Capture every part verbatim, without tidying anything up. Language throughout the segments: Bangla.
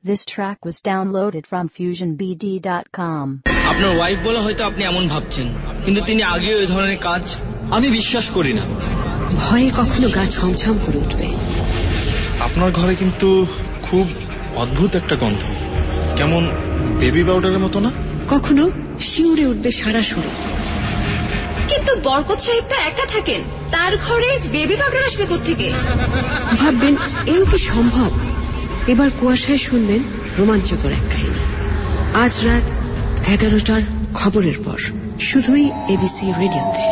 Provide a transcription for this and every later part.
This track was downloaded from fusion b d dot com. আপনার ওয়াইফ বলে হয়তো আপনি এমন ভাবছেন, কিন্তু তিনি আগেও এই ধরনের কাজ আমি বিশ্বাস করি না। ভয়ে কখনো গা ছমছম করে উঠবে। আপনার ঘরে কিন্তু খুব অদ্ভুত একটা গন্ধ, কেমন বেবি পাউডারের মতো না? কখনো শিউরে উঠবে সারা শরীর। কিন্তু বরকত সাহেব তো একা থাকেন, তার ঘরে বেবি পাউডার আসবে কোত্থেকে? ভাববেন এও কি সম্ভব? এবার কুয়াশায় শুনবেন রোমাঞ্চকর এক কাহিনী। আজ রাত এগারোটার খবরের পর শুধুই এবিসি রেডিওতে।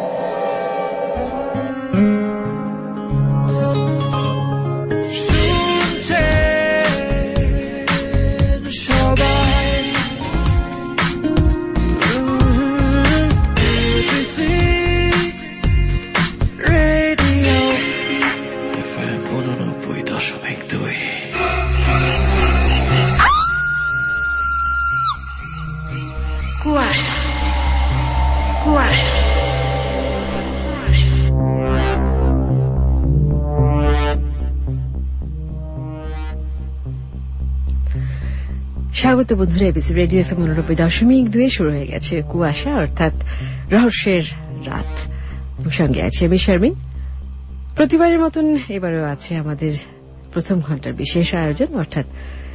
স্বাগত বন্ধুরা, এবিসি রেডিও এফএম উননব্বই দশমিক দুয়ে শুরু হয়ে গেছে কুয়াশা, অর্থাৎ রহস্যের রাত। সঙ্গে আছে আমি শারমিন। প্রতিবারের মতন এবারেও আছে আমাদের প্রথম ঘন্টার বিশেষ আয়োজন, অর্থাৎ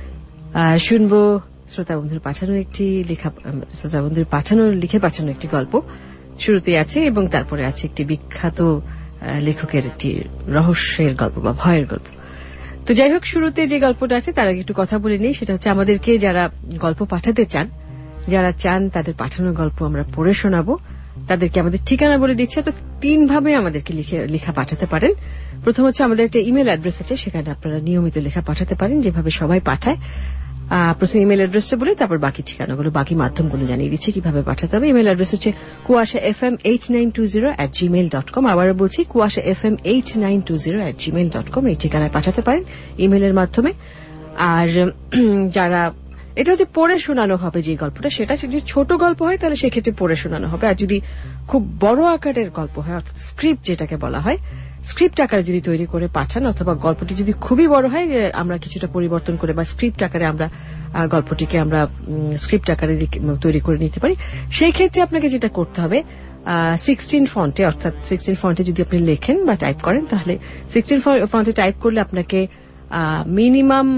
শুনবো শ্রোতা বন্ধুর পাঠানো একটি লেখা শ্রোতা বন্ধুর পাঠানো লিখে পাঠানো একটি গল্প শুরুতে আছে, এবং তারপরে আছে একটি বিখ্যাত লেখকের একটি রহস্যের গল্প বা ভয়ের গল্প। তো যাই হোক, শুরুতে যে গল্পটা আছে তার আগে একটু কথা বলে নেই। সেটা হচ্ছে আমাদেরকে যারা গল্প পাঠাতে চান, যারা চান তাদের পাঠানো গল্প আমরা পড়ে শোনাবো, তাদেরকে আমাদের ঠিকানা বলে দিচ্ছে। তো তিন ভাবে আমাদেরকে লেখা পাঠাতে পারেন। প্রথম হচ্ছে আমাদের একটা ইমেল অ্যাড্রেস আছে, সেখানে আপনারা নিয়মিত লেখা পাঠাতে পারেন, যেভাবে সবাই পাঠায়। প্রথম ইমেল অ্যাড্রেসটা বলে তারপর বাকি ঠিকানাগুলো, বাকি মাধ্যমগুলো জানিয়ে দিচ্ছি কিভাবে পাঠাতে হবে। ইমেল অ্যাড্রেস হচ্ছে Kuasha F M eight nine two zero at Gmail dot com. আবারও বলছি, Kuasha F M eight nine two zero at Gmail dot com. এই ঠিকানায় পাঠাতে পারেন ইমেলের মাধ্যমে। আর যারা এটা হচ্ছে পড়ে শোনানো হবে যে গল্পটা, সেটা যদি ছোট গল্প হয় তাহলে সেক্ষেত্রে পড়ে শোনানো হবে। আর যদি খুব বড় আকারের গল্প হয়, অর্থাৎ স্ক্রিপ্ট যেটাকে বলা হয়, স্ক্রিপ্ট আকারে যদি তৈরি করে পাঠান, অথবা গল্পটি যদি খুবই বড় হয়, আমরা কিছুটা পরিবর্তন করে বা স্ক্রিপ্ট আকারে আমরা গল্পটিকে আমরা স্ক্রিপ্ট আকারে তৈরি করে নিতে পারি। সেই ক্ষেত্রে আপনাকে যেটা করতে হবে, সিক্সটিন ফন্টে, অর্থাৎ সিক্সটিন ফন্টে যদি আপনি লেখেন বা টাইপ করেন, তাহলে সিক্সটিন ফন্টে টাইপ করলে আপনাকে মিনিমাম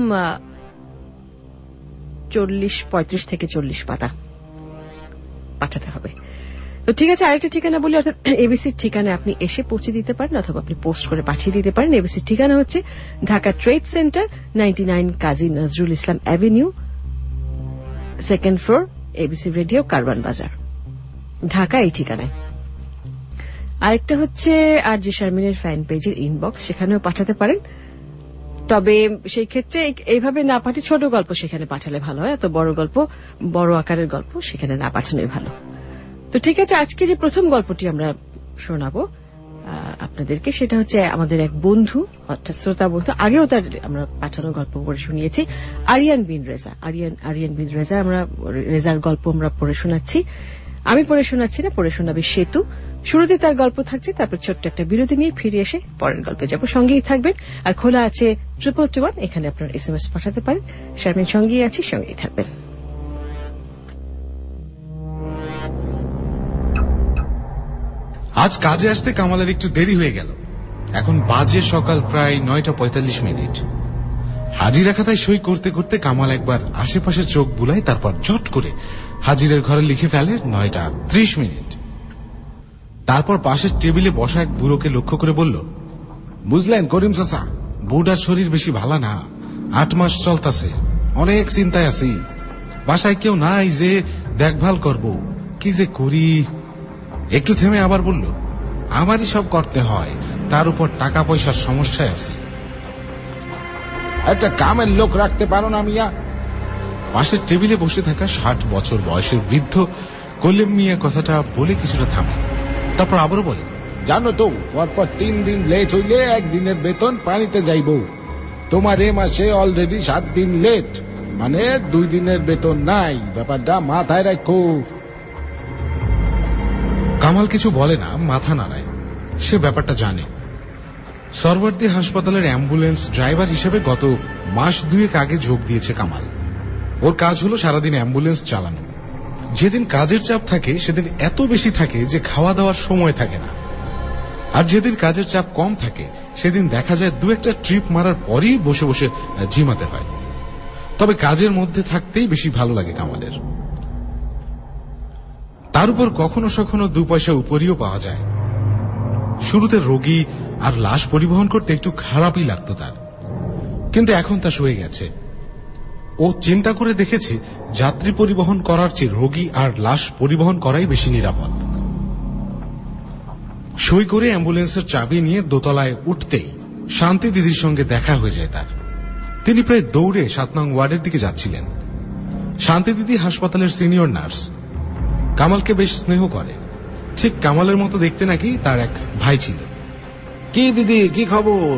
চল্লিশ পঁয়ত্রিশ থেকে চল্লিশ পাতা পাঠাতে হবে। তো ঠিক আছে, আরেকটা ঠিকানা বলি, অর্থাৎ এবিসির ঠিকানা আপনি এসে পৌঁছে দিতে পারেন অথবা আপনি পোস্ট করে পাঠিয়ে দিতে পারেন। এবিসির ঠিকানা হচ্ছে Dhaka trade centre, ninety nine Kazi Nazrul Islam avenue, second floor, ABC radio, Karwan Bazar, Dhaka, এই ঠিকানায়। আরেকটা হচ্ছে আর জি শারমিনের ফ্যান পেজের ইনবক্স, সেখানেও পাঠাতে পারেন। তবে সেই ক্ষেত্রে এইভাবে না পাঠিয়ে ছোট গল্প সেখানে পাঠালে ভালো হয়। এত বড় গল্প, বড় আকারের গল্প সেখানে না পাঠানোই ভালো। তো ঠিক আছে, আজকে যে প্রথম গল্পটি আমরা শোনাবো আপনাদেরকে, সেটা হচ্ছে আমাদের এক বন্ধু, অর্থাৎ শ্রোতা বন্ধু, আগেও তার আমরা পাঠানো গল্প পড়ে শুনিয়েছি, আরিয়ান বিন রেজা। আরিয়ান আরিয়ান বিন রেজা আমরা রেজার গল্প আমরা পড়ে শোনাচ্ছি। আমি পড়ে শোনাচ্ছি না, পড়ে শোনাবে সেতু। শুরুতে তার গল্প থাকছে, তারপর ছোট্ট একটা বিরতি নিয়ে ফিরে এসে পরের গল্পে যাব। সঙ্গেই থাকবেন। আর খোলা আছে ট্রিপল টু ওয়ান, এখানে আপনারা এস এম এস পাঠাতে পারেন। শারমিন সঙ্গেই আছি, সঙ্গেই থাকবেন। আজ কাজে আসতে কামালের একটু দেরি হয়ে গেল। এখন বাজে সকাল প্রায় নয়টা পঁয়তাল্লিশ মিনিট। হাজিরা খাতায় সই করতে করতে কামাল একবার আশেপাশে চোখ বুলায়, তারপর জট করে হাজিরের ঘরে লিখে ফেলে নয়টা ত্রিশ মিনিট। তারপর পাশের টেবিলে বসা এক বুড়োকে লক্ষ্য করে বলল, বুঝলেন করিম চাচা, বউটার শরীর বেশি ভালো না, আট মাস চলতেছে, অনেক চিন্তায় আছি, বাসায় কেউ নাই যে দেখভাল করব, কি যে করি। একটু থেমে আবার বলল, আমারই সব করতে হয়, তার উপর টাকা পয়সার সমস্যায় আছি। একটা কামের লোক রাখতে পারো না মিয়া? পাশের টেবিলে বসে থাকা ষাট বছর বয়সের বৃদ্ধ কলিম মিয়া কথাটা বলে কিছুটা থামে, তারপর আবারও বলে, জানো তো, পরপর তিন দিন লেট হইলে একদিনের বেতন পানিতে যাইব। তোমার এ মাসে অলরেডি সাত দিন লেট, মানে দুই দিনের বেতন নাই। ব্যাপারটা মাথায় রাখো। কামাল কিছু বলে না, মাথা নাড়ায়। সে ব্যাপারটা জানে। সরওয়ার্দী হাসপাতালের অ্যাম্বুলেন্স ড্রাইভার হিসেবে গত মাস দুয়েক আগে যোগ দিয়েছে কামাল। ওর কাজ হলো সারাদিন অ্যাম্বুলেন্স চালানো। যেদিন কাজের চাপ থাকে সেদিন এত বেশি থাকে যে খাওয়া দাওয়ার সময় থাকে না, আর যেদিন কাজের চাপ কম থাকে সেদিন দেখা যায় দু একটা ট্রিপ মারার পরই বসে বসে ঝিমাতে হয়। তবে কাজের মধ্যে থাকতেই বেশি ভালো লাগে কামালের। তার উপর কখনো সখনো দু পয়সা উপরিও পাওয়া যায়। শুরুতে রোগী আর লাশ পরিবহন করতে একটু খারাপই লাগতো তার, কিন্তু এখন তা সয়ে গেছে। ও চিন্তা করে দেখেছে যাত্রী পরিবহন করার চেয়ে রোগী আর লাশ পরিবহন করাই বেশি নিরাপদ। সই করে অ্যাম্বুলেন্সের চাবি নিয়ে দোতলায় উঠতেই শান্তি দিদির সঙ্গে দেখা হয়ে যায় তার। তিনি প্রায় দৌড়ে সাত নং ওয়ার্ডের দিকে যাচ্ছিলেন। শান্তি দিদি হাসপাতালের সিনিয়র নার্স, কামালকে বেশ স্নেহ করে। ঠিক কামালের মতো দেখতে নাকি তার এক ভাই ছিল। কি দিদি, কি খবর?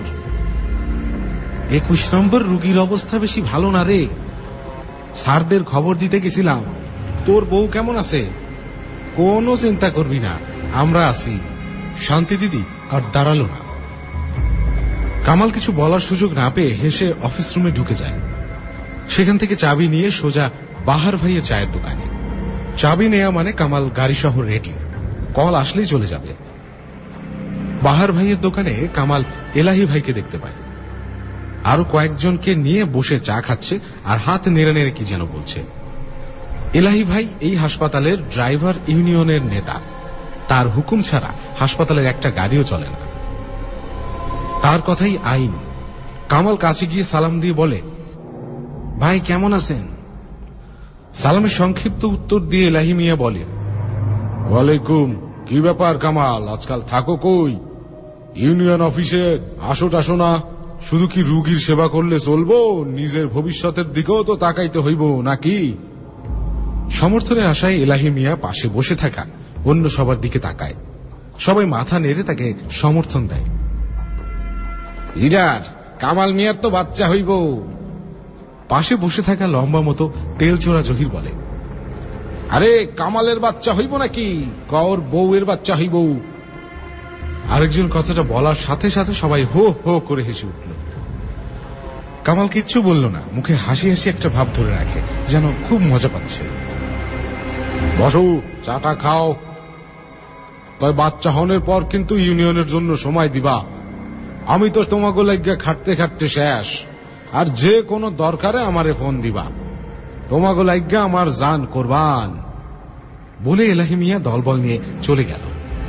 একুশ নম্বর রুগীর অবস্থা বেশি ভালো না রে, স্যারদের খবর দিতে গেছিলাম। তোর বউ কেমন আছে? কোনো চিন্তা করবি না, আমরা আছি। শান্তি দিদি আর দাঁড়ালো না। কামাল কিছু বলার সুযোগ না পেয়ে হেসে অফিস রুমে ঢুকে যায়। সেখান থেকে চাবি নিয়ে সোজা বাহার ভাইয়ের চায়ের দোকানে। চাবি নেয়া মানে কামাল গাড়ি সহ রেডি, কল আসলেই চলে যাবে। বাহার ভাইয়ের দোকানে কামাল এলাহি ভাইকে দেখতে পায়। আরো কয়েকজনকে নিয়ে বসে চা খাচ্ছে আর হাত নেড়ে নেড়ে কি যেন বলছে। এলাহি ভাই এই হাসপাতালের ড্রাইভার ইউনিয়নের নেতা। তার হুকুম ছাড়া হাসপাতালের একটা গাড়িও চলে না, তার কথাই আইন। কামাল কাছে গিয়ে সালাম দিয়ে বলে, ভাই কেমন আছেন? সালামের সংক্ষিপ্ত উত্তর দিয়ে এলাহি মিয়া বলে, ওয়ালাইকুম। কি ব্যাপার কামাল, আজকাল থাকো কই? ইউনিয়ন অফিসে আসো টাসো না? শুধু কি রুগীর সেবা করলে চলবো, নিজের ভবিষ্যতের দিকেও তো তাকাইতে হইব নাকি? সমর্থনের আশায় এলাহি মিয়া পাশে বসে থাকা অন্য সবার দিকে তাকায়। সবাই মাথা নেড়ে তাকে সমর্থন দেয়। ইজার, কামাল মিয়ার তো বাচ্চা হইব। পাশে বসে থাকা লম্বা মতো তেল চোরা জহির বলে, আরে কামালের বাচ্চা হইব নাকি, কর বউয়ের বাচ্চা হইব। আরেকজন কথাটা বলার সাথে সাথে সবাই হো হো করে হেসে উঠল। কামাল কিচ্ছু বলল না, মুখে হাসি হাসি একটা ভাব ধরে রাখে, যেন খুব মজা পাচ্ছে। বসো, চাটা খাও। তবে বাচ্চা হনের পর কিন্তু ইউনিয়নের জন্য সময় দিবা। আমি তো তোমাকে লাগিয়া খাটতে খাটতে শেষ, আর যে কোনো দরকারে আমারে ফোন দিবা। তোমাকে লাগিয়া আমার জান কোরবান। বলে এলাহি মিয়া দলবল নিয়ে চলে গেল।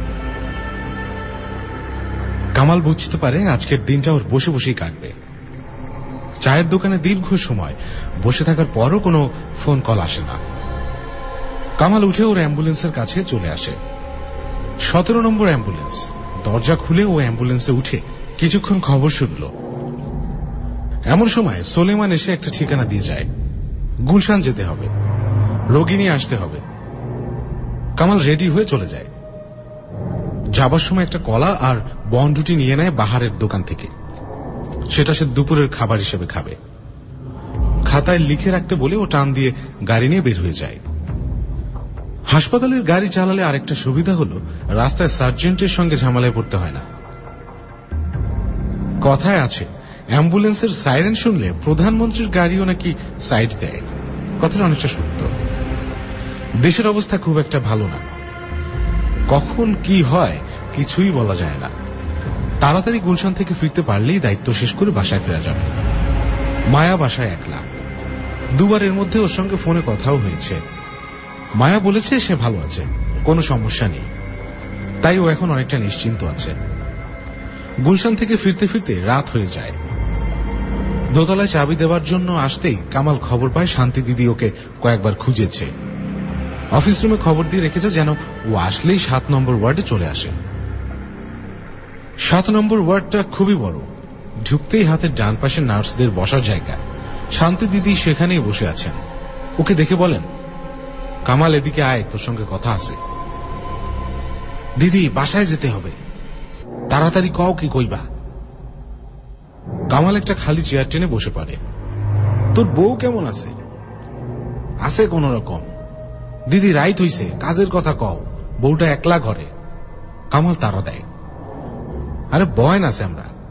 কামাল বুঝতে পারে আজকের দিনটা ওর বসে বসেই কাটবে। চায়ের দোকানে দীর্ঘ সময় বসে থাকার পরও কোনো ফোন কল আসে না। কামাল উঠে ওর অ্যাম্বুলেন্সের কাছে চলে আসে। সতেরো নম্বর অ্যাম্বুলেন্স। দরজা খুলে ও অ্যাম্বুলেন্সে উঠে কিছুক্ষণ খবর শুনল। এমন সময় সোলেমান এসে একটা ঠিকানা দিয়ে যায়। গুলশান যেতে হবে, রোগী নিয়ে আসতে হবে। কামাল রেডি হয়ে চলে যায়। যাবার সময় একটা কলা আর বনরুটি নিয়ে নেয় বাহারের দোকান থেকে। সেটা সে দুপুরের খাবার হিসেবে খাবে। খাতায় লিখে রাখতে বলে ও টান দিয়ে গাড়ি নিয়ে বের হয়ে যায়। হাসপাতালের গাড়ি চালালে আরেকটা সুবিধা হলো রাস্তায় সার্জেন্টের সঙ্গে ঝামেলায় পড়তে হয় না। কথায় আছে, অ্যাম্বুলেন্সের সাইরেন শুনলে প্রধানমন্ত্রীর গাড়িও নাকি সাইড দেয়। কথাটা অনেকটা সত্য। দেশের অবস্থা খুব একটা ভালো না, কখন কি হয় কিছুই বলা যায় না। তাড়াতাড়ি গুলশান থেকে ফিরতে পারলেই দায়িত্ব শেষ করে বাসায় ফেরা যাবে। মায়া বাসায় একলা। দুবার এর মধ্যে ওর সঙ্গে ফোনে কথাও হয়েছে। মায়া বলেছে সে ভালো আছে, কোনো সমস্যা নেই, তাই ও এখন অনেকটা নিশ্চিন্ত আছে। গুলশান থেকে ফিরতে ফিরতে রাত হয়ে যায়। দোতলায় চাবি দেওয়ার জন্য আসতেই কামাল খবর পায় শান্তি দিদি ওকে কয়েকবার খুঁজেছে। অফিস রুমে খবর দিয়ে রেখেছে যেন ও আসলেই সাত নম্বর ওয়ার্ডে চলে আসে। সাত নম্বর ওয়ার্ডটা খুবই বড়। ঢুকতেই হাতের ডান পাশে নার্সদের বসার জায়গা। শান্তি দিদি সেখানেই বসে আছেন। ওকে দেখে বলেন, কামাল এদিকে আয়, তোর সঙ্গে কথা আছে। দিদি, বাসায় যেতে হবে, তাড়াতাড়ি কও কি কইবা। কামাল একটা খালি চেয়ার টেনে বসে পড়ে। তোর বউ কেমন আছে? আছে কোন রকম। দিদি, রাইত হইছে, কাজের কথা কও, বউটা একলা ঘরে। কামাল তাড়া দেয়, আরে বয়ন আছে আমরা,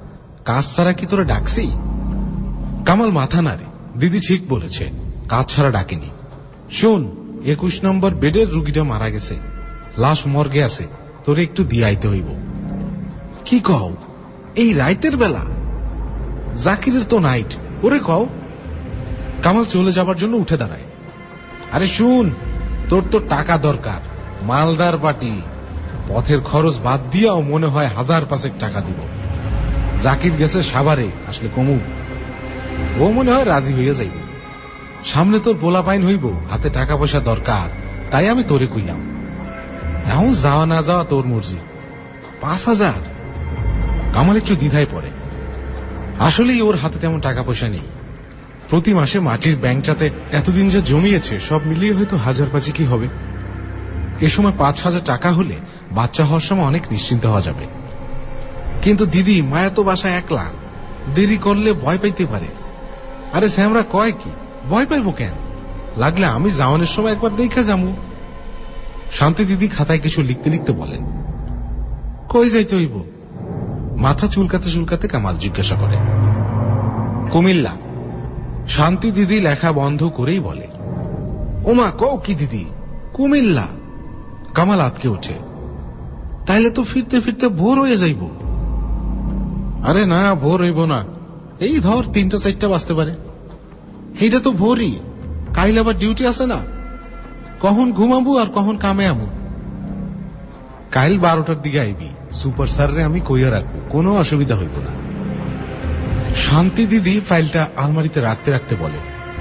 কাজ ছাড়া কি তোরা ডাকছি? কামাল মাথা নাড়ে, দিদি ঠিক বলেছে, কাজ ছাড়া ডাকেনি। শোন, একুশ নম্বর বেডের রুগীটা মারা গেছে, লাশ মর্গে আছে, তোরে একটু দিয়ে আইতে হইব। কি কও, এই রাইতের বেলা? জাকিরের তো নাইট, ওরে কও। কামাল চলে যাবার জন্য উঠে দাঁড়ায়। আরে শুন, তোর তো টাকা দরকার, মালদার পাটি, পথের খরচ বাদ দিয়াও মনে হয় হাজার পাঁচেক টাকা দিব। জাকির গেছে সাভারে, আসলে কমু, ও মনে হয় রাজি হইয়া যাইব। সামনে তোর পোলা পাইন হইব, হাতে টাকা পয়সা দরকার, তাই আমি তোরে কইলাম। এখন যাওয়া না যাওয়া তোর মর্জি। পাঁচ হাজার? কামাল একটু দ্বিধায় পড়ে। আসলেই ওর হাতে তেমন টাকা পয়সা নেই। প্রতি মাসে মাটির ব্যাংকটাতে এতদিন যে জমিয়েছে, সব মিলিয়ে হয়তো হাজার পাঁচে কি হবে। এ সময় পাঁচ হাজার টাকা হলে বাচ্চা হওয়ার সময় অনেক নিশ্চিন্ত হওয়া যাবে। কিন্তু দিদি, মায়া তো বাসায় একলা, দেরি করলে ভয় পাইতে পারে। আরে স্যামরা কয় কি, ভয় পাইব কেন? লাগলে আমি যাওয়ানোর সময় একবার দেখা যাবো। শান্তি দিদি খাতায় কিছু লিখতে লিখতে বলেন। কই যাইতে হইব? মাথা চুলকাতে চুলকাতে কামাল জিজ্ঞাসা করে। কুমিল্লা। শান্তি দিদি লেখা বন্ধ করেই বলে, ওমা কও কি দিদি, কুমিল্লা? কামাল আতকে ওঠে। তাইলে তো ফিরতে ফিরতে ভোর হয়ে যাইব। আরে না, ভোর হইব না, এই ধর তিনটা চারটা বাজতে পারে। এইটা তো ভোরই, কাইল আবার ডিউটি আছে না, কখন ঘুমাবো আর কখন কামে আমু। কাইল বারোটার দিকে আইবি, সুপার স্যাররে আমি কইয়া রাখবো, কোনো অসুবিধা হইব না। শান্তি দিদি ফাইলটা আলমারিতে রাখতে রাখতে বলে,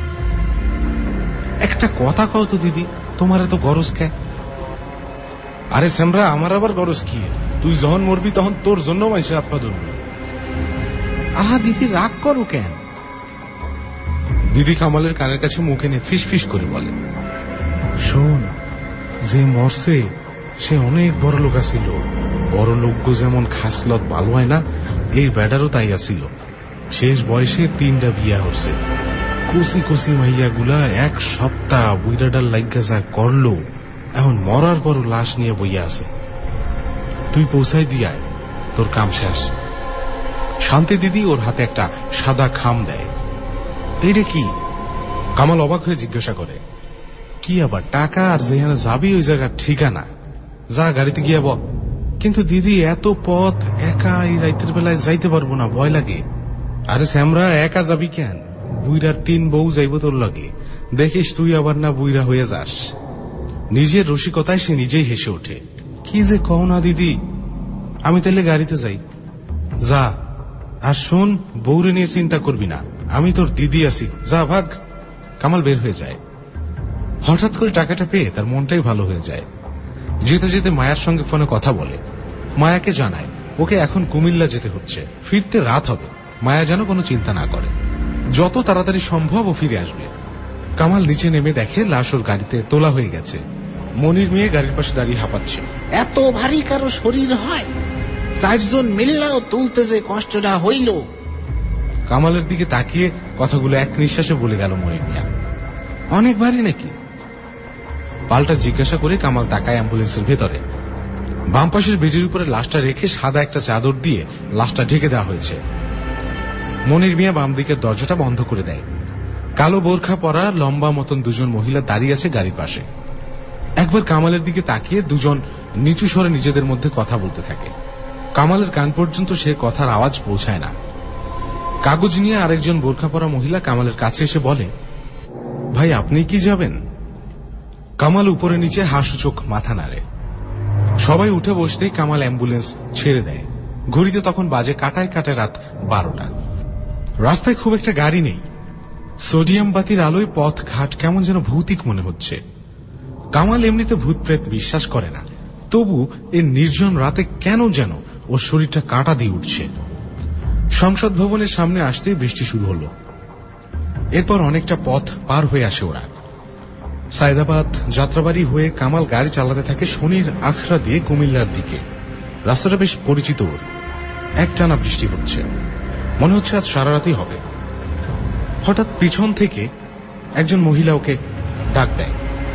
একটা কথা কও তো দিদি, তোমার এত গরজ কে? আরে স্যামরা, আমার আবার গরজ কি? তুই যখন মরবি তখন তোর জন্য মানুষের আত্মা ধরবি। আহা দিদি, রাগ করো কেন? দিদি কামালের কানের কাছে মুখে নিয়ে ফিস ফিস করে বলে, শোন, যে মরছে সে অনেক বড় লোক আছিল। বড় লোক যেমন খাসলত ভালো হয় না, এই ব্যাটারও তাই আছিল। শেষ বয়সে তিনটা বিয়া হচ্ছে। কচি কচি মাইয়া গুলা এক সপ্তাহ বুইরাডার লাইগা যা করলো, এখন মরার পর লাশ নিয়ে বইয়া আছে। তুই পৌঁছাই দিয়ায়, তোর কাম শেষ। শান্তি দিদি ওর হাতে একটা সাদা খাম দেয়। এইটা কি? কামাল অবাক হয়ে জিজ্ঞাসা করে। কি আবার? টাকা, আর যেখানে যাবি ওই জায়গার ঠিকানা। যা, গাড়িতে গিয়া বল। কিন্তু দিদি, এত পথ একা এই রাইতের বেলায় যাইতে পারবো না, ভয় লাগে। আরে স্যামরা, একা যাবি কেন? বুইরার তিন বউ যাইব তোর লাগে, দেখিস তুই আবার না বুইরা হয়ে যাস। নিজের রসিকতায় সে নিজেই হেসে ওঠে। কি যে কও না দিদি, আমি তাহলে গাড়িতে যাই। যা, আর শোন, বউরে নিয়ে চিন্তা করবি না, আমি তোর দিদি আছি, যা ভাগ। কামাল বের হয়ে যায়। হঠাৎ করে টাকাটা পেয়ে তার মনটাই ভালো হয়ে যায়। যেতে যেতে মায়ার সঙ্গে ফোনে কথা বলে, মায়াকে জানায় ওকে এখন কুমিল্লা যেতে হচ্ছে, ফিরতে রাত হবে। মায়া যেন কোনো চিন্তা না করে, যত তাড়াতাড়ি সম্ভব ও ফিরে আসবে। কামাল নিচে নেমে দেখে লাশ ওর গাড়িতে তোলা হয়ে গেছে। মনির মেয়ে গাড়ির পাশে দাঁড়িয়ে হাঁপাচ্ছে। এত ভারী কারো শরীর হয়? চারজন মিললেও তুলতে যে কষ্টটা হইল। কামালের দিকে তাকিয়ে কথাগুলো এক নিঃশ্বাসে বলে গেল মনির মিয়া। অনেক ভারী নাকি? পাল্টা জিজ্ঞাসা করে কামাল তাকায় অ্যাম্বুলেন্সের ভেতরে। বাম পাশের বেডের উপরে লাশটা রেখে সাদা একটা চাদর দিয়ে লাশটা ঢেকে দেওয়া হয়েছে। মনির মিয়া বাম দিকের দরজাটা বন্ধ করে দেয়। কালো বোরখা পরা লম্বা মতন দুজন মহিলা দাঁড়িয়ে আছে গাড়ির পাশে। একবার কামালের দিকে তাকিয়ে দুজন নিচু স্বরে নিজেদের মধ্যে কথা বলতে থাকে। কামালের কান পর্যন্ত সে কথার আওয়াজ পৌঁছায় না। কাগজ নিয়ে আরেকজন বোরখা পরা মহিলা কামালের কাছে এসে বলে, ভাই, আপনি কি যাবেন? কামাল উপরে নিচে হাসুচোখ মাথা নাড়ে। সবাই উঠে বসতেই কামাল অ্যাম্বুলেন্স ছেড়ে দেয়। ঘড়িতে তখন বাজে কাটায় কাটায় রাত বারোটা। রাস্তায় খুব একটা গাড়ি নেই। সোডিয়াম বাতির আলোয় পথ ঘাট কেমন যেন ভৌতিক মনে হচ্ছে। কামাল এমনিতে ভূত প্রেত বিশ্বাস করে না, তবু এই নির্জন রাতে কেন যেন ওর শরীরটা কাঁটা দিয়ে উঠছে। সংসদ ভবনের সামনে আসতেই বৃষ্টি শুরু হলো। এরপর অনেকটা পথ পার হয়ে আসে ওরা। সায়দাবাদ যাত্রাবাড়ি হয়ে কামাল গাড়ি চালাতে থাকে শনির আখড়া দিয়ে কুমিল্লার দিকে। রাস্তাটা বেশ পরিচিত ওর। একটানা বৃষ্টি হচ্ছে, মনে হচ্ছে আজ সারা রাতেই হবে। হঠাৎ পিছন থেকে একজন মহিলা ওকে ডাক দেয়।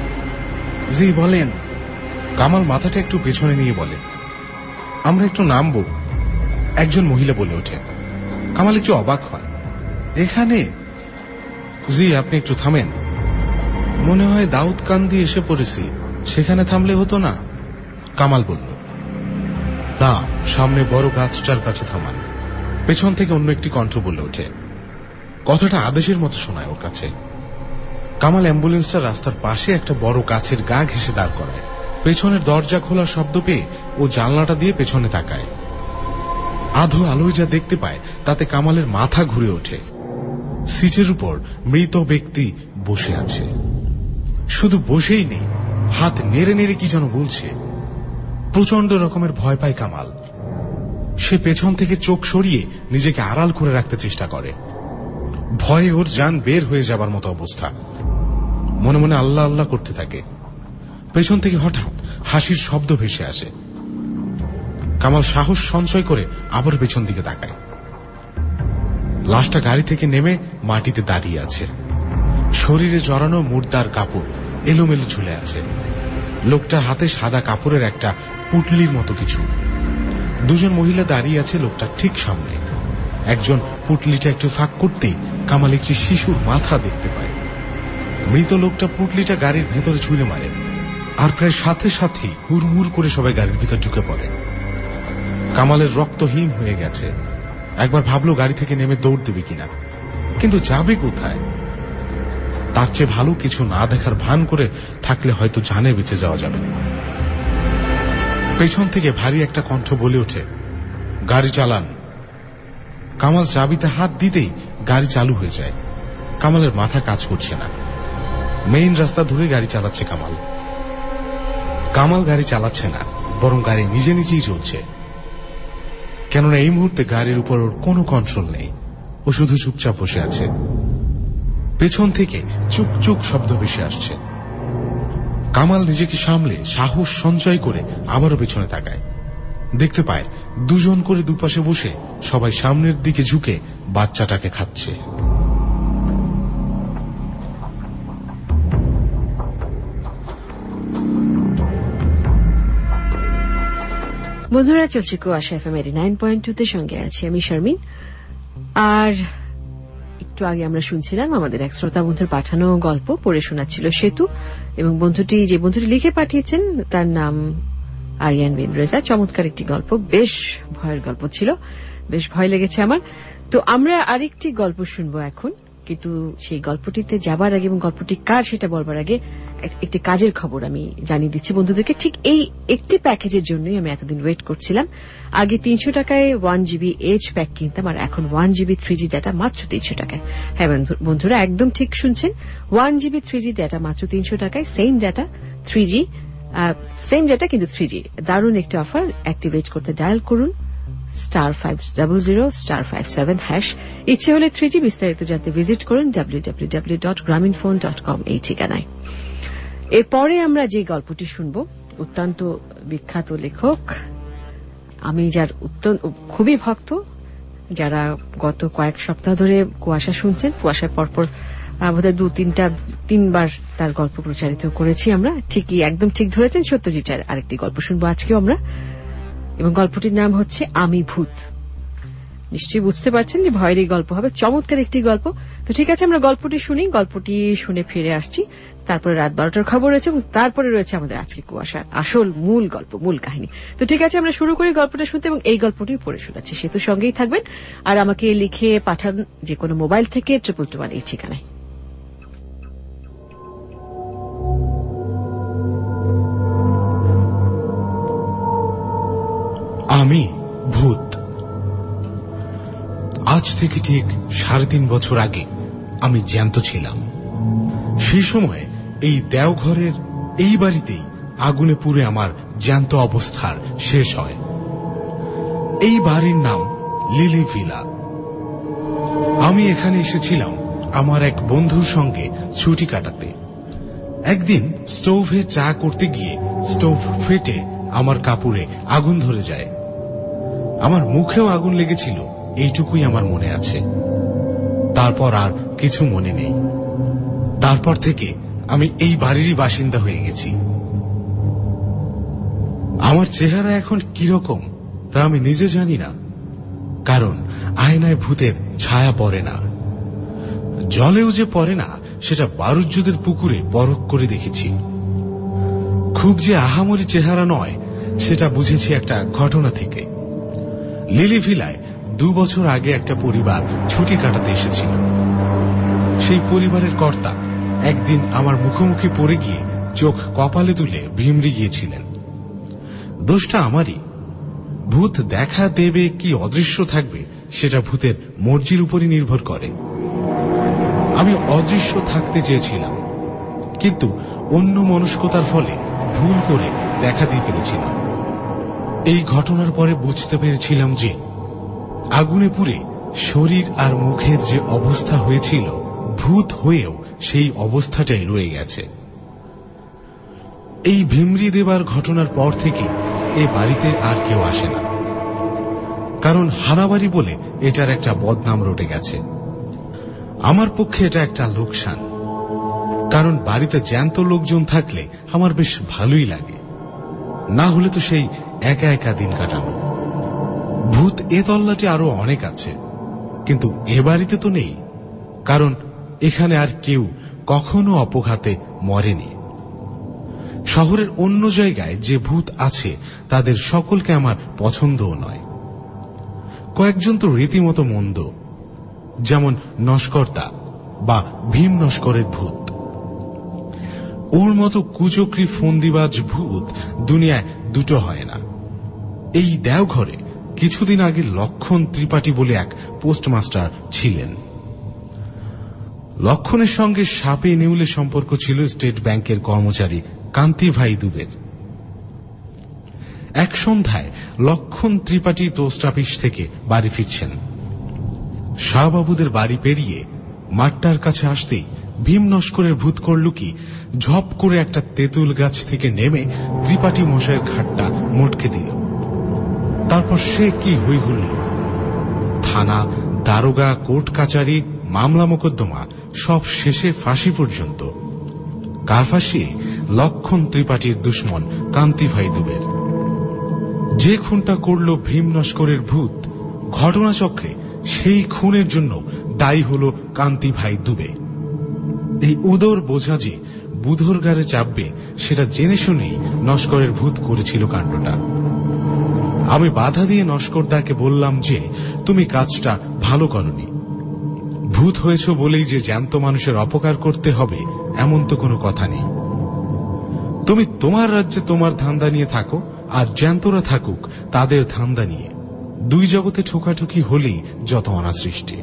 জি বলেন। কামাল মাথাটা একটু পেছনে নিয়ে বলে, আমরা একটু নামবো। একজন মহিলা বলে ওঠে, কামাল একটু অবাক হয়। এখানে? জি, আপনি একটু থামেন, মনে হয় দাউদ কান্দি এসে পড়েছি, সেখানে থামলে হতো না? কামাল বলল। না, সামনে বড় গাছটার কাছে থামান। পেছন থেকে অন্য একটি কণ্ঠ বলে ওঠে। কথাটা আদেশের মতো শোনায় ওর কাছে। কামাল অ্যাম্বুলেন্সটা রাস্তার পাশে একটা বড় গাছের গা ঘেঁষে দাঁড় করায়। পেছনের দরজা খোলার শব্দ পেয়ে ও জানলাটা দিয়ে পেছনে তাকায়। আধো আলোয় যা দেখতে পায় তাতে কামালের মাথা ঘুরে ওঠে। সিটের উপর মৃত ব্যক্তি বসে আছে। শুধু বসেই নেই, হাত নেড়ে নেড়ে কি যেন বলছে। প্রচন্ড রকমের ভয় পায় কামাল। সে পেছন থেকে চোখ সরিয়ে নিজেকে আড়াল করে রাখতে চেষ্টা করে। ভয়ে ওর জান বের হয়ে যাবার মতো অবস্থা। মনে মনে আল্লাহ আল্লাহ করতে থাকে। পেছন থেকে হঠাৎ হাসির শব্দ ভেসে আসে। কামাল সাহস সঞ্চয় করে আবার পেছন দিকে তাকায়। লাশটা গাড়ি থেকে নেমে মাটিতে দাঁড়িয়ে আছে। শরীরে জড়ানো মুর্দার কাপড় এলোমেলো ঝুলে আছে। লোকটার হাতে সাদা কাপড়ের একটা পুটলির মতো কিছু। দুজন মহিলা দাঁড়িয়ে আছে লোকটার ঠিক সামনে। একজন পুটলিটা একটু ফাঁক করতেই কামাল একটি শিশুর মাথা দেখতে পায়। মৃত লোকটা পুটলিটা গাড়ির ভেতরে ছুঁড়ে মারে, আর প্রায় সাথে সাথেই হুড়মুড় করে সবাই গাড়ির ভিতর ঢুকে পড়ে। কামালের রক্তহীন হয়ে গেছে। একবার ভাবলো গাড়ি থেকে নেমে দৌড় দেবে কিনা, কিন্তু যাবে কোথায়? তার চেয়ে ভালো কিছু না দেখার ভান করে থাকলে হয়তো জানে বেঁচে যাওয়া যাবে। পেছন থেকে ভারী একটা কণ্ঠ বলে ওঠে, গাড়ি চালান। কামাল চাবিতে হাত দিতেই গাড়ি চালু হয়ে যায়। কামালের মাথা কাজ করছে না। মেইন রাস্তা ধরে গাড়ি চালাচ্ছে কামাল। কামাল গাড়ি চালাচ্ছে না, বরং গাড়ি নিজে নিজেই চলছে। কেননা এই মুহূর্তে গাড়ির উপর ওর কোনো কন্ট্রোল নেই। ও শুধু চুপচাপ বসে আছে। পেছন থেকে চুক চুক শব্দ ভেসে আসছে। কামাল নিজেকে সামলে সাহস সঞ্চয় করে আবারও পেছনে তাকায়। দেখতে পায় দুজন করে দুপাশে বসে সবাই সামনের দিকে ঝুঁকে বাচ্চাটাকে খাচ্ছে। বন্ধুরা, চলছে Kuasha FM eighty nine point two তে, সঙ্গে আছি আমি শারমিন। আর একটু আগে আমরা শুনছিলাম আমাদের এক শ্রোতা বন্ধুর পাঠানো গল্প, পড়ে শোনাচ্ছিল সেতু, এবং বন্ধুটি যে বন্ধুটি লিখে পাঠিয়েছেন তার নাম আরিয়ান বিন রেজা। চমৎকার একটি গল্প, বেশ ভয়ের গল্প ছিল, বেশ ভয় লেগেছে আমার। তো আমরা আরেকটি গল্প শুনবো এখন, কিন্তু সেই গল্পটিতে যাবার আগে এবং গল্পটি কার সেটা বলবার আগে একটি কাজের খবর আমি জানিয়ে দিচ্ছি বন্ধুদেরকে। ঠিক এই একটি প্যাকেজের জন্যই আমি এতদিন ওয়েট করছিলাম। আগে তিনশো টাকায় ওয়ান জিবি এইচ প্যাক কিনতাম, আর এখন one GB three G data মাত্র তিনশো টাকায়। হ্যাঁ বন্ধুরা, একদম ঠিক শুনছেন, one GB three G data মাত্র তিনশো টাকায়। Same data three G, same data কিন্তু থ্রি জি। দারুণ একটি অফার। অ্যাক্টিভেট করতে ডায়াল করুন star five double zero star five seven hash. ইচ্ছে হলে থ্রি জি বিস্তারিত জানতে ভিজিট করুন W W W dot Grameen phone dot com এই ঠিকানায়। এরপরে আমরা যে গল্পটি শুনব, অত্যন্ত বিখ্যাত লেখক, আমি যার খুবই ভক্ত, যারা গত কয়েক সপ্তাহ ধরে কুয়াশা শুনছেন, কুয়াশার পরপর বোধহয় দু তিনটা তিনবার তার গল্প প্রচারিত করেছি আমরা। ঠিকই, একদম ঠিক ধরেছেন, সত্যজিৎ আরেকটি গল্প শুনবো আজকেও আমরা, এবং গল্পটির নাম হচ্ছে আমি ভূত। নিশ্চয়ই বুঝতে পারছেন যে ভয়েরই গল্প হবে, চমৎকার একটি গল্প। তো ঠিক আছে, আমরা গল্পটি শুনি, গল্পটি শুনে ফিরে আসছি। তারপরে রাত বারোটার খবর রয়েছে, এবং তারপরে রয়েছে আমাদের আজকে কুয়াশার আসল মূল গল্প, মূল কাহিনী। তো ঠিক আছে, আমরা শুরু করি গল্পটা শুনতে, এবং এই গল্পটি পড়ে শোনাচ্ছি সেতু। সঙ্গেই থাকবেন, আর আমাকে লিখে পাঠান যে কোনো মোবাইল থেকে ট্রিপল টু ওয়ান এই ঠিকানায়। আমি ভূত। আজ থেকে ঠিক সাড়ে তিন বছর আগে আমি জ্যান্ত ছিলাম। সেই সময় এই দেওঘরের এই বাড়িতেই আগুনে পুড়ে আমার জ্যান্ত অবস্থার শেষ হয়। এই বাড়ির নাম লিলি ভিলা। আমি এখানে এসেছিলাম আমার এক বন্ধুর সঙ্গে ছুটি কাটাতে। একদিন স্টোভে চা করতে গিয়ে স্টোভ ফেটে আমার কাপড়ে আগুন ধরে যায়। আমার মুখেও আগুন লেগেছিল, এইটুকুই আমার মনে আছে। তারপর আর কিছু মনে নেই। তারপর থেকে আমি এই বাড়িরই বাসিন্দা হয়ে গেছি। আমার চেহারা এখন কিরকম তা আমি নিজে জানি না। কারণ আয়নায় ভূতের ছায়া পড়ে না, জলেও যে পড়ে না সেটা বারুজ্জোদের পুকুরে পরখ করে দেখেছি। খুব যে আহামরি চেহারা নয় সেটা বুঝেছি একটা ঘটনা থেকে। লিলি ভিলায় দু বছর আগে একটা পরিবার ছুটি কাটাতে এসেছিল। সেই পরিবারের কর্তা একদিন আমার মুখোমুখি পড়ে গিয়ে চোখ কপালে তুলে ভিমড়ে গিয়েছিলেন। দোষটা আমারই। ভূত দেখা দেবে কি অদৃশ্য থাকবে সেটা ভূতের মর্জির উপরই নির্ভর করে। আমি অদৃশ্য থাকতে চেয়েছিলাম, কিন্তু অন্য মনস্কতার ফলে ভুল করে দেখা দিয়ে ফেলেছিলাম। এই ঘটনার পরে বুঝতে পেরেছিলাম যে আগুনে পুড়ে শরীর আর মুখের যে অবস্থা হয়েছিল, ভূত হয়েও সেই অবস্থাটাই রয়ে গেছে। এই ভিমরি দেবার ঘটনার পর থেকে এ বাড়িতে আর কেউ আসে না, কারণ হানাবাড়ি বলে এটার একটা বদনাম রটে গেছে। আমার পক্ষে এটা একটা লোকসান, কারণ বাড়িতে জ্যান্ত লোকজন থাকলে আমার বেশ ভালোই লাগে, না হলে তো সেই একা একা দিন কাটানো। ভূত এ তল্লাটে আরো অনেক আছে, কিন্তু এ বাড়িতে তো নেই, কারণ এখানে আর কেউ কখনো অপঘাতে মরেনি। শহরের অন্য জায়গায় যে ভূত আছে তাদের সকলকে আমার পছন্দও নয়। কয়েকজন তো রীতিমতো মন্দ, যেমন নস্কর্তা বা ভীম নস্করের ভূত। ওর মতো কুচক্রি ফন্দিবাজ ভূত দুনিয়ায় দুটো হয় না। এই দেওঘরে কিছুদিন আগে লক্ষণ ত্রিপাঠী বলে এক পোস্টমাস্টার ছিলেন। লক্ষণের সঙ্গে সাপে নেউলে সম্পর্ক ছিল স্টেট ব্যাংকের কর্মচারী কান্তি ভাই দুবের। এক সন্ধ্যায় লক্ষণ ত্রিপাঠী পোস্ট অফিস থেকে বাড়ি ফিরছেন। শাহবাবুদের বাড়ি পেরিয়ে মাঠটার কাছে আসতেই ভীম নস্করের ভূত করল কি, ঝপ করে একটা তেঁতুল গাছ থেকে নেমে ত্রিপাঠী মশাইয়ের ঘাটটা মোটকে দিল। তারপর সে কি হই হুল্ল। থানা, দারোগা, কোর্ট কাচারি, মামলা মোকদ্দমা সব শেষে ফাঁসি পর্যন্ত। কার ফাঁসি? লক্ষণ ত্রিপাঠীর দুশ্মন কান্তি ভাই দুবের। যে খুনটা করল ভীম নস্করের ভূত, ঘটনাচক্রে সেই খুনের জন্য দায়ী হল কান্তি ভাই দুবে। এই উদর বোঝা যে বুধর গাড়ে চাপবে সেটা জেনে শুনেই নস্করের ভূত করেছিল কাণ্ডটা। আমি বাধা দিয়ে নস্করদাকে বললাম যে তুমি কাজটা ভালো করনি। ভূত হয়েছ বলেই যে জ্যান্ত মানুষের অপকার করতে হবে এমন তো কোনো কথা নেই। তুমি তোমার রাজ্যে তোমার ধান্দা নিয়ে থাকো, আর জ্যান্তরা থাকুক তাদের ধান্দা নিয়ে। দুই জগতে ঠোকাঠুকি হলেই যত অনাসৃষ্টি।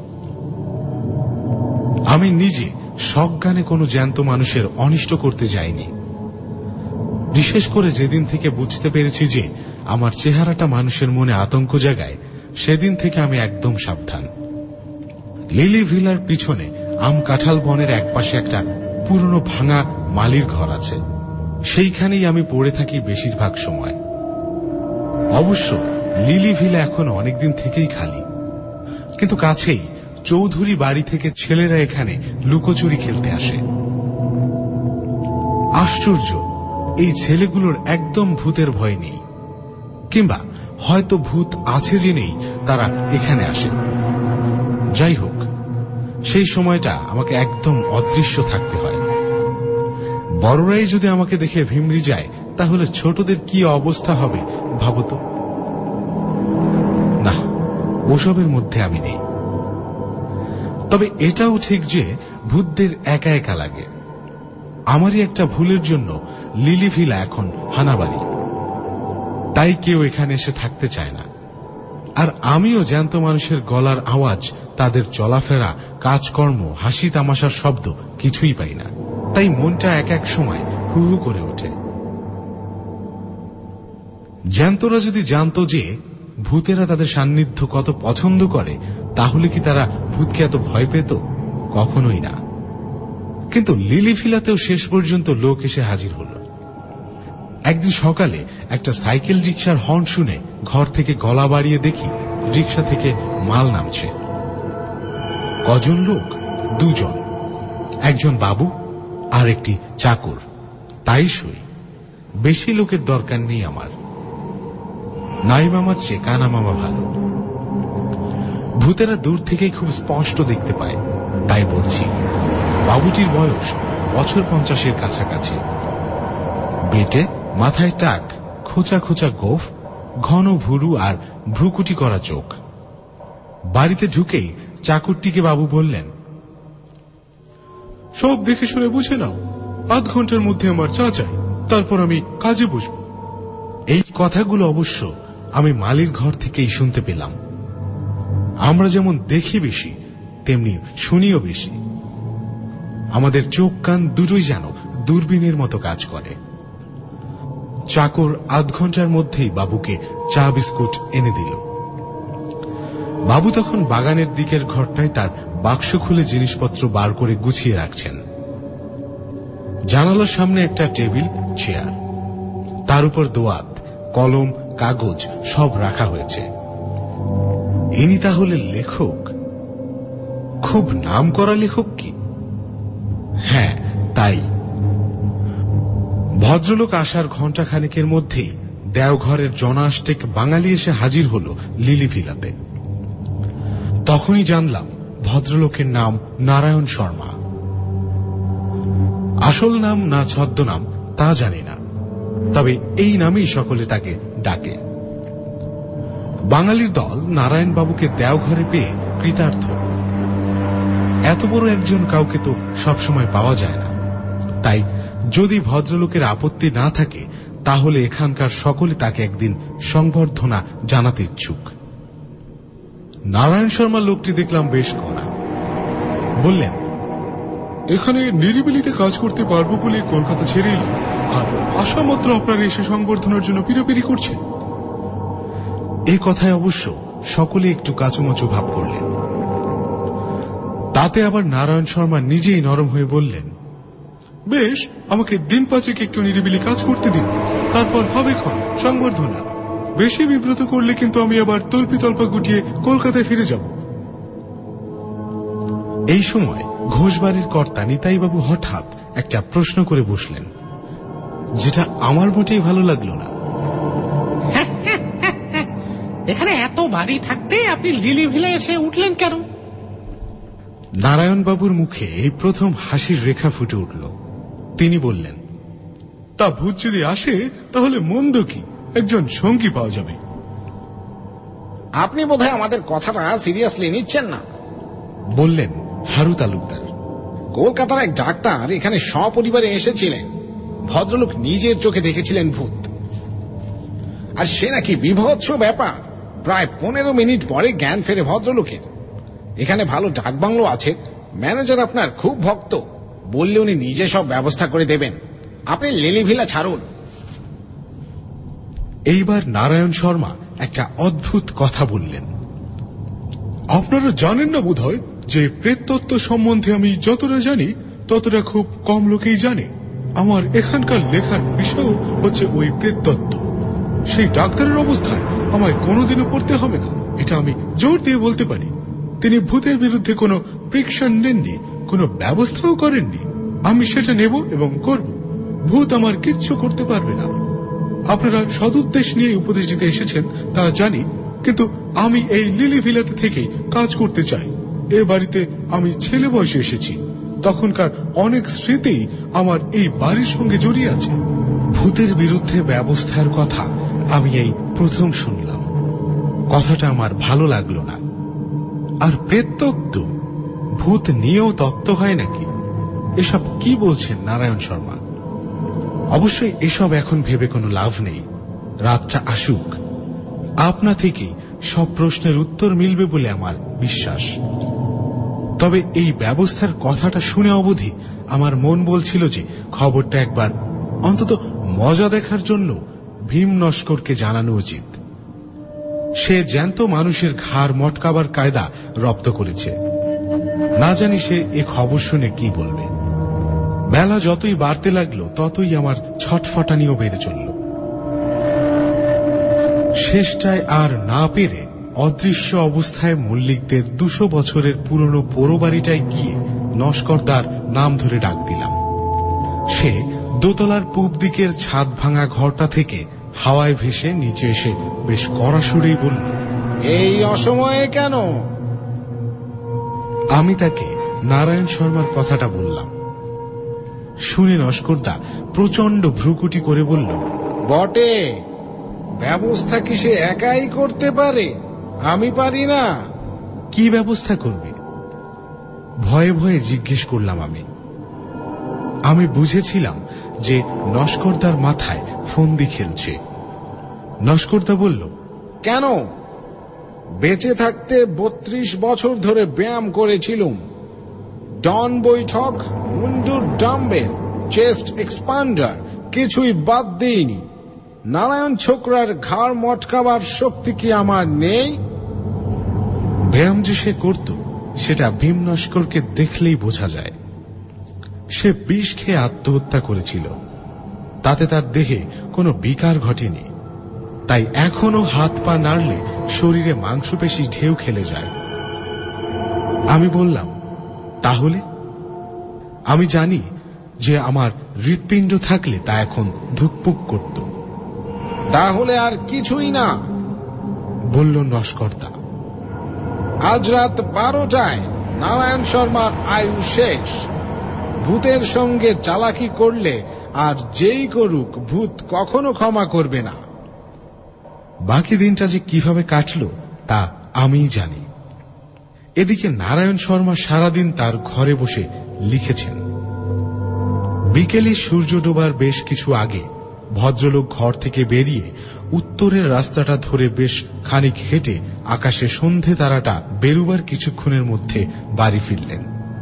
আমি নিজে সজ্ঞানে কোনো জ্যান্ত মানুষের অনিষ্ট করতে যাইনি। বিশেষ করে যেদিন থেকে বুঝতে পেরেছি যে আমার চেহারাটা মানুষের মনে আতঙ্ক জাগায়, সেদিন থেকে আমি একদম সাবধান। লিলি ভিলার পিছনে আম কাঁঠাল বনের একপাশে একটা পুরনো ভাঙা মালির ঘর আছে। সেইখানেই আমি পড়ে থাকি বেশিরভাগ সময়। অবশ্য লিলি ভিলা এখন অনেকদিন থেকেই খালি, কিন্তু কাছেই চৌধুরী বাড়ি থেকে ছেলেরা এখানে লুকোচুরি খেলতে আসে। আশ্চর্য, এই ছেলেগুলোর একদম ভূতের ভয় নেই, কিংবা হয়তো ভূত আছে জেনেই তারা এখানে আসে। যাই হোক, সেই সময়টা আমাকে একদম অদৃশ্য থাকতে হয়। বড়রাই যদি আমাকে দেখে ভিমরি যায়, তাহলে ছোটদের কি অবস্থা হবে ভাবতো। না, ওসবের মধ্যে আমি নেই। তবে এটাও ঠিক যে ভূতদের একা একা লাগে। আমারই একটা ভুলের জন্য লিলি ভিলা এখন হানাবাড়ি, তাই কেউ এখানে এসে থাকতে চায় না। আর আমিও জ্যান্ত মানুষের গলার আওয়াজ, তাদের চলাফেরা, কাজকর্ম, হাসি তামাশার শব্দ কিছুই পাই না। তাই মনটা এক এক সময় হু হু করে ওঠে। জ্যান্তরা যদি জানতো যে ভূতেরা তাদের সান্নিধ্য কত পছন্দ করে, তাহলে কি তারা ভূতকে এত ভয় পেত? কখনোই না। কিন্তু লিলি ভিলাতেও শেষ পর্যন্ত লোক এসে হাজির হল। একদিন সকালে একটা সাইকেল রিক্সার হর্ন শুনে ঘর থেকে গলা বাড়িয়ে দেখি রিক্সা থেকে মাল নামছে। কজন লোক? দুজন, একজন বাবু আর একটি চাকর। তাই সই, বেশি লোকের দরকার নেই আমার। নাই মামার চেয়ে কানা মামা ভালো। ভূতেরা দূর থেকেই খুব স্পষ্ট দেখতে পায়, তাই বলছি বাবুটির বয়স বছর পঞ্চাশের কাছাকাছি। বেটে, মাথায় টাক, খোঁচা খোঁচা গোফ, ঘন ভুরু আর ভ্রুকুটি করা চোখ। বাড়িতে ঢুকেই চাকরটিকে বাবু বললেন, সব দেখে শুনে বুঝে নাও, আধ ঘন্টার মধ্যে আমার চা চাই, তারপর আমি কাজে বসবো। এই কথাগুলো অবশ্য আমি মালির ঘর থেকেই শুনতে পেলাম। আমরা যেমন দেখি বেশি, তেমনি শুনিও বেশি। আমাদের চোখ কান দুটোই যেন দূরবীনের মতো কাজ করে। চাকর আধ ঘন্টার মধ্যেই বাবুকে চা বিস্কুট এনে দিল। বাবু তখন বাগানের দিকের ঘরটায় তার বাক্স খুলে জিনিসপত্র বার করে গুছিয়ে রাখছেন। জানালার সামনে একটা টেবিল, চেয়ার, তার উপর দোয়াত, কলম, কাগজ সব রাখা হয়েছে। ইনি তাহলে লেখক? খুব নাম করা লেখক কি? হ্যাঁ, তাই। ভদ্রলোক আসার ঘণ্টা খানেকের মধ্যেই দেওঘরের জনাষ্টেক বাঙালি এসে হাজির হল লিলি ভিলাতে। তখনই জানলাম ভদ্রলোকের নাম নারায়ণ শর্মা। আসল নাম না ছদ্মনাম তা জানি না, তবে এই নামেই সকলে তাকে ডাকে। বাঙালির দল নারায়ণবাবুকে দেওঘরে পেয়ে কৃতার্থ। এত বড় একজন কাউকে তো সবসময় পাওয়া যায় না, তাই যদি ভদ্রলোকের আপত্তি না থাকে তাহলে এখানকার সকলে তাকে একদিন সংবর্ধনা জানাতে ইচ্ছুক। নারায়ণ শর্মা লোকটি দেখলাম বেশ কড়া। বললেন, এখানে নিরিবিলিতে কাজ করতে পারবো বলে কলকাতা ছেড়ে এলাম, আর আসা মাত্র আপনারা এসে সংবর্ধনার জন্য পিড়াপিড়ি করছেন। এই কথায় অবশ্য সকলে একটু কাচুমাচু ভাব করলেন। তাতে আবার নারায়ণ শর্মা নিজেই নরম হয়ে বললেন, বেশ, আমাকে দিন পাঁচেক একটু নিরিবিলি কাজ করতে দিন, তারপর হবে ক্ষণ সংবর্ধনা। বেশি বিব্রত করলে কিন্তু আমি আবার তল্পি তল্পা গুটিয়ে কলকাতায় ফিরে যাব। এই সময় ঘোষবাড়ির কর্তা নিতাইবাবু হঠাৎ একটা প্রশ্ন করে বসলেন, যেটা আমার মোটেই ভালো লাগলো না। এখানে এত বাড়ি থাকতে আপনি লিলি ভিলে এসে উঠলেন কেন? নারায়ণবাবুর মুখে এই প্রথম হাসির রেখা ফুটে উঠল। তিনি বললেন, তা ভূত যদি আসে তাহলে মন্দ কি, একজন সঙ্গী পাওয়া যাবে। আপনি বোধহয় আমাদের কথাটা সিরিয়াসলি নিচ্ছেন না, বললেন হারু তালুকদার। কলকাতার এক ডাক্তার এখানে সপরিবারে এসেছিলেন। ভদ্রলোক নিজের চোখে দেখেছিলেন ভূত, আর সে নাকি বিভৎস ব্যাপার। প্রায় পনেরো মিনিট পরে জ্ঞান ফেরে ভদ্রলোকের। এখানে ভালো ডাকবাংলো আছে, ম্যানেজার আপনার খুব ভক্ত, বললে উনি নিজে সব ব্যবস্থা করে দেবেন। আপনি লিলি ভিলা ছাড়ুন। এইবার নারায়ণ শর্মা একটা অদ্ভুত কথা বললেন। আপনারা জানেন না বোধহয় যে প্রেততত্ত্ব সম্বন্ধে আমি যতটা জানি ততটা খুব কম লোকেই জানে। আমার এখানকার লেখার বিষয় হচ্ছে ওই প্রেততত্ত্ব। সেই ডাক্তারের অবস্থায় আমায় কোনোদিনও পড়তে হবে না, এটা আমি জোর দিয়ে বলতে পারি। তিনি ভূতের বিরুদ্ধে কোনো প্রিকশন নেননি, কোনো ব্যবস্থাও করেননি। আমি সেটা নেব এবং করব। ভূত আমার কিচ্ছু করতে পারবে না। আপনারা সদুদ্দেশ নিয়ে উপদেশ দিতে এসেছেন তা জানি, কিন্তু আমি এই লিলি ভিলাতে থেকেই কাজ করতে চাই। এ বাড়িতে আমি ছেলে বয়সে এসেছি, তখনকার অনেক স্মৃতি আমার এই বাড়ির সঙ্গে জড়িয়ে আছে। ভূতের বিরুদ্ধে ব্যবস্থার কথা আমি এই প্রথম শুনলাম। কথাটা আমার ভালো লাগলো না। আর প্রেততত্ত্ব, ভূত নিয়েও তত্ত্ব হয় নাকি? এসব কি বলছেন নারায়ণ শর্মা? অবশ্যই এসব এখন ভেবে কোনো লাভ নেই। রাতটা আসুক, আপনা থেকেই সব প্রশ্নের উত্তর মিলবে বলে আমার বিশ্বাস। তবে এই ব্যবস্থার কথাটা শুনে অবধি আমার মন বলছিল যে খবরটা একবার অন্তত মজা দেখার জন্য ভীম নস্করকে জানানো উচিত। সে জ্যান্ত মানুষের ঘাড় মটকাবার কায়দা রপ্ত করেছে। না জানি সে এ খবর শুনে কি বলবে। বেলা যতই বাড়তে লাগলো ততই আমার ছটফটানিও বেড়ে চলল। শেষটায় আর না পেরে অদৃশ্য অবস্থায় মল্লিকদের দুশো বছরের পুরনো পোড়ো বাড়িটায় গিয়ে নস্করদার নাম ধরে ডাক দিলাম। সে দোতলার পূব দিকের ছাদ ভাঙা ঘরটা থেকে হাওয়ায় ভেসে নিচে এসে বেশ কড়া সুরেই বলল, এই অসময়ে কেন? আমি তাকে নারায়ণ শর্মার কথাটা বললাম। শুনে নস্করদা প্রচন্ড ভ্রুকুটি করে বলল, বটে, ব্যবস্থা কি সে একাই করতে পারে? আমি পারি না। কি ব্যবস্থা করবে? ভয়ে ভয়ে জিজ্ঞেস করলাম আমি। আমি বুঝেছিলাম যে নস্করদার মাথায় ফন্দি খেলছে। নস্করদা বলল, কেন? বেঁচে থাকতে বত্রিশ বছর ধরে ব্যায়াম করেছিলুম। ডন বৈঠক, মুন্ডুর ডাম্বেল, চেস্ট এক্সপান্ডার কিছুই বাদ দিইনি। নারায়ণ ছোকরার ঘাড় মটকাবার শক্তি কি আমার নেই? ব্যায়াম যে সে করত সেটা ভীম নস্করকে দেখলেই বোঝা যায়। সে বিষ খেয়ে আত্মহত্যা করেছিল, তাতে তার দেহে কোনো বিকার ঘটেনি। তাই এখনো হাত পা নাড়লে শরীরে মাংসপেশি ঢেউ খেলে যায়। আমি বললাম, তাহলে? আমি জানি যে আমার হৃৎপিণ্ড থাকলে তা এখন ধুকপুক করত। তাহলে আর কিছুই না, বলল নস্করদা। আজ রাত বারোটায় নারায়ণ শর্মার আয়ু শেষ। ভূতের সঙ্গে চালাকি করলে আর যেই করুক, ভূত কখনো ক্ষমা করবে না। বাকি দিনটা যে কিভাবে কাটলো তা আমিই জানি। এদিকে নারায়ণ শর্মা সারাদিন তার ঘরে বসে লিখেছেন। বিকেলে সূর্য ডোবার বেশ কিছু আগে ভদ্রলোক ঘর থেকে বেরিয়ে উত্তরের রাস্তাটা ধরে বেশ খানিক হেঁটে আকাশে সন্ধে তারাটা বেরুবার কিছুক্ষণের মধ্যে বাড়ি ফিরলেন।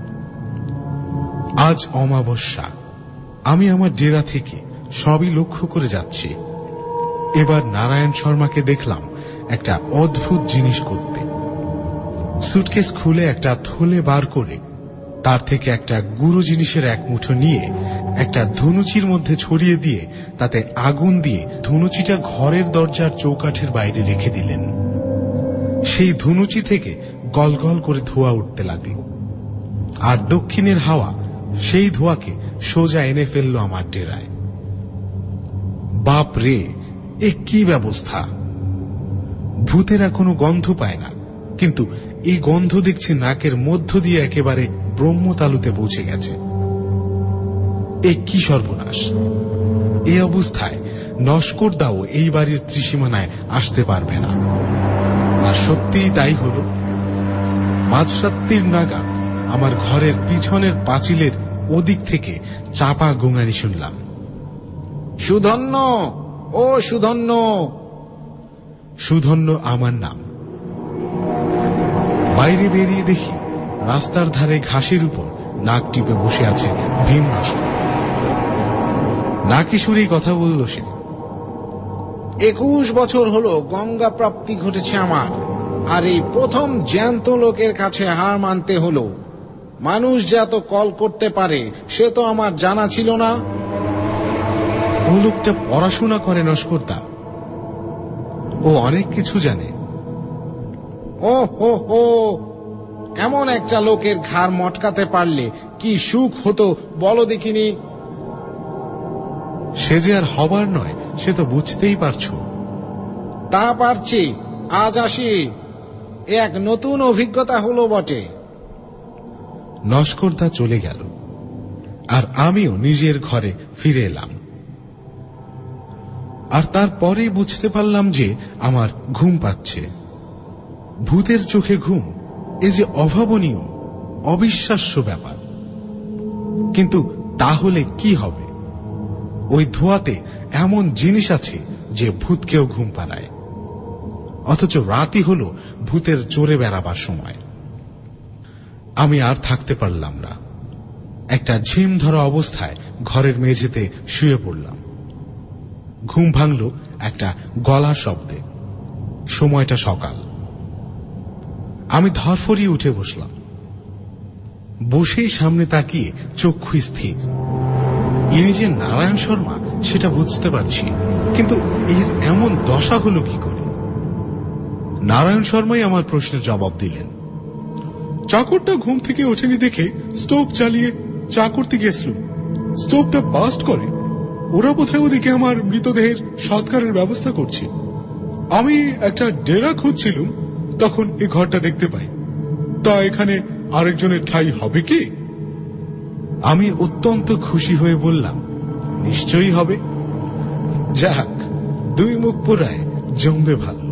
আজ অমাবস্যা। আমি আমার ডেরা থেকে সবই লক্ষ্য করে যাচ্ছি। এবার নারায়ণ শর্মাকে দেখলাম একটা অদ্ভুত জিনিস করতে। সুটকেস খুলে একটা থলে বার করে তার থেকে একটা গুঁড়ো জিনিসের এক মুঠো নিয়ে একটা ধনুচির মধ্যে ছড়িয়ে দিয়ে তাতে আগুন দিয়ে ধনুচিটা ঘরের দরজার চৌকাঠের বাইরে রেখে দিলেন। সেই ধনুচি থেকে গলগল করে ধোঁয়া উঠতে লাগলো, আর দক্ষিণের হাওয়া সেই ধোঁয়াকে সোজা এনে ফেললো আমার ডেরায়। বাপ রে, এ কি ব্যবস্থা! ভূতেরা কোনো গন্ধ পায় না, কিন্তু এই গন্ধ দেখছি নাকের মধ্য দিয়ে একেবারে ব্রহ্মতালুতে পৌঁছে গেছে। এ কি সর্বনাশ! এই অবস্থায় নস্করদাও এই বাড়ির ত্রিসীমানায় আসতে পারবে না। আর সত্যিই তাই হল। মাঝরাত্রির নাগাদ আমার ঘরের পিছনের পাঁচিলের ওদিক থেকে চাপা গোঙানি শুনলাম। সুধন্য, ও সুধন্য! সুধন্য আমার নাম। বাইরে বেরিয়ে দেখি রাস্তার ধারে ঘাসের উপর নাক টিপে বসে আছে ভীম নস্কর। নাকি সুরেই কথা বলল সে। একুশ বছর হলো গঙ্গা প্রাপ্তি ঘটেছে আমার, আর এই প্রথম জ্যান্ত লোকের কাছে হার মানতে হলো। মানুষ যে এত কল করতে পারে সে তো আমার জানা ছিল না। ও লোকটা পড়াশোনা করে নস্করদা, ও অনেক কিছু জানে। ও হো হো, এমন একটা লোকের ঘাড় মটকাতে পারলে কি সুখ হতো বলো দেখিনি। সে যে আর হবার নয় সে তো বুঝতেই পারছো। তা পারছি। আজ আসি, এক নতুন অভিজ্ঞতা হলো বটে। নস্করদা চলে গেল, আর আমিও নিজের ঘরে ফিরে এলাম। আর তারপরেই বুঝতে পারলাম যে আমার ঘুম পাচ্ছে। ভূতের চোখে ঘুম, এ যে অভাবনীয়, অবিশ্বাস্য ব্যাপার। কিন্তু তাহলে কি হবে? ওই ধোঁয়াতে এমন জিনিস আছে যে ভূতকেও ঘুম পাড়ায়, অথচ রাতই হল ভূতের চড়ে বেড়াবার সময়। আমি আর থাকতে পারলাম না। একটা ঝিম ধরা অবস্থায় ঘরের মেঝেতে শুয়ে পড়লাম। ঘুম ভাঙল একটা গলার শব্দে। সময়টা সকাল। আমি ধরফরিয়ে উঠে বসলাম। বসেই সামনে তাকিয়ে চক্ষু স্থির। ইনি যে নারায়ণ শর্মা সেটা বুঝতে পারছি, কিন্তু এর এমন দশা হলো কি করে? নারায়ণ শর্মাই আমার প্রশ্নের জবাব দিলেন। চাকরটা ঘুম থেকে ওঠেনি দেখে স্টোভ চালিয়ে চা করতে গেছিল। স্টোভটা বাস্ট করে। ওরা বোধহয় ওদিকে আমার মৃতদেহের সৎকারের ব্যবস্থা করছে। আমি একটা ডেরা খুঁজছিলুম, তখন এই ঘরটা দেখতে পাই। তা এখানে আরেকজনের ঠাঁই হবে কি? আমি অত্যন্ত খুশি হয়ে বললাম, নিশ্চয়ই হবে। যাক, দুই মুখ পোড়ায় জমবে ভালো।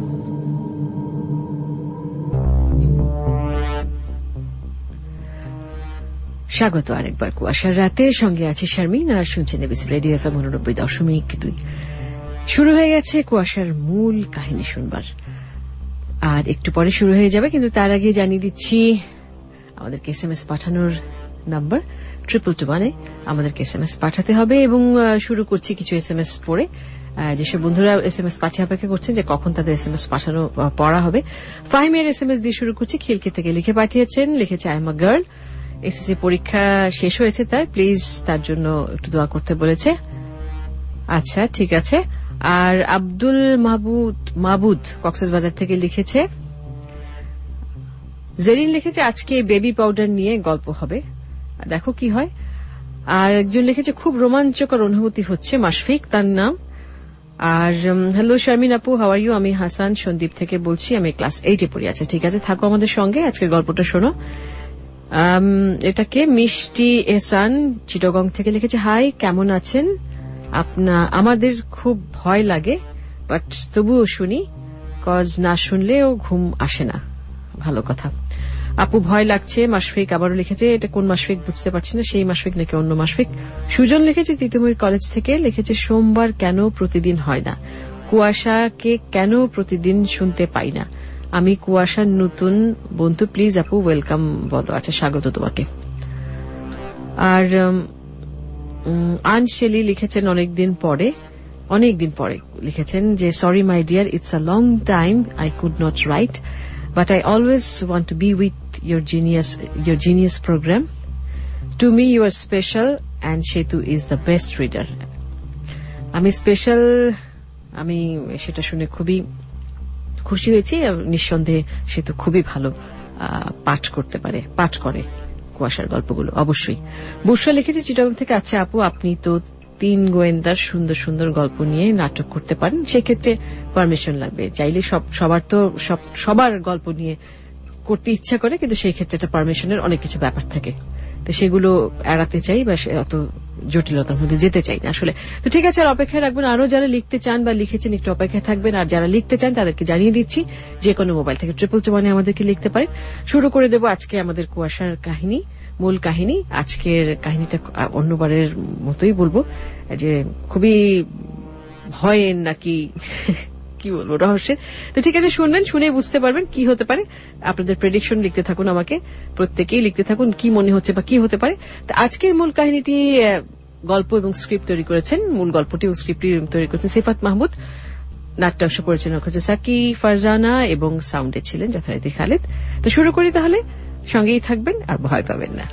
স্বাগত আরেকবার কুয়াশার রাতে, সঙ্গে আছে শারমিন, আর শুনছেন এবিসি রেডিও এফএম উননব্বই দশমিক দুই। শুরু হয়ে গেছে কুয়াশার মূল কাহিনী শুনবার, আর একটু পরে শুরু হয়ে যাবে, কিন্তু তার আগে জানিয়ে দিচ্ছি আমাদেরকে এস এম এস পাঠানোর নাম্বার ট্রিপল টু ওয়ানে আমাদেরকে এস এম এস পাঠাতে হবে। এবং শুরু করছি কিছু এস এম এস পড়ে। যেসব বন্ধুরা এস এম এস পাঠিয়ে অপেক্ষা করছেন যে কখন তাদের এস এম এস পাঠানো পড়া হবে, ফাহিমের এস এম এস দিয়ে শুরু করছি। খিলকে থেকে লিখে পাঠিয়েছেন, লিখেছে I am a girl, SSC পরীক্ষা শেষ হয়েছে তার, প্লিজ তার জন্য একটু দোয়া করতে বলেছে। আচ্ছা, ঠিক আছে। আর আব্দুল মাহবুদ মাহবুদ কক্সবাজার থেকে লিখেছে, জেরিন লিখেছে আজকে বেবি পাউডার নিয়ে গল্প হবে, দেখো কি হয়। আর একজন লিখেছে খুব রোমাঞ্চকর অনুভূতি হচ্ছে, মাশফিক তার নাম। আর হ্যালো শারমিন আপু, হাউ আর ইউ? আমি হাসান সন্দীপ থেকে বলছি, আমি ক্লাস এইটে পড়ি। আচ্ছা, ঠিক আছে, থাকো আমাদের সঙ্গে, আজকের গল্পটা শোনো। এটাকে মিষ্টি এসান চিটগং থেকে লিখেছে, হাই, কেমন আছেন? আপনা আমাদের খুব ভয় লাগে, বাট তবুও শুনি, কজ না শুনলেও ঘুম আসে না। ভালো কথা আপু, ভয় লাগছে। মাশফিক আবারও লিখেছে, এটা কোন মাশফিক বুঝতে পারছি না, সেই মাশফিক নাকি অন্য মাশফিক। সুজন লিখেছে তিতুমির কলেজ থেকে, লিখেছে সোমবার কেন প্রতিদিন হয় না, কুয়াশাকে কেন প্রতিদিন শুনতে পাই না, আমি কুয়াশার নতুন বন্ধু, প্লিজ আপু ওয়েলকাম বলো। আচ্ছা, স্বাগত তোমাকে। আর আনশেলি লিখেছেন অনেকদিন পরে, অনেকদিন পরে লিখেছেন যে, sorry my dear, it's a long time I could not write, but I always want to be with your genius your genius program. To me you are special and Setu is the best reader. আমি স্পেশাল, আমি সেটা শুনে খুবই খুশি হয়েছি। নিঃসন্দেহে সে তো খুবই ভালো পাঠ করতে পারে, পাঠ করে কুয়াশার গল্পগুলো অবশ্যই। বুশরা লিখেছে চিটাগং থেকে, আচ্ছা আপু, আপনি তো তিন গোয়েন্দার সুন্দর সুন্দর গল্প নিয়ে নাটক করতে পারেন, সেক্ষেত্রে পারমিশন লাগবে। চাইলে সব সবার তো সব সবার গল্প নিয়ে করতে ইচ্ছা করে, কিন্তু সেই ক্ষেত্রে একটা পারমিশনের অনেক কিছু ব্যাপার থাকে, তো সেগুলো এড়াতে চাই বা অত জটিলতার মধ্যে যেতে চাই না আসলে। তো ঠিক আছে, আর অপেক্ষায় রাখবেন। আরো যারা লিখতে চান বা লিখেছেন একটু অপেক্ষায় থাকবেন, আর যারা লিখতে চান তাদেরকে জানিয়ে দিচ্ছি যে কোনো মোবাইল থেকে ট্রিপল টু ওয়ানে আমাদেরকে লিখতে পারেন। শুরু করে দেব আজকে আমাদের কুয়াশার কাহিনী, মূল কাহিনী। আজকের কাহিনীটা অন্যবারের মতোই বলবো, যে খুবই ভয়ের নাকি কি বলবো, রহস্যের। তো ঠিক আছে, শুনবেন, শুনে বুঝতে পারবেন কি হতে পারে। আপনাদের প্রেডিকশন লিখতে থাকুন, আমাকে প্রত্যেকেই লিখতে থাকুন কি মনে হচ্ছে বা কি হতে পারে। তো আজকের মূল কাহিনীটি, গল্প এবং স্ক্রিপ্ট তৈরি করেছেন, মূল গল্পটি এবং স্ক্রিপ্টটি তৈরি করেছেন সিফাত মাহমুদ, নাট্যাংশ পরিচালনা করেছে সাকি ফারজানা, এবং সাউন্ডে ছিলেন যথারীতি খালেদ। তো শুরু করি তাহলে, সঙ্গেই থাকবেন আর ভয় পাবেন না।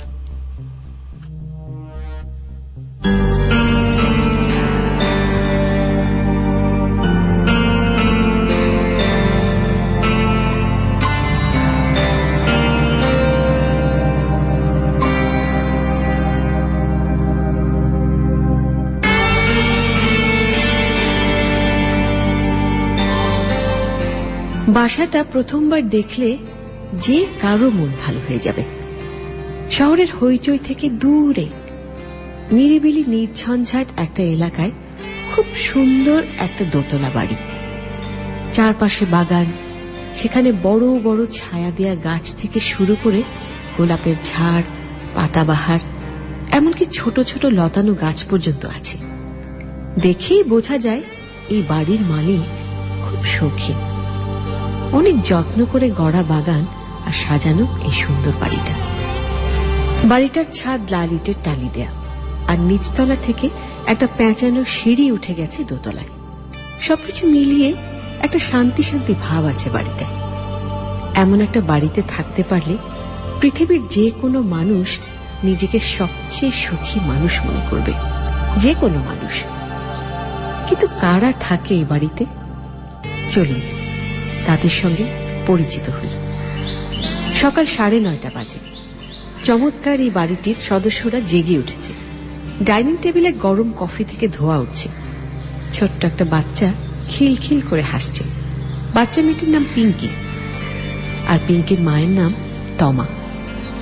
বাসাটা প্রথমবার দেখলে যে কারো মন ভালো হয়ে যাবে। শহরের হইচই থেকে দূরে নিরিবিলি নির্ঝঞ্ঝাট একটা এলাকায় খুব সুন্দর একটা দোতলা বাড়ি, চারপাশে বাগান, সেখানে বড় বড় ছায়া দেয়া গাছ থেকে শুরু করে গোলাপের ঝাড়, পাতাবাহার, এমনকি ছোট ছোট লতানো গাছ পর্যন্ত আছে। দেখেই বোঝা যায় এই বাড়ির মালিক খুব সুখী। অনেক যত্ন করে গড়া বাগান আর সাজানো এই সুন্দর বাড়িটা। বাড়িটার ছাদ লাল ইটের টালি দেয়া, আর নিচতলা থেকে একটা পেঁচানো সিঁড়ি উঠে গেছে দোতলায়। সবকিছু মিলিয়ে একটা শান্তি শান্তি ভাব আছে বাড়িটা। এমন একটা বাড়িতে থাকতে পারলে পৃথিবীর যে কোনো মানুষ নিজেকে সবচেয়ে সুখী মানুষ মনে করবে, যে কোনো মানুষ। কিন্তু কারা থাকে এই বাড়িতে, চলুন তাদের সঙ্গে পরিচিত হই। সকাল সাড়ে নয়টা বাজে। চমৎকার এই বাড়িটির সদস্যরা জেগে উঠেছে। ডাইনিং টেবিলে গরম কফি থেকে ধোয়া উঠছে। ছোট্ট একটা বাচ্চা খিলখিল করে হাসছে। বাচ্চা মেয়েটির নাম পিঙ্কি, আর পিঙ্কির মায়ের নাম তমা।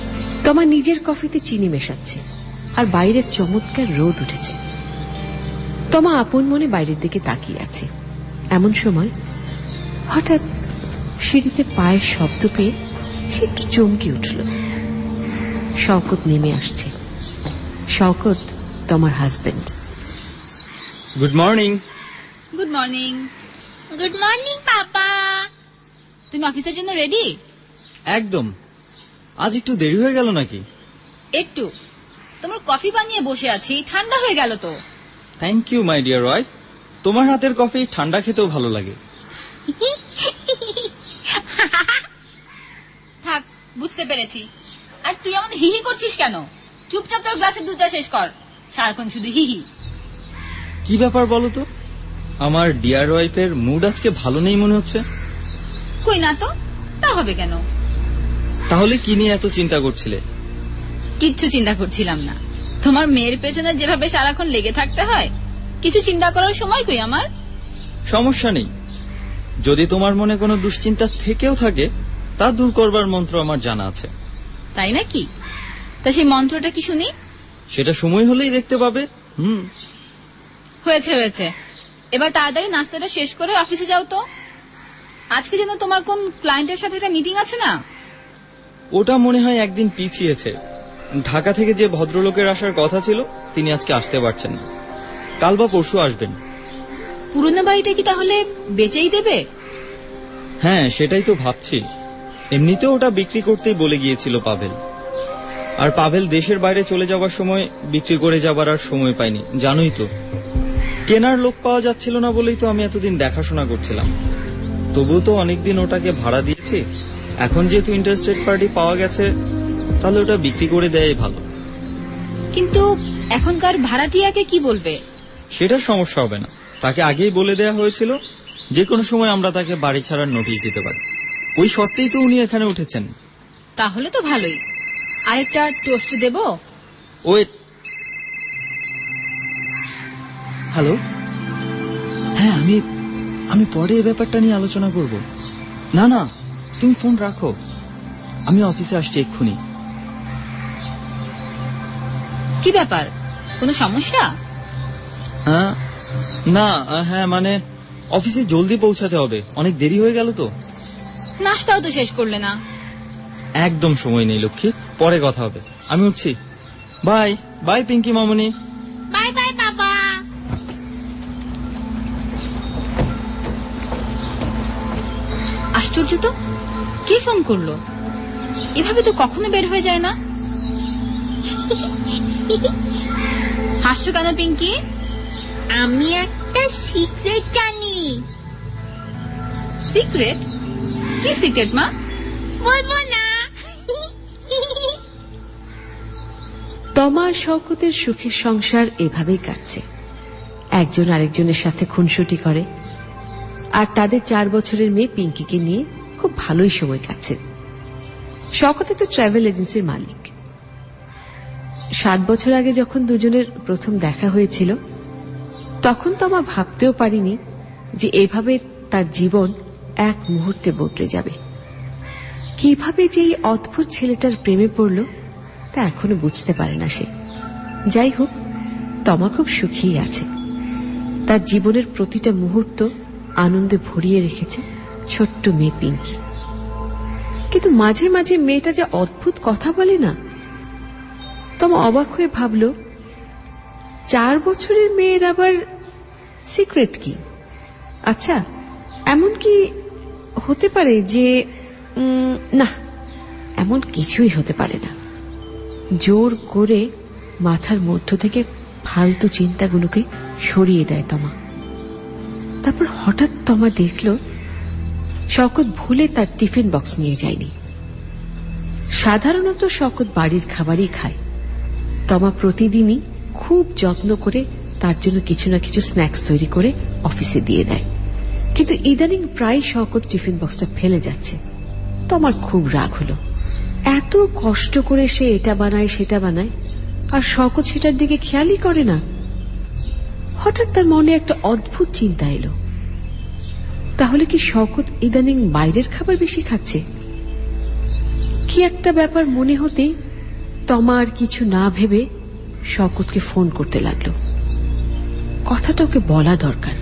তমা নিজের কফিতে চিনি মেশাচ্ছে, আর বাইরের চমৎকার রোদ উঠেছে। তমা আপন মনে বাইরের দিকে তাকিয়ে আছে। এমন সময় হঠাৎ সিঁড়িতে পায়ের শব্দ পেয়ে সে একটু চমকে উঠল। শওকত নেমে আসছে। শওকত তোমার husband. Good morning. Good morning. Good morning papa. তুমি অফিসের জন্য রেডি? একদম। আজ একটু দেরি হয়ে গেল নাকি? একটু। তোমার কফি বানিয়ে বসে আছি, ঠান্ডা হয়ে গেল তো। Thank you my dear wife. তোমার হাতের কফি ঠান্ডা খেতেও ভালো লাগে। থাক, বুঝতে পেরেছি। আর তুই আমাদের হিহি করছিস কেন? চুপচাপ তোর গ্লাসের দুধটা শেষ কর। সারাক্ষণ শুধু হিহি। কি ব্যাপার বলো তো? আমার ডিয়ার ওয়াইফের মুড আজকে ভালো নেই মনে হচ্ছে। কই না তো, তা হবে কেন? তাহলে কি নিয়ে এত চিন্তা করছিলে? কিচ্ছু চিন্তা করছিলাম না। তোমার মেয়ের পেছনে যেভাবে সারাক্ষণ লেগে থাকতে হয়, কিছু চিন্তা করার সময় কই আমার? সমস্যা নেই। যদি তোমার মনে কোনো দুশ্চিন্তা থেকেও থাকে, তা দূর করবার মন্ত্র আমার জানা আছে। তাই নাকি? তা সেই মন্ত্রটা কি শুনি? সেটা সময় হলেই দেখতে পাবে। হুম, হয়েছে হয়েছে। এবার তাড়াতাড়ি নাস্তাটা শেষ করে অফিসে যাও তো। আজকে যেন তোমার কোন ক্লায়েন্টের সাথে একটা মিটিং আছে না? ওটা মনে হয় একদিন পিছিয়েছে। ঢাকা থেকে যে ভদ্রলোকের আসার কথা ছিল, তিনি আজকে আসতে পারছেন না। কাল বা পরশু আসবেন। পুরনো বাড়িটা কি তাহলে বেচেই দেবে? হ্যাঁ, সেটাই তো ভাবছি। এমনিতেও ওটা বিক্রি করতেই বলে গিয়েছিল পাভেল। আর পাভেল দেশের বাইরে চলে যাওয়ার সময় বিক্রি করে যাবার আর সময় পাইনি, জানোই তো। কেনার লোক পাওয়া যাচ্ছিল না বলেই তো আমি এতদিন দেখাশোনা করছিলাম। তবুও তো অনেকদিন ওটাকে ভাড়া দিয়েছি। এখন যেহেতু ইন্টারেস্টেড পার্টি পাওয়া গেছে, তাহলে ওটা বিক্রি করে দেয়াই ভালো। কিন্তু এখনকার ভাড়াটিয়াকে কি বলবে? সেটা সমস্যা হবে না। তাকে আগেই বলে দেয়া হয়েছিল যে কোনো সময় আমরা তাকে বাড়ি ছাড়ার নোটিশ দিতে পারি। ওই শর্তেই তো উনি এখানে উঠেছেন। তাহলে তো ভালোই। আরেকটা টোস্ট দেব? ওয়েট। হ্যালো। হ্যাঁ, আমি আমি পরে এই ব্যাপারটা নিয়ে আলোচনা করব। না না, তুমি ফোন রাখো। আমি অফিসে আসছি এক্ষুনি। কি ব্যাপার, কোনো সমস্যা? হ্যাঁ, না, হ্যাঁ মানে অফিসে জলদি পৌঁছাতে হবে, অনেক দেরি হয়ে গেল তো। নাস্তাও তো শেষ করলে না। একদম সময় নেই লক্ষ্মী, পরে কথা হবে। আমি উঠছি। বাই বাই পিঙ্কি মামনি। বাই বাই বাবা। আশ্চর্য তো, কে ফোন করলো? এভাবে তো কখনো বের হয়ে যায় না। হাসছো কেন পিঙ্কি? আমি একটা সিক্রেট জানি। সিক্রেট? কি সিক্রেট মা? বলবো না। তমা শওকতের সুখের সংসার এভাবেই কাটছে। একজন আরেকজনের সাথে খুনসুটি করে, আর তাদের চার বছরের মেয়ে পিঙ্কিকে নিয়ে খুব ভালোই সময় কাটছে। শওকত তো ট্রাভেল এজেন্সির মালিক। সাত বছর আগে যখন দুজনের প্রথম দেখা হয়েছিল, তখন তমা ভাবতেও পারিনি যে এভাবে তার জীবন এক মুহূর্তে বদলে যাবে। কিভাবে যে এই অদ্ভুত ছেলেটার প্রেমে পড়ল তা এখনো বুঝতে পারে না সে। যাই হোক, তমা খুব সুখী আছে। তার জীবনের প্রতিটা মুহূর্ত আনন্দে ভরিয়ে রেখেছে ছোট্ট মেয়ে পিঙ্কি। কিন্তু মাঝে মাঝে মেয়েটা যে অদ্ভুত কথা বলে না। তমা অবাক হয়ে ভাবল, চার বছরের মেয়ের আবার সিক্রেট কি? আচ্ছা, এমন কি হতে পারে যে না, এমন কিছুই হতে পারে না। জোর করে মাথার মধ্য থেকে ফালতু চিন্তাগুলোকে সরিয়ে দেয় তমা। তারপর হঠাৎ তমা দেখল শওকত ভুলে তার টিফিন বক্স নিয়ে যায়নি। সাধারণত শওকত বাড়ির খাবারই খায়। তমা প্রতিদিনই খুব যত্ন করে তার জন্য কিছু না কিছু স্ন্যাক্স তৈরি করে অফিসে দিয়ে দেয়। কিন্তু ইদানিং প্রায় শওকত টিফিন বক্সটা ফেলে যাচ্ছে। তমার খুব রাগ হলো। এত কষ্ট করে সে এটা বানায় সেটা বানায়, আর শওকত সেটার দিকে খেয়ালই করে না। হঠাৎ তার মনে একটা অদ্ভুত চিন্তা এলো, তাহলে কি শওকত ইদানিং বাইরের খাবার বেশি খাচ্ছে? কি একটা ব্যাপার মনে হতেই তমা আর কিছু না ভেবে শওকতকে ফোন করতে লাগলো। কথাটা ওকে বলা দরকার।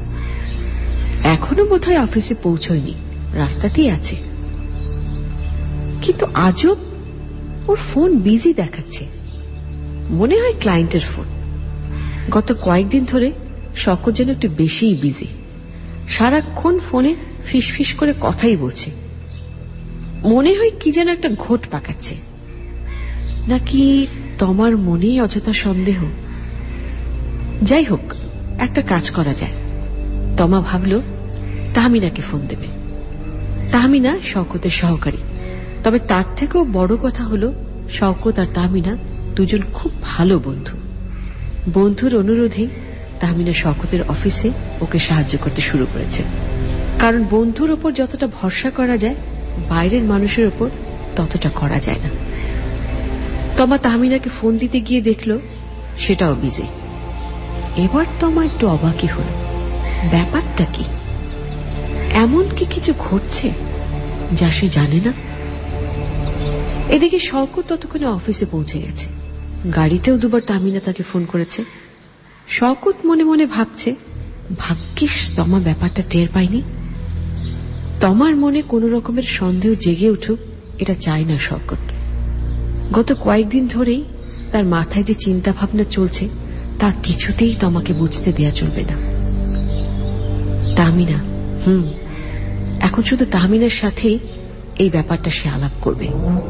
এখনো বোধহয় অফিসে পৌঁছয়নি, রাস্তাতেই আছে। কিন্তু আজব, ওর ফোন বিজি দেখাচ্ছে। মনে হয় ক্লায়েন্টের ফোন। গত কয়েকদিন ধরে শওকত যেন একটু বেশিই বিজি। সারাক্ষণ ফোনে ফিসফিস করে কথাই বলছে। মনে হয় কি যেন একটা ঘোট পাকাচ্ছে। নাকি তোমার মনেই অযথা সন্দেহ? যাই হোক, একটা কাজ করা যায়। তমা ভাবল তাহমিনাকে ফোন দেবে। তাহমিনা শওকতের সহকারী, তবে তার থেকেও বড় কথা হল শওকত আর তাহমিনা দুজন খুব ভালো বন্ধু। বন্ধুর অনুরোধে তাহমিনা শওকতের অফিসে ওকে সাহায্য করতে শুরু করেছে। কারণ বন্ধুর ওপর যতটা ভরসা করা যায়, বাইরের মানুষের ওপর ততটা করা যায় না। তমা তাহমিনাকে ফোন দিতে গিয়ে দেখল সেটাও বিজি। এবার তমা একটু অবাকই হল, ব্যাপারটা কি? এমন কি কিছু ঘটছে যা সে জানে না? এদিকে শওকত ততক্ষণে অফিসে পৌঁছে গেছে। গাড়িতেও দুবার তাহমিনা তাকে ফোন করেছে। শওকত মনে মনে ভাবছে, ভাগ্যিস তমা ব্যাপারটা টের পায়নি। তমার মনে কোন রকমের সন্দেহ জেগে উঠুক, এটা চায় না শওকত। গত কয়েকদিন ধরেই তার মাথায় যে চিন্তা ভাবনা চলছে তা কিছুতেই তমাকে বুঝতে দেয়া চলবে না। তাহমিনা, হুম এখন শুধু তাহমিনার সাথেই এই ব্যাপারটা সে আলাপ করবে।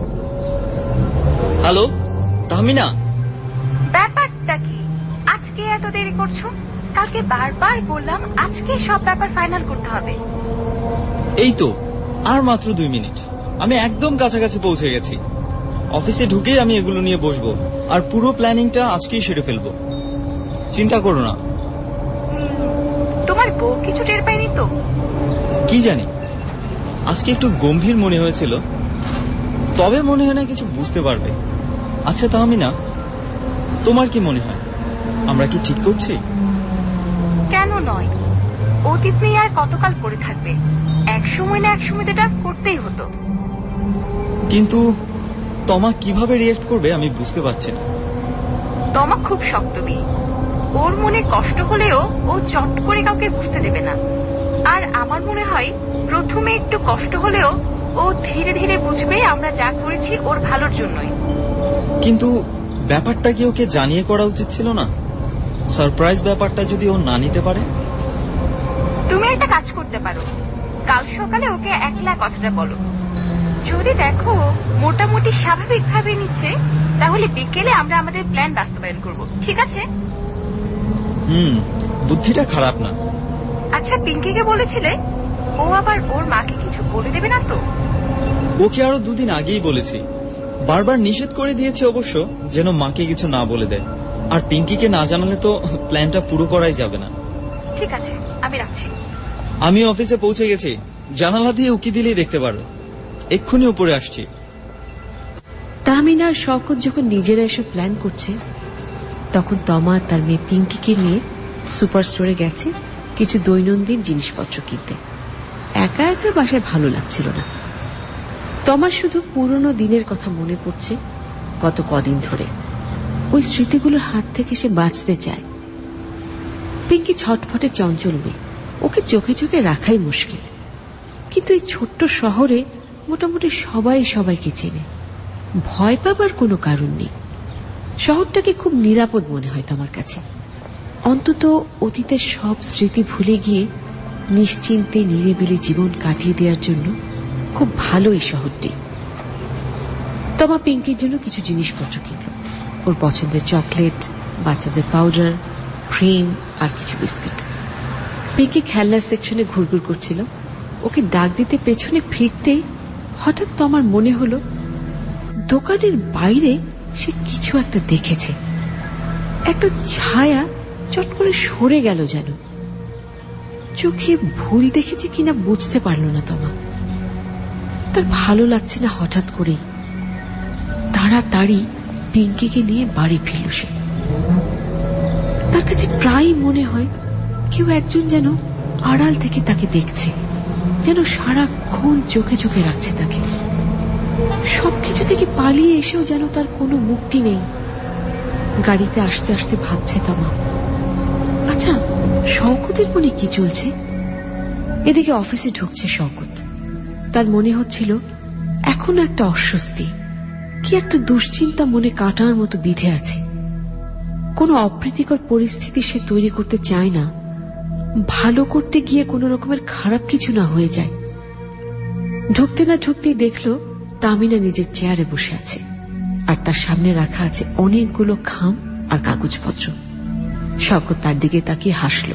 হ্যালো তাহমিনা, ব্যাপারটা কি? আজকে এত দেরি করছো? কালকে বারবার বললাম আজকে সব ব্যাপার ফাইনাল করতে হবে। এই তো আর মাত্র দুই মিনিট, আমি একদম কাছাকাছি পৌঁছে গেছি। অফিসে ঢুকেই আমি এগুলো নিয়ে বসবো, আর পুরো প্ল্যানিংটা আজকেই সেরে ফেলবো। চিন্তা করো না। তোমার বউ কিছু টের পায়নি তো? কি জানি, আজকে একটু গম্ভীর মনে হয়েছিল, তবে মনে হয় না কিছু বুঝতে পারবে। আচ্ছা তাহমিনা, তোমার কি মনে হয় আমরা কি ঠিক করছি? কেন নয়, অতীত নিয়ে আর কতকাল পড়ে থাকবে? এক সময় না এক সময় এটা করতেই হতো। কিন্তু তমা কিভাবে রিয়েক্ট করবে আমি বুঝতে পারছি না। তমা খুব শক্ত মেয়ে, ওর মনে কষ্ট হলেও ও চট করে কাউকে বুঝতে দেবে না। আর আমার মনে হয় প্রথমে একটু কষ্ট হলেও ও ধীরে ধীরে বুঝবে আমরা যা করেছি ওর ভালোর জন্যই। কিন্তু ব্যাপারটা কি ওকে জানিয়ে করা উচিত ছিল না? সারপ্রাইজ ব্যাপারটা যদি ও না নিতে পারে? তুমি একটা কাজ করতে পারো, কাল সকালে ওকে একলা কথাটা বলো। যদি দেখো মোটামুটি স্বাভাবিক ভাবে নিচ্ছে, তাহলে বিকেলে আমরা আমাদের প্ল্যান বাস্তবায়ন করব, ঠিক আছে? হুম, বুদ্ধিটা খারাপ না। আচ্ছা, পিঙ্কিকে বলেছিলে? ও আবার ওর মাকে কিছু বলে দেবে না তো? ওকে আরো দুদিন আগেই বলেছি, বারবার নিষেধ করে দিয়েছে অবশ্য যেন মাকে কিছু না বলে দেয়। আর পিঙ্কিকে না জানালে তো প্ল্যানটা পুরো করাই যাবে না। ঠিক আছে, আমি রাখছি। আমি অফিসে পৌঁছে গেছি, জানালা দিয়ে উকি দিলেই দেখতে পারো। এক্ষুনি উপরে আসছি। তাহমিনা আর শওকত যখন নিজেরা এসব প্ল্যান করছে, তখন তমা তার মেয়ে পিঙ্কিকে নিয়ে সুপার স্টোরে গেছে কিছু দৈনন্দিন জিনিসপত্র কিনতে। একা একা বাসায় ভালো লাগছিল না। তমার শুধু পুরনো দিনের কথা মনে পড়ছে, গত কদিন ধরে। ওই স্মৃতিগুলোর হাত থেকে সে বাঁচতে চায়। পিঙ্কি ছটফটে চঞ্চল মেয়ে, ওকে চোখে চোখে রাখাই মুশকিল। কিন্তু এই ছোট্ট শহরে মোটামুটি সবাই সবাইকে চেনে, ভয় পাবার কোনো কারণ নেই। শহরটাকে খুব নিরাপদ মনে হয় তোমার কাছে। অন্তত অতীতের সব স্মৃতি ভুলে গিয়ে নিশ্চিন্তে নিরিবিলি জীবন কাটিয়ে দেওয়ার জন্য খুব ভালো এই শহরটি। তোমা পিঙ্কির জন্য কিছু জিনিসপত্র কিনল, ওর পছন্দের চকলেট, বাচ্চাদের পাউডার, ক্রিম আর কিছু বিস্কিট। পিঙ্কি খেলনার সেকশনে ঘুরঘুর করছিল। ওকে ডাক দিতে পেছনে ফিরতেই হঠাৎ তোমার মনে হলো দোকানের বাইরে সে কিছু একটা দেখেছে। একটা ছায়া চট করে সরে গেল যেন। চোখে ভুল দেখেছে কিনা বুঝতে পারল না তোমা। তার ভালো লাগছে না হঠাৎ করেই। তাড়াতাড়ি পিঙ্কিকে নিয়ে বাড়ি ফিরল সে। তার কাছে প্রায় মনে হয় কেউ একজন যেন আড়াল থেকে তাকে দেখছে, যেন সারাক্ষণ চোখে চোখে রাখছে তাকে। সবকিছু থেকে পালিয়ে এসেও যেন তার কোনো মুক্তি নেই। গাড়িতে আসতে আসতে ভাবছে তমা, আচ্ছা শওকতের মনে কি চলছে? এদিকে অফিসে ঢুকছে শওকত। তার মনে হচ্ছিল এখনো একটা অস্বস্তি, কি একটা দুশ্চিন্তা মনে কাটার মতো বিধে আছে। কোনো অপ্রীতিকর পরিস্থিতি সে তৈরি করতে চায় না, ভালো করতে গিয়ে কোনো রকমের খারাপ কিছু না হয়ে যায়। ঢুকতে না ঢুকতেই দেখলো তামিনা নিজের চেয়ারে বসে আছে, আর তার সামনে রাখা আছে অনেকগুলো খাম আর কাগজপত্র। শওকত তার দিকে তাকিয়ে হাসল।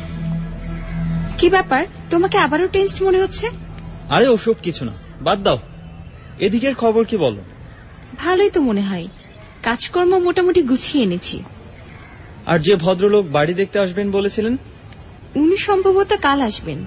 কি ব্যাপার, তোমাকে আবারও টেনসড মনে হচ্ছে? আরে ওসব কিছু না, বাদ দাও। এদিকের খবর কি বলো? ভালোই তো মনে হয়, কাজকর্ম মোটামুটি গুছিয়ে এনেছি। আর যে ভদ্রলোক বাড়ি দেখতে আসবেন বলেছিলেন? উনি সম্ভবত কাল আসবেন।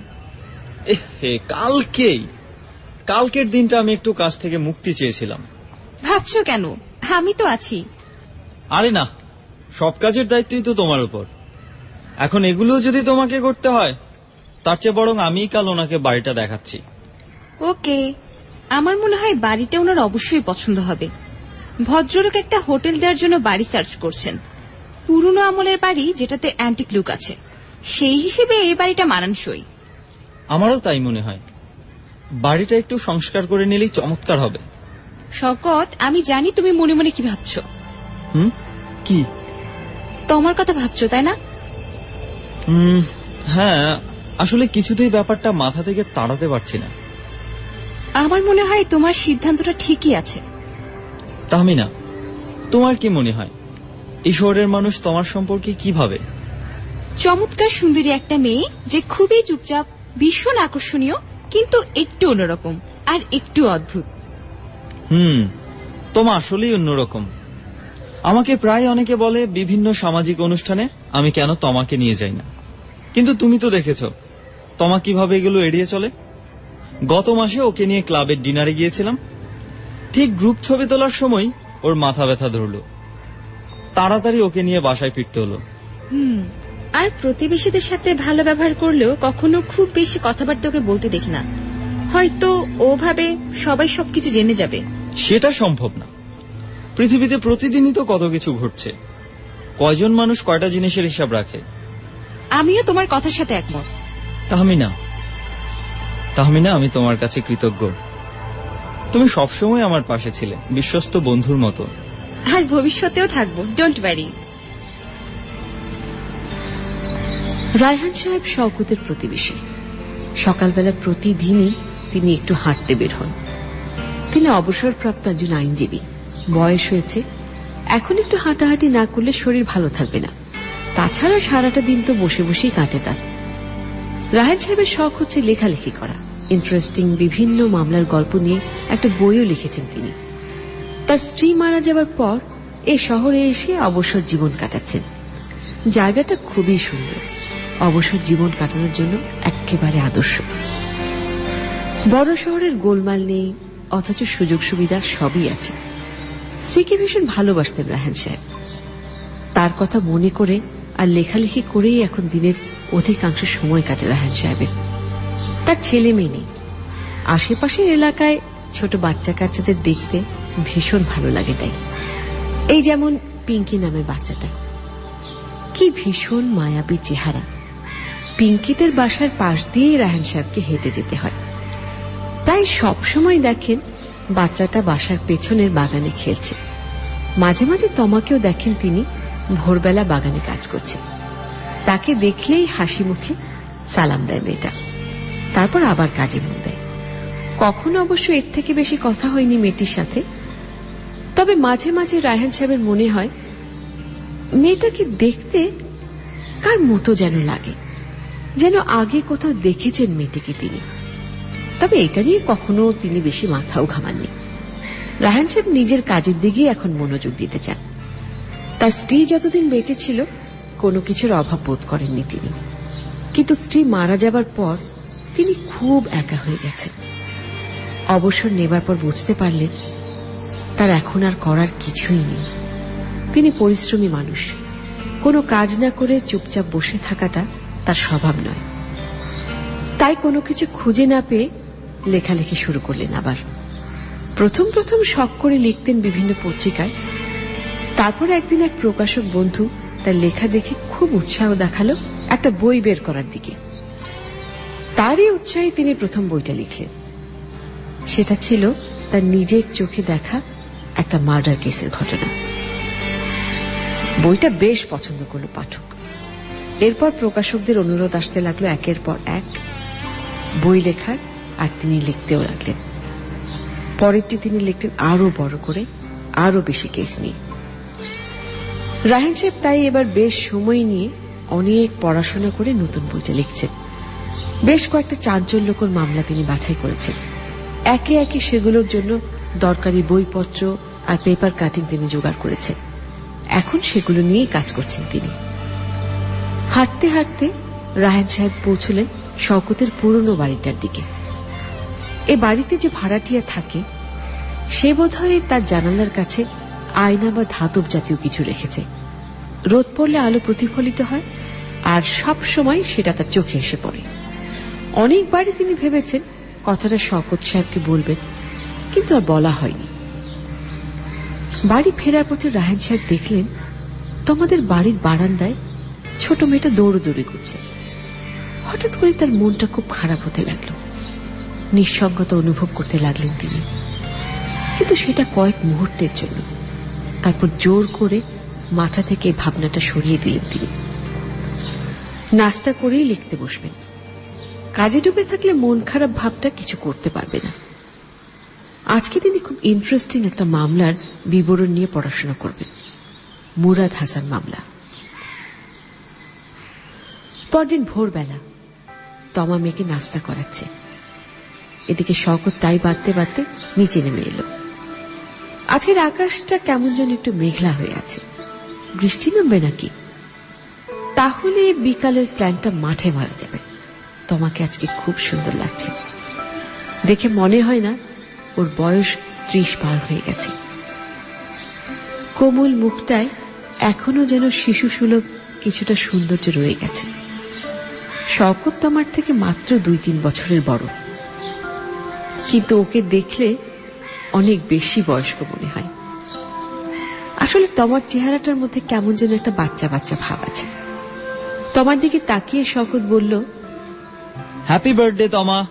এ কালকেই? কালকের দিনটা আমি একটু কাজ থেকে মুক্তি চেয়েছিলাম। ভাবছো কেন, আমি তো আছি। আরে না, সব কাজের দায়িত্বই তো তোমার উপর। এখন এগুলো যদি তোমাকে করতে হয়, তার চেয়ে বরং আমিই কাল ওনাকে বাড়িটা দেখাচ্ছি। ওকে, আমার মনে হয় বাড়িটা ওনার অবশ্যই পছন্দ হবে। ভদ্রলোক একটা হোটেল দেওয়ার জন্য বাড়ি সার্চ করছেন, পুরনো আমলের বাড়ি যেটাতে অ্যান্টিক লুক আছে। সেই হিসেবে এই বাড়িটা মানানসই। আমারও তাই মনে হয়, বাড়িটা একটু সংস্কার করে নিলেই চমৎকার হবে। শওকত, আমি জানি তুমি মনে মনে কি ভাবছো। হুম, কি? তোমার কথা ভাবছো, তাই না? হুম, হ্যাঁ, আসলে কিছুতেই ব্যাপারটা মাথা থেকে তাড়াতে পারছি না। আমার মনে হয় তোমার সিদ্ধান্তটা ঠিকই আছে। তাহমিনা, তোমার কি মনে হয় এই শহরের মানুষ তোমার সম্পর্কে কি ভাবে? চমৎকার সুন্দরী একটা মেয়ে, যে খুবই চুপচাপ, ভীষণ আকর্ষণীয়, কিন্তু একটু অন্যরকম আর একটু অদ্ভুত। হুম, তোমা আসলেই অন্যরকম। আমাকে প্রায় অনেকে বলে বিভিন্ন সামাজিক অনুষ্ঠানে আমি কেন তোমাকে নিয়ে যাই না, কিন্তু তুমি তো দেখেছ তোমা কিভাবে এগুলো এড়িয়ে চলে। গত মাসে ওকে নিয়ে ক্লাবের ডিনারে গিয়েছিলাম, ঠিক গ্রুপ ছবি তোলার সময় ওর মাথা ব্যথা ধরলো, তাড়াতাড়ি ওকে নিয়ে বাসায় ফিরতে হলো। হুম, আর প্রতিবেশীদের সাথে ভালো ব্যবহার করলেও কখনো খুব বেশি কথাবার্তা ওকে বলতে দেখি না। হয়তো ও ভাবে সবাই সবকিছু জেনে যাবে। সেটা সম্ভব না। পৃথিবীতে প্রতিদিনই তো কত কিছু ঘটছে, কয়জন মানুষ কয়টা জিনিসের হিসাব রাখে। আমিও তোমার কথার সাথে একমত। তাহমিনা, তাহমিনা, আমি তোমার কাছে কৃতজ্ঞ। তুমি সবসময় আমার পাশে ছিলে, বিশ্বস্ত বন্ধুর মতো। আর ভবিষ্যতেও থাকবো, ডোন্ট ওয়ারি। রায়হান সাহেব শওকতের প্রতিবেশী। সকালবেলা প্রতিদিনই তিনি একটু হাঁটতে বের হন। তিনি অবসরপ্রাপ্ত একজন আইনজীবী, বয়স হয়েছে। এখন একটু হাঁটাহাঁটি না করলে শরীর ভালো থাকবে না। তাছাড়া সারাটা দিন তো বসে বসেই কাটে তার। রায়হান সাহেবের শখ হচ্ছে লেখালেখি করা। ইন্টারেস্টিং বিভিন্ন মামলার গল্প নিয়ে একটা বইও লিখেছেন তিনি। তার স্ত্রী মারা যাবার পর এই শহরে এসে অবসর জীবন কাটাচ্ছেন। জায়গাটা খুবই সুন্দর, অবসর জীবন কাটানোর জন্য একেবারে আদর্শ। বড় শহরের গোলমাল নেই, অথচ সুযোগ সুবিধা সবই আছে। স্ত্রীকে ভীষণ ভালোবাসতেন রায়হান সাহেব। তার কথা মনে করে আর লেখালেখি করেই এখন দিনের অধিকাংশ সময় কাটে রায়হান সাহেবের। তার ছেলে মেয়ে নেই। আশেপাশের এলাকায় ছোট বাচ্চা কাচ্চাদের দেখতে ভীষণ ভালো লাগে তাই। এই যেমন পিঙ্কি নামের বাচ্চাটা, কি ভীষণ মায়াবী চেহারা। পিঙ্কিদের বাসার পাশ দিয়েই রায়হান সাহেবকে হেঁটে যেতে হয়। প্রায় সব সময় দেখেন বাচ্চাটা বাসার পেছনের বাগানে খেলছে। মাঝে মাঝে তমাকেও দেখেন তিনি ভোরবেলা বাগানে কাজ করছে। তাকে দেখলেই হাসি মুখে সালাম দেয় মেয়েটা, তারপর আবার কাজে মন দেয়। কখনো অবশ্য এর থেকে বেশি কথা হয়নি মেয়েটির সাথে। তবে মাঝে মাঝে রায়হান সাহেবের মনে হয় মেয়েটাকে দেখতে কার মতো যেন লাগে, যেন আগে কোথাও দেখেছেন মেয়েটিকে তিনি। তবে এটা নিয়ে কখনো তিনি বেশি মাথাও ঘামাননি। রায়হান সাহেব নিজের কাজের দিকেই এখন মনোযোগ দিতে চান। তার স্ত্রী যতদিন বেঁচে ছিল কোনো কিছুর অভাব বোধ করেননি তিনি, কিন্তু স্ত্রী মারা যাবার পর তিনি খুব একা হয়ে গেছেন। অবসর নেবার পর বুঝতে পারলেন তার এখন আর করার কিছুই নেই। তিনি পরিশ্রমী মানুষ, কোনো কাজ না করে চুপচাপ বসে থাকাটা তার স্বভাব নয়। তাই কোনো কিছু খুঁজে না পেয়ে লেখালেখি শুরু করলেন আবার। প্রথম প্রথম শখ করে লিখতেন বিভিন্ন পত্রিকায়। তারপর একদিন এক প্রকাশক বন্ধু তার লেখা দেখে খুব উৎসাহ দেখালো একটা বই বের করার দিকে। তারই উৎসাহে তিনি প্রথম বইটা লিখলেন। সেটা ছিল তার নিজের চোখে দেখা একটা মার্ডার কেসের ঘটনা। বইটা বেশ পছন্দ করল পাঠক। এরপর প্রকাশকদের অনুরোধ আসতে লাগলো একের পর এক বই লেখার, আর তিনি লিখতেও লাগলেন। পরেরটি তিনি লিখলেন আরো বড় করে, আরো বেশি কেস নিয়ে। রায়হান সাহেব তাই এবার বেশ সময় নিয়ে অনেক পড়াশোনা করে নতুন বইটা লিখছেন। বেশ কয়েকটা চাঞ্চল্যকর মামলা তিনি বাছাই করেছেন। একে একে সেগুলোর জন্য দরকারি বইপত্র আর পেপার কাটিং তিনি জোগাড় করেছেন। এখন সেগুলো নিয়ে কাজ করছেন তিনি। হাঁটতে হাঁটতে রায়হান সাহেব পৌঁছলেন শওকতের পুরনো বাড়িটার দিকে। এ বাড়িতে যে ভাড়াটিয়া থাকে সে বোধহয় তার জানালার কাছে আয়না বা ধাতব জাতীয় কিছু রেখেছে। রোদ পড়লে আলো প্রতিফলিত হয়, আর সব সময় সেটা তার চোখে এসে পড়ে। অনেকবারই তিনি ভেবেছেন কথাটা শওকত সাহেবকে বলবেন, কিন্তু আর বলা হয়নি। বাড়ি ফেরার পথে রায়হান সাহেব দেখলেন তোমাদের বাড়ির বারান্দায় ছোট মেয়েটা দৌড়দৌড়ি করছে। হঠাৎ করে তার মনটা খুব খারাপ হতে লাগলো। নিঃসঙ্গতা অনুভব করতে লাগলেন তিনি, কিন্তু সেটা কয়েক মুহূর্তের জন্য। তারপর জোর করে মাথা থেকে ভাবনাটা সরিয়ে দিলেন তিনি। নাস্তা করেই লিখতে বসবেন। কাজে ডুবে থাকলে মন খারাপ ভাবটা কিছু করতে পারবে না। আজকে তিনি খুব ইন্টারেস্টিং একটা মামলার বিবরণ নিয়ে পড়াশোনা করবেন, মুরাদ হাসান মামলা। পরদিন ভোরবেলা তমা মেয়েকে নাস্তা করাচ্ছে। এদিকে শওকত তাই বাঁধতে বাঁধতে নিচে নেমে এলো। আজকের আকাশটা কেমন যেন একটু মেঘলা হয়ে আছে। বৃষ্টি নামবে নাকি? তাহলে বিকালের প্ল্যানটা মাঠে মারা যাবে। তোমাকে আজকে খুব সুন্দর লাগছে। দেখে মনে হয় না ওর বয়স ত্রিশ পার হয়ে গেছে। কোমল মুখটায় এখনো যেন শিশু সুলভ কিছুটা সৌন্দর্য রয়ে গেছে। শওকত তোমার থেকে মাত্র দুই তিন বছরের বড়, কিন্তু ওকে দেখলে অনেক বেশি বয়স্ক মনে হয়। আসলে তোমার চেহারাটার মধ্যে কেমন যেন একটা বাচ্চা বাচ্চা ভাব আছে। তোমার দিকে তাকিয়ে শওকত বলল, হ্যাপি বার্থডে তমা।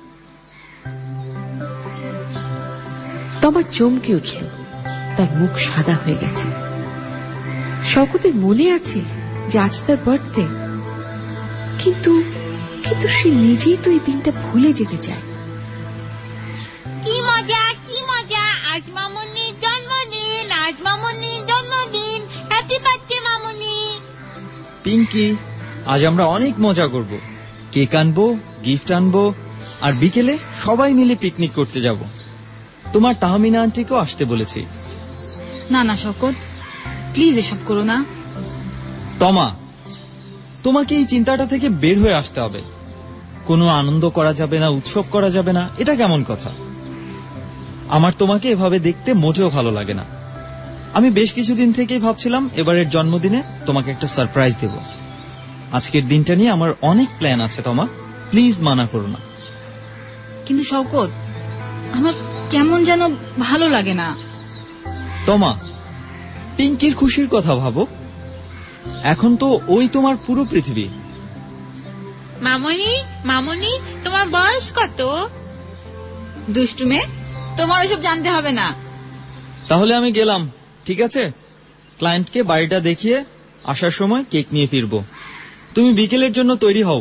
তোমার চমকে উঠল, তার মুখ সাদা হয়ে গেছে। শওকতের মনে আছে যে আজ তার বার্থডে, কিন্তু কিন্তু সে নিজেই তো এই দিনটা ভুলে যেতে চায়। কি মজা, কি মজা, আজ মামুনির জন্মদিন, আজ মামুনির জন্মদিন, হ্যাপি বার্থডে মামুনি। পিঙ্কি, আজ আমরা অনেক মজা করব। কেক আনবো, গিফট আনবো, আর বিকেলে সবাই মিলে পিকনিক করতে যাব। তোমার তাহমিনা আন্টিকেও আসতে বলেছি। না না শওকত, প্লিজ এসব করো না। তমা, তোমাকে এই চিন্তাটা থেকে বের হয়ে আসতে হবে। কোনো আনন্দ করা যাবে না, উৎসব করা যাবে না, এটা কেমন কথা? আমার তোমাকে এভাবে দেখতে মোটেও ভালো লাগে না। আমি বেশ কিছুদিন থেকেই ভাবছিলাম এবারের জন্মদিনে তোমাকে একটা সারপ্রাইজ দেব। আজকের দিনটা নিয়ে আমার অনেক প্ল্যান আছে তমা, প্লিজ মানা করো না। কিন্তু শওকত, আমার কেমন যেন ভালো লাগে না। তমা, পিঙ্কির খুশির কথা ভাবো। এখন তো ওই তোমার পুরো পৃথিবী। মামুনি, মামুনি, তোমার বয়স কত? দুষ্টু মেয়ে, তোমার ওসব জানতে হবে না। তাহলে আমি গেলাম, ঠিক আছে? ক্লায়েন্টকে বাড়িটা দেখিয়ে আসার সময় কেক নিয়ে ফিরবো। তুমি বিকেলের জন্য তৈরি হও।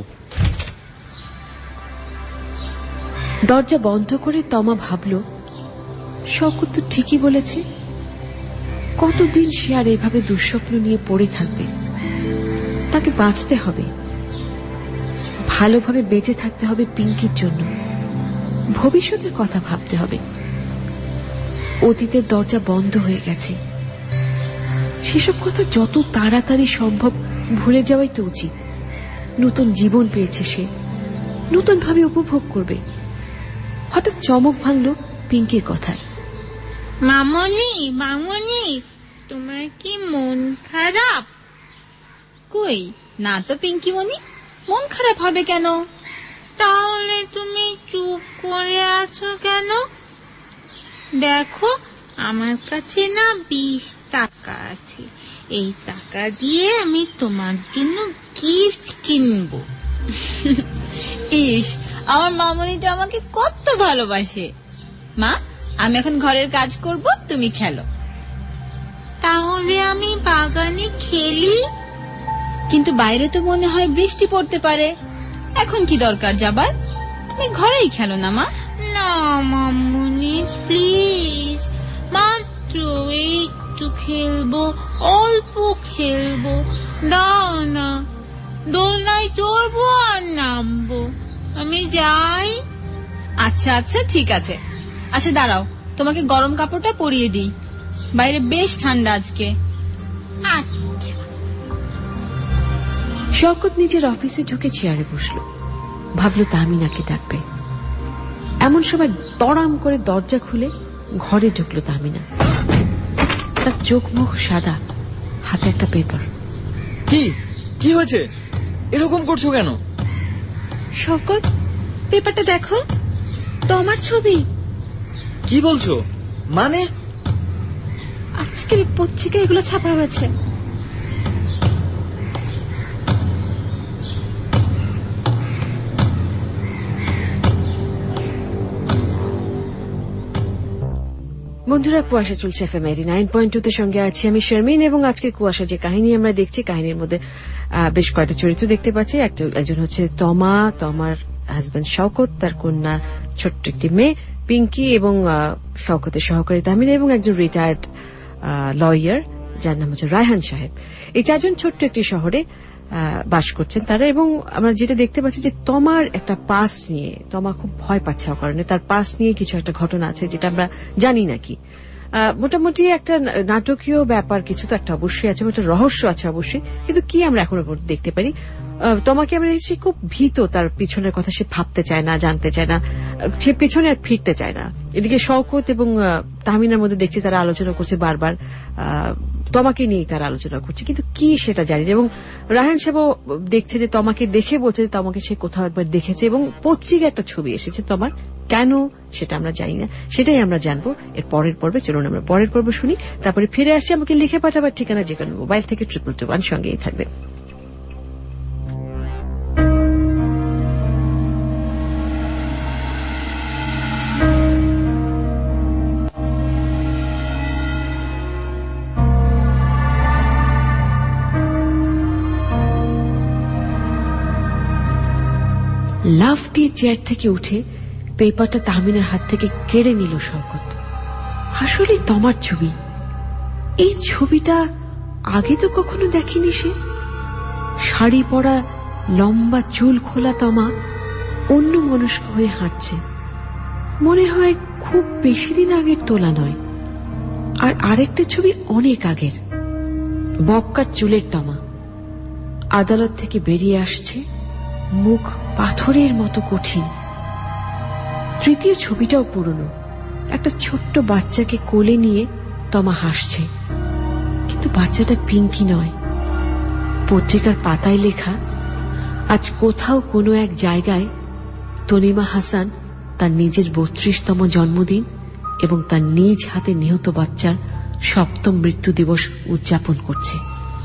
দরজা বন্ধ করে তমা ভাবল, শওকত তো ঠিকই বলেছে। কতদিন সে আর এভাবে দুঃস্বপ্ন নিয়ে পড়ে থাকবে? তাকে বাঁচতে হবে, ভালোভাবে বেঁচে থাকতে হবে পিঙ্কির জন্য। ভবিষ্যতের কথা ভাবতে হবে। অতীতের দরজা বন্ধ হয়ে গেছে, সেসব কথা যত তাড়াতাড়ি সম্ভব ভুলে যাওয়াই তো উচিত। নতুন জীবন পেয়েছে সে, নতুন ভাবে উপভোগ করবে। হঠাৎ চমক ভাঙল পিঙ্কির কথায়। মামুনি, মামুনি, তোমার কি মন খারাপ? কই না তো পিঙ্কি মনি, মন খারাপ হবে কেন? তাহলে তুমি চুপ করে আছো কেন? দেখো আমার কাছে না বিশ টাকা আছে, এই টাকা দিয়ে আমি তোমার জন্য গিফট কিনবো। ইস, আমার মামনিটা আমাকে কত ভালোবাসে। মা, আমি এখন ঘরের কাজ করব, তুমি খেলো। তাহলে আমি বাগানে খেলি? কিন্তু বাইরে তো মনে হয় বৃষ্টি পড়তে পারে, এখন কি দরকার যাবার? তুমি ঘরেই খেলো না মা। না মামনি, প্লিজ, মাত্র একটু খেলবো, অল্প খেলবো, দাও না। দোলনায় চড়বো আর নামবো, আমি যাই। আচ্ছা আচ্ছা ঠিক আছে। আচ্ছা দাঁড়াও, তোমাকে গরম কাপড়টা পরিয়ে দিই, বাইরে বেশ ঠান্ডা আজকে। আচ্ছা। শওকত নিজের অফিসে ঢুকে চেয়ারে বসলো, ভাবলো তাহমিনাকে ডাকবে। এমন সময় দড়াম করে দরজা খুলে ঘরে ঢুকলো তাহমিনা। তার চোখ মুখ সাদা, হাতে একটা পেপার। কি কি হয়েছে? এরকম করছো কেন? শওকত, পেপারটা দেখো, তোমার ছবি। কি বলছো? মানে? আজকের পত্রিকায় এগুলো ছাপা হয়েছে। বন্ধুরা, কুয়াশা চলছে F M eighty nine point two তে, সঙ্গে আছি আমি শারমিন। এবং আজকের কুয়াশা যে কাহিনী আমরা দেখছি, কাহিনীর মধ্যে বেশ কয়েকটা চরিত্র দেখতে পাচ্ছি। একজন হচ্ছে তমা, তমার হাজবেন্ড শওকত, তার কন্যা ছোট্ট একটি মেয়ে পিঙ্কি, এবং শওকতের সহকারী তাহমিনা, এবং একজন রিটায়ার্ড লয়ার যার নাম হচ্ছে রায়হান সাহেব। এই চারজন ছোট্ট একটি শহরে বাস করছেন তারা। এবং আমরা যেটা দেখতে পাচ্ছি যে তমার একটা পাস নিয়ে, তমা খুব ভয় পাচ্ছে কারণে তার পাস নিয়ে কিছু একটা ঘটনা আছে যেটা আমরা জানি নাকি। মোটামুটি একটা নাটকীয় ব্যাপার কিছু তো একটা অবশ্যই আছে, একটা রহস্য আছে অবশ্যই, কিন্তু কি আমরা এখনো দেখতে পারি। তোমাকে আমরা দেখছি খুব ভীত, তার পিছনের কথা সে ভাবতে চায় না, জানতে চায় না, সে পিছনে আর ফিরতে চায় না। এদিকে শওকত এবং তাহমিনার মধ্যে দেখছি তারা আলোচনা করছে বারবার, তমাকে নিয়ে তারা আলোচনা করছে, কিন্তু কি সেটা জানি না। এবং রায়হান সাহেবও দেখছে যে তমাকে দেখে বলছে যে তমাকে সে কোথাও একবার দেখেছে, এবং পত্রিকায় একটা ছবি এসেছে তোমার, কেন সেটা আমরা জানি না, সেটাই আমরা জানবো এর পরের পর্বে। চলুন আমরা পরের পর্ব শুনি, তারপরে ফিরে আসছি। আমাকে লিখে পাঠাবার ঠিকানা যে কোনো মোবাইল থেকে ট্রিপল টু ওয়ান, সঙ্গেই থাকবে। লাফ দিয়ে চেয়ার থেকে উঠে পেপারটা তাহমিনার হাত থেকে কেড়ে নিল শওকত। আসলে তোমার ছবি, এই ছবিটা আগে তো কখনো দেখেনি সে। শাড়ি পরা, লম্বা চুল খোলা তমা অন্য মনস্ক হয়ে হাঁটছে, মনে হয় খুব বেশি দিন আগের তোলা নয়। আর আরেকটা ছবি অনেক আগের, বক্কার চুলের তমা আদালত থেকে বেরিয়ে আসছে, মুখ পাথরের মতো কঠিন। তৃতীয় ছবিটাও পুরনো, একটা ছোট্ট বাচ্চাকে কোলে নিয়ে তমা হাসছে, কিন্তু বাচ্চাটা পিঙ্কি নয়। পত্রিকার পাতায় লেখা, আজ কোথাও কোনো এক জায়গায় তনিমা হাসান তার নিজের বত্রিশতম জন্মদিন এবং তার নিজ হাতে নিহত বাচ্চার সপ্তম মৃত্যু দিবস উদযাপন করছে।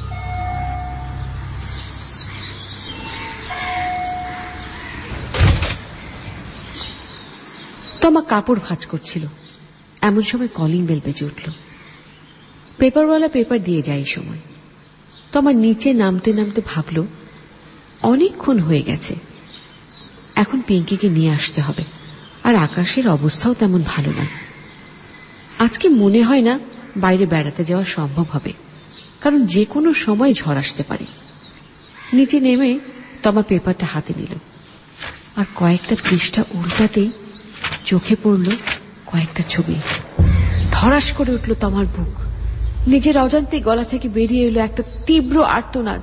তমা কাপড় ভাঁজ করছিল, এমন সময় কলিং বেল বেজে উঠল। পেপারওয়ালা পেপার দিয়ে যায় এই সময়। তমা নিচে নামতে নামতে ভাবল, অনেকক্ষণ হয়ে গেছে, এখন পিঙ্কিকে নিয়ে আসতে হবে। আর আকাশের অবস্থাও তেমন ভালো না, আজকে মনে হয় না বাইরে বেড়াতে যাওয়া সম্ভব হবে, কারণ যে কোনো সময় ঝড় আসতে পারে। নিচে নেমে তমা পেপারটা হাতে নিল, আর কয়েকটা পৃষ্ঠা উল্টাতেই চোখে পড়ল কয়েকটা ছবি। ধরাস করে উঠল তমার বুক, নিজের অজান্তে গলা থেকে বেরিয়ে এলো একটা তীব্র আর্তনাদ।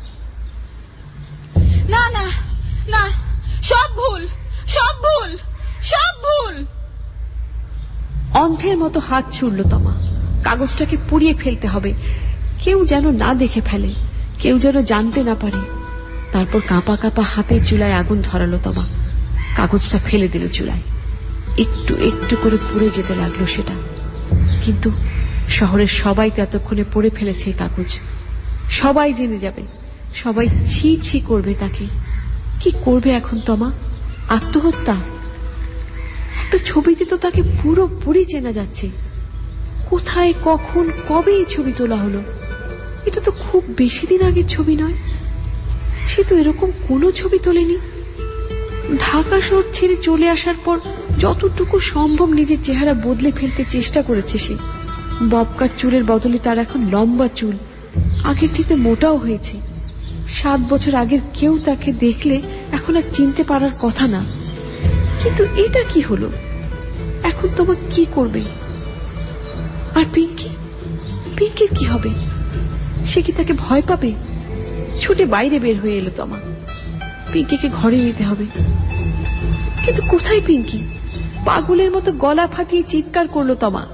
না না না, সব ভুল, সব ভুল, সব ভুল। অন্ধের মতো হাত ছুড়ল তমা, কাগজটাকে পুড়িয়ে ফেলতে হবে, কেউ যেন না দেখে ফেলে, কেউ যেন জানতে না পারে। তারপর কাঁপা কাঁপা হাতে চুলায় আগুন ধরালো তমা, কাগজটা ফেলে দিল চুলায়। একটু একটু করে পুড়ে যেতে লাগলো সেটা। কিন্তু শহরের সবাই তো এতক্ষণে পড়ে ফেলেছে কাগজ, সবাই জেনে যাবে, সবাই ছি ছি করবে তাকে। কি করবে এখন তমা? আত্মহত্যা? একটা ছবিতে তো তাকে পুরোপুরি চেনা যাচ্ছে। কোথায়, কখন, কবে এই ছবি তোলা হলো? এটা তো খুব বেশি দিন আগের ছবি নয়। সে তো এরকম কোনো ছবি তোলেনি। ঢাকা শহর ছেড়ে চলে আসার পর যতটুকু সম্ভব নিজের চেহারা বদলে ফেলতে চেষ্টা করেছে সে। ববকার চুলের বদলে তার এখন লম্বা চুল, আগের থেকে মোটাও হয়েছে। সাত বছর আগের কেউ তাকে দেখলে এখন আর চিনতে পারার কথা না। কিন্তু এটা কি হলো? এখন তোমার কি করবে? আর পিঙ্কি, পিঙ্কির কি হবে? সে কি তাকে ভয় পাবে? ছুটে বাইরে বের হয়ে এলো তমা। পিঙ্কিকে ঘরে নিতে হবে। কিন্তু কোথায় পিঙ্কি? পাগলের মতো গলা ফাটিয়ে চিৎকার করলো তমা।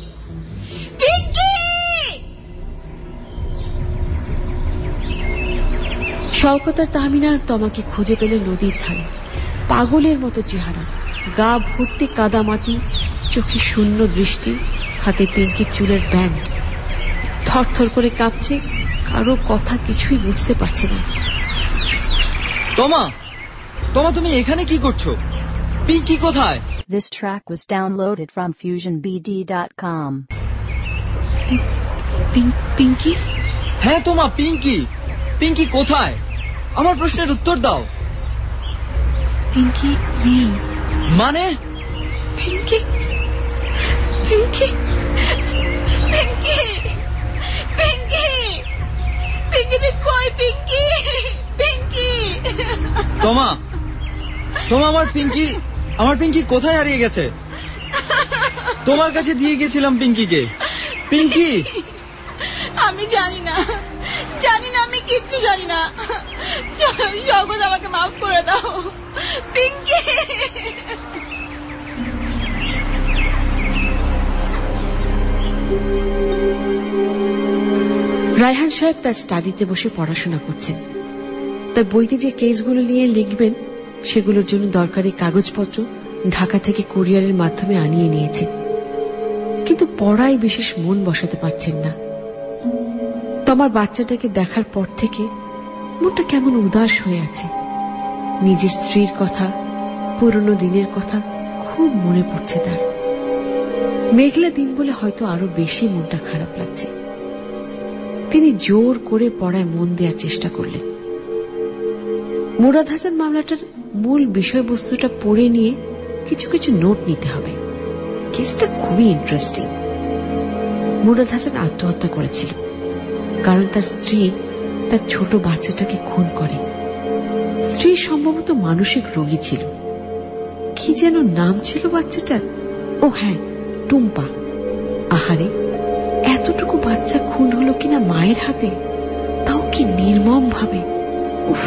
শওকত আর তাহমিনা তমাকে খুঁজে পেলে নদীর ধারে। পাগলের মতো চেহারা, গা ভর্তি কাদা মাটি, চোখে শূন্য দৃষ্টি, হাতে পিঙ্কির চুলের ব্যান্ড। থরথর করে কাঁপছে, কারো কথা কিছুই বুঝতে পারছে না। তমা, তমা তুমি এখানে কি করছো? পিঙ্কি কোথায়? This track was downloaded from fusion b d dot com. Pinki? হ্যাঁ তোমা, পিঙ্কি। পিঙ্কি কোথায়? আমার প্রশ্নের উত্তর দাও। পিঙ্কি নেই। মানে? পিঙ্কি, পিঙ্কি, পিঙ্কি, পিঙ্কি, পিঙ্কি তুই কই? পিঙ্কি, পিঙ্কি। তোমা, তোমা আমার পিঙ্কি, আমার পিঙ্কি কোথায় হারিয়ে গেছে? তোমার কাছে দিয়ে গেছিলাম পিঙ্কিকে। পিঙ্কি, আমি জানি না, জানি না, আমি কিচ্ছু জানি না। জগৎ আমাকে মাফ করে দাও। পিঙ্কি। রায়হান সাহেব তার স্টাডিতে বসে পড়াশোনা করছেন। তার বইতে যে কেসগুলো নিয়ে লিখবেন সেগুলোর জন্য দরকারি কাগজপত্র ঢাকা থেকে কুরিয়ারের মাধ্যমে আনিয়ে নিয়েছে। কিন্তু পড়ায় বিশেষ মন বসাতে পারছেন না। তোমার বাচ্চাটাকে দেখার পর থেকে মনটা কেমন উদাস হয়ে আছে। নিজের স্ত্রীর কথা, পুরনো দিনের কথা খুব মনে পড়ছে তার। মেঘলা দিন বলে হয়তো আরো বেশি মনটা খারাপ লাগছে। তিনি জোর করে পড়ায় মন দেওয়ার চেষ্টা করলেন। মুরাদ হাসান মামলাটার মূল বিষয়বস্তুটা পড়ে নিয়ে কিছু কিছু নোট নিতে হবে। কেসটা খুবই ইন্টারেস্টিং। মুরাদ হাসান আত্মহত্যা করেছিল কারণ তার স্ত্রী তার ছোট বাচ্চাটাকে খুন করে। স্ত্রী সম্ভবত মানসিক রোগী ছিল। কি যেন নাম ছিল বাচ্চাটার? ও হ্যাঁ, টুম্পা। আহারে, এতটুকু বাচ্চা খুন হলো কিনা মায়ের হাতে, তাও কি নির্মম ভাবে। উফ।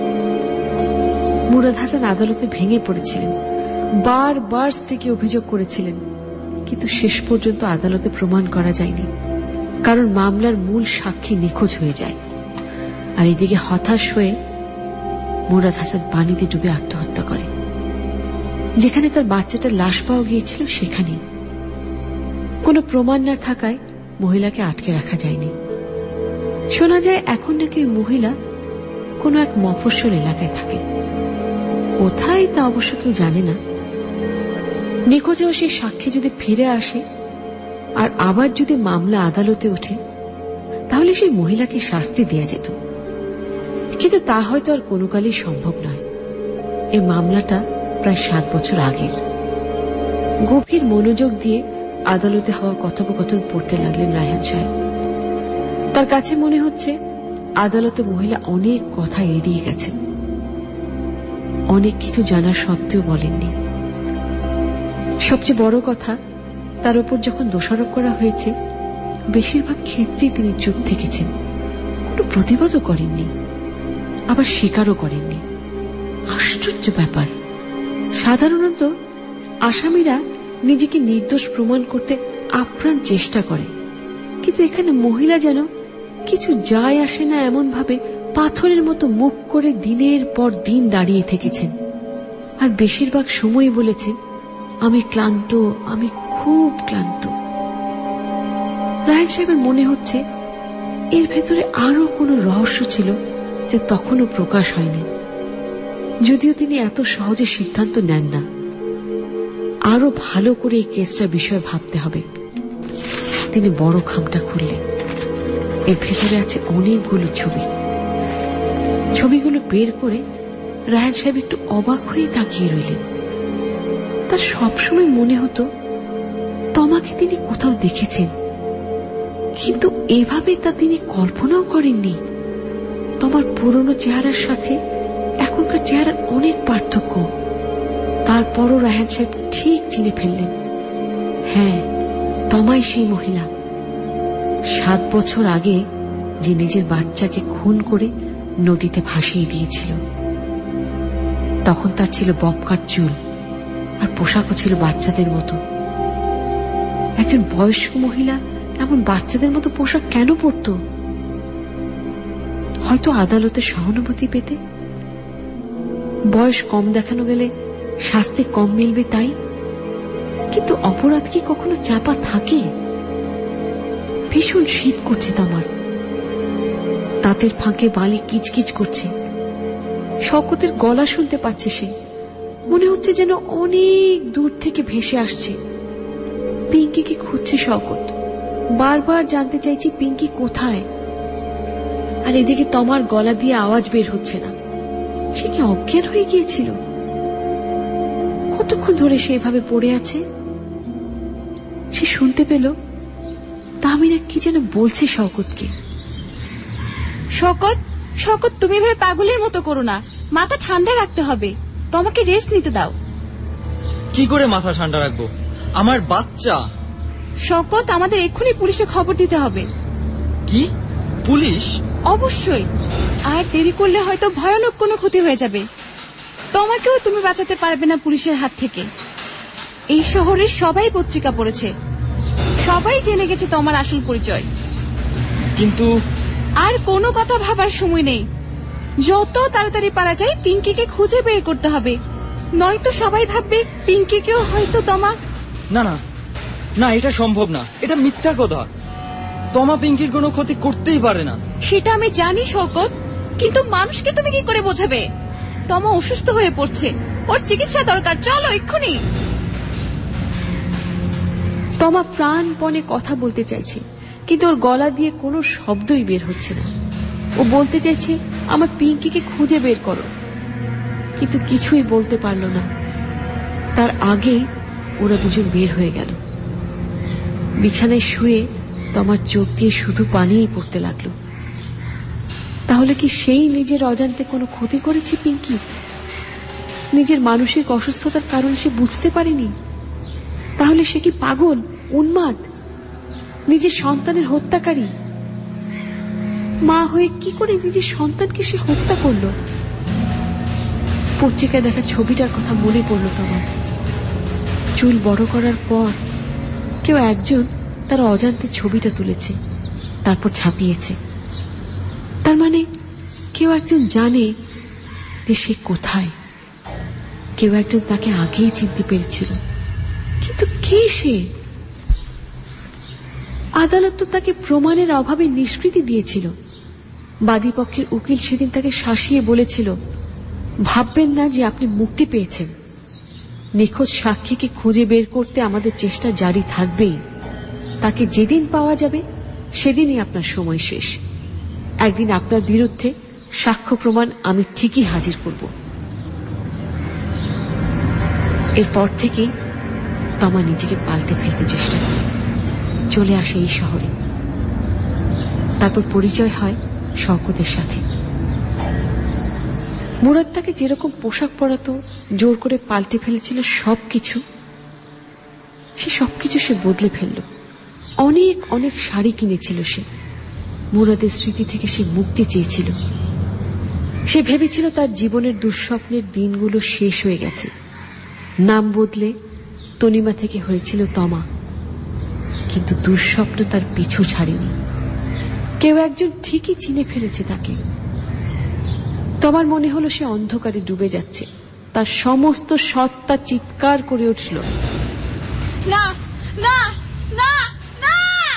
মুরাদ হাসান আদালতে ভেঙে পড়েছিলেন, বারবার স্ত্রীকে অভিযোগ করেছিলেন, কিন্তু শেষ পর্যন্ত আদালতে প্রমাণ করা যায়নি, কারণ মামলার মূল সাক্ষী নিখোঁজ হয়ে যায়। আর এদিকে হতাশ হয়ে মুরাদ হাসান পানিতে ডুবে আত্মহত্যা করে। যেখানে তার বাচ্চাটার লাশ পাওয়া গিয়েছিল সেখানে কোনো প্রমাণ না থাকায় মহিলাকে আটকে রাখা যায়নি। শোনা যায় এখন নাকি ওই মহিলা কোন এক মফস্বল এলাকায় থাকে। কোথায় তা অবশ্য কেউ জানে না। নিখোঁজ হওয়া সেই সাক্ষী যদি ফিরে আসে আর আবার যদি মামলা আদালতে ওঠে, তাহলে সেই মহিলাকে শাস্তি দেয়া যেত। কিন্তু তা হয়তো আর কোনো কালই সম্ভব নয়। এই মামলাটা প্রায় সাত বছর আগের। গভীর মনোযোগ দিয়ে আদালতে হওয়া কথোপকথন পড়তে লাগলেন রায়হান সাহেব। তার কাছে মনে হচ্ছে আদালতে মহিলা অনেক কথা এড়িয়ে গেছেন, অনেক কিছু জানা সত্ত্বেও বলেননি। সবচেয়ে বড় কথা, তার উপর যখন দোষারোপ করা হয়েছে বেশিরভাগ ক্ষেত্রেই তিনি চুপ থেকেছেন, কোনো প্রতিবাদও করেননি, আবার স্বীকারও করেননি। আশ্চর্য ব্যাপার। সাধারণত আসামিরা নিজেকে নির্দোষ প্রমাণ করতে আপ্রাণ চেষ্টা করে, কিন্তু এখানে মহিলা যেন কিছু যায় আসে না এমন ভাবে পাথরের মতো মুখ করে দিনের পর দিন দাঁড়িয়ে থেকেছেন। আর বেশিরভাগ সময় বলেছেন আমি ক্লান্ত, আমি খুব ক্লান্ত। রায়হান সাহেবের মনে হচ্ছে এর ভেতরে আরো কোনো রহস্য ছিল যে তখনও প্রকাশ হয়নি, যদিও তিনি এত সহজে সিদ্ধান্ত নেন না। আরো ভালো করে এই কেসটার বিষয়ে ভাবতে হবে। তিনি বড় খামটা খুললেন। এর ভেতরে আছে অনেকগুলো ছবি। ছবিগুলো বের করে রায়হান সাহেব একটু অবাক হয়ে তাকিয়ে রইলেন। তার সবসময় মনে হতো তমাকে তিনি কোথাও দেখেছেন, কিন্তু এভাবে তা তিনি কল্পনাও করেননি। তোমার পুরনো চেহারার সাথে এখনকার চেহারার অনেক পার্থক্য। তারপরও রায়হান সাহেব ঠিক চিনে ফেললেন, হ্যাঁ, তমাই সেই মহিলা সাত বছর আগে যে নিজের বাচ্চাকে খুন করে নদীতে ভাসিয়ে দিয়েছিল। তখন তার ছিল ববকাট চুল আর পোশাকও ছিল বাচ্চাদের মতো। একজন বয়স্ক মহিলা এমন বাচ্চাদের মতো পোশাক কেন পরত? হয়তো আদালতে সহানুভূতি পেতে, বয়স কম দেখানো গেলে শাস্তি কম মিলবে তাই। কিন্তু অপরাধ কি কখনো চাপা থাকে? ভীষণ শীত করছে তোমার। দাঁতের ফাঁকে বালি কিচকিচ করছে। শওকতের গলা শুনতে পাচ্ছে সে। মনে হচ্ছে যেন অনেক দূর থেকে ভেসে আসছে। পিঙ্কিকে খুঁজছে শওকত। বারবার জানতে চাইছি পিঙ্কি কোথায়। আর এদিকে তোমার গলা দিয়ে আওয়াজ বের হচ্ছে না। সে কি অজ্ঞান হয়ে গিয়েছিল? কতক্ষণ ধরে সে এভাবে পড়ে আছে? সে শুনতে পেল তাহমিনা কি যেন বলছে শওকতকে। শওকত, শওকত, তুমি ভাই পাগলের মতো করো না। মাথা ঠান্ডা রাখতে হবে। তোমাকে রেস্ট নিতে দাও। কি করে মাথা ঠান্ডা রাখবো? আমার বাচ্চা। শওকত, আমাদের এক্ষুনি পুলিশে খবর দিতে হবে। কি? পুলিশ? অবশ্যই। আর দেরি করলে হয়তো ভয়ানক কোনো ক্ষতি হয়ে যাবে। তোমাকেও তুমি বাঁচাতে পারবে না পুলিশের হাত থেকে। এই শহরের সবাই পত্রিকা পড়েছে, সবাই জেনে গেছে তোমার আসল পরিচয়। কিন্তু আর কোনো কথা ভাবার সময় নেই। যত তাড়াতাড়ি পারা যায় পিঙ্কিকে খুঁজে বের করতে হবে, নয়তো সবাই ভাববে পিঙ্কিকেও হয়তো তমা। না না না, এটা সম্ভব না। এটা মিথ্যা কথা। তমা পিঙ্কির কোনো ক্ষতি করতেই পারে না। সেটা আমি জানি শওকত, কিন্তু মানুষকে তুমি কি করে বোঝাবে? তমা অসুস্থ হয়ে পড়ছে, ওর চিকিৎসা দরকার। চলো এক্ষুনি। তমা প্রাণপণে কথা বলতে চাইছে, কিন্তু ওর গলা দিয়ে কোনো শব্দই বের হচ্ছে না। ও বলতে চাইছে আমার পিঙ্কিকে খুঁজে বের করো, কিন্তু কিছুই বলতে পারল না। তার আগে ওরা দুজন বের হয়ে গেল। বিছানায় শুয়ে তোমার চোখ দিয়ে শুধু পানিই পড়তে লাগলো। তাহলে কি সেই নিজের অজান্তে কোনো ক্ষতি করেছে পিঙ্কির? নিজের মানসিক অসুস্থতার কারণ সে বুঝতে পারেনি? তাহলে সে কি পাগল, উন্মাদ, নিজের সন্তানের হত্যাকারী? মা হয়ে কি করে নিজের সন্তানকে সে হত্যা করল? পত্রিকায় দেখা ছবিটার কথা মনে পড়ল তোমার। চুল বড় করার পর কেউ একজন তার অজান্তে ছবিটা তুলেছে, তারপর ছাপিয়েছে। তার মানে কেউ একজন জানে যে সে কোথায়। কেউ একজন তাকে আগেই চিনতে পেরেছিল, কিন্তু কে সে? আদালত তো তাকে প্রমাণের অভাবে নিষ্কৃতি দিয়েছিল। বাদীপক্ষের উকিল সেদিন তাকে শাসিয়ে বলেছিল, ভাববেন না যে আপনি মুক্তি পেয়েছেন। নিখোঁজ সাক্ষীকে খুঁজে বের করতে আমাদের চেষ্টা জারি থাকবেই। তাকে যেদিন পাওয়া যাবে সেদিনই আপনার সময় শেষ। একদিন আপনার বিরুদ্ধে সাক্ষ্য প্রমাণ আমি ঠিকই হাজির করব। এরপর থেকে তমা নিজেকে পাল্টে ফেলতে চেষ্টা করে চলে আসে এই শহরে। তারপর পরিচয় হয় শওকতের সাথে। মুরাদ তাকে যেরকম পোশাক পরাতো, জোর করে পাল্টে ফেলেছিল সবকিছু, সে সবকিছু সে বদলে ফেলল। অনেক অনেক শাড়ি কিনেছিল সে। মুরাদের স্মৃতি থেকে সে মুক্তি চেয়েছিল। সে ভেবেছিল তার জীবনের দুঃস্বপ্নের দিনগুলো শেষ হয়ে গেছে। নাম বদলে তনিমা থেকে হয়েছিল তমা, কিন্তু দুঃস্বপ্ন তার পিছু ছাড়েনি। কেউ একজন ঠিকই চিনে ফেলেছে তাকে। তোমার মনে হলো সে অন্ধকারে ডুবে যাচ্ছে। তার সমস্ত সত্তা চিৎকার করে উঠল, না না না না।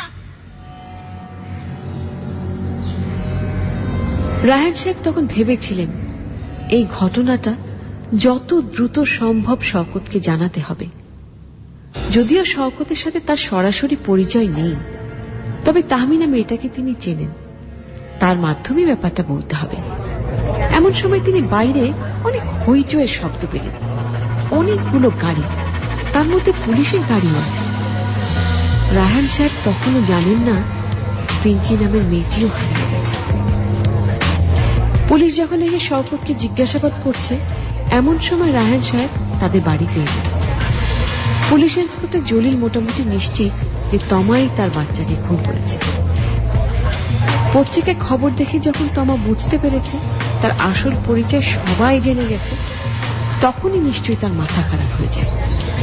রায়হান সাহেব তখন ভেবেছিলেন এই ঘটনাটা যত দ্রুত সম্ভব শওকতকে জানাতে হবে। যদিও শওকতের সাথে তার সরাসরি পরিচয় নেই, তবে তাহমিনা মেয়েটাকে তিনি চেনেন, তার মাধ্যমে ব্যাপারটা বলতে হবে। এমন সময় তিনি বাইরে অনেক হইচয়ের শব্দ পেলেন। অনেকগুলো গাড়ি, তার মধ্যে পুলিশের গাড়িও আছে। রায়হান সাহেব তখনও জানেন না পিঙ্কি নামের মেয়েটিও হারিয়ে গেছে। পুলিশ যখন এসে শওকতকে জিজ্ঞাসাবাদ করছে, এমন সময় রায়হান সাহেব তাদের বাড়িতে এলেন। পুলিশ ইন্সপেক্টর জলিল মোটামুটি নিশ্চিত যে তমাই তার বাচ্চাকে খুন করেছে। পত্রিকায় খবর দেখে যখন তমা বুঝতে পেরেছে তার আসল পরিচয় সবাই জেনে গেছে, তখনই নিশ্চয়ই তার মাথা খারাপ হয়ে যায়।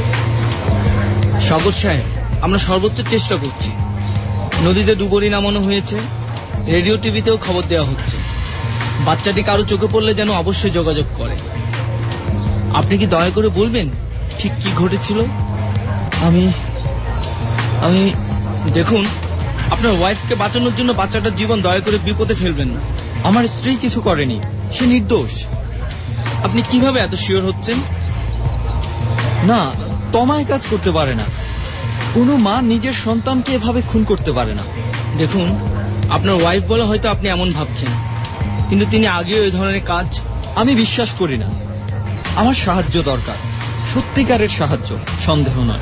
সাগর সাহেব, আমরা সর্বোচ্চ চেষ্টা করছি। নদীতে ডুবুরি নামানো হয়েছে, রেডিও টিভিতেও খবর দেওয়া হচ্ছে। বাচ্চাটি কারো চোখে পড়লে যেন অবশ্যই যোগাযোগ করে। আপনি কি দয়া করে বলবেন ঠিক কি ঘটেছিল? আমি আমি দেখুন, আপনার ওয়াইফকে বাঁচানোর জন্য বাচ্চাটার জীবন দয়া করে বিপদে ফেলবেন না। আমার স্ত্রী কিছু করেনি, সে নির্দোষ। আপনি কিভাবে এত শিওর হচ্ছেন? না, তমায় কাজ করতে পারে না। কোনো মা নিজের সন্তানকে এভাবে খুন করতে পারে না। দেখুন, আপনার ওয়াইফ বলে হয়তো আপনি এমন ভাবছেন, কিন্তু তিনি আগেও এই ধরনের কাজ। আমি বিশ্বাস করি না। আমার সাহায্য দরকার, সত্যিকারের সাহায্য, সন্দেহ নয়।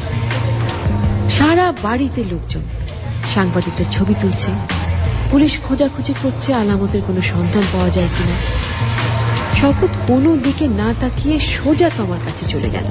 সারা বাড়িতে লোকজন, সাংবাদিকটা ছবি তুলছে, পুলিশ খোঁজাখুঁজি করছে আলামতের কোনো সন্ধান পাওয়া যায় কিনা। শওকত কোনো দিকে না তাকিয়ে সোজা তোমার কাছে চলে গেল।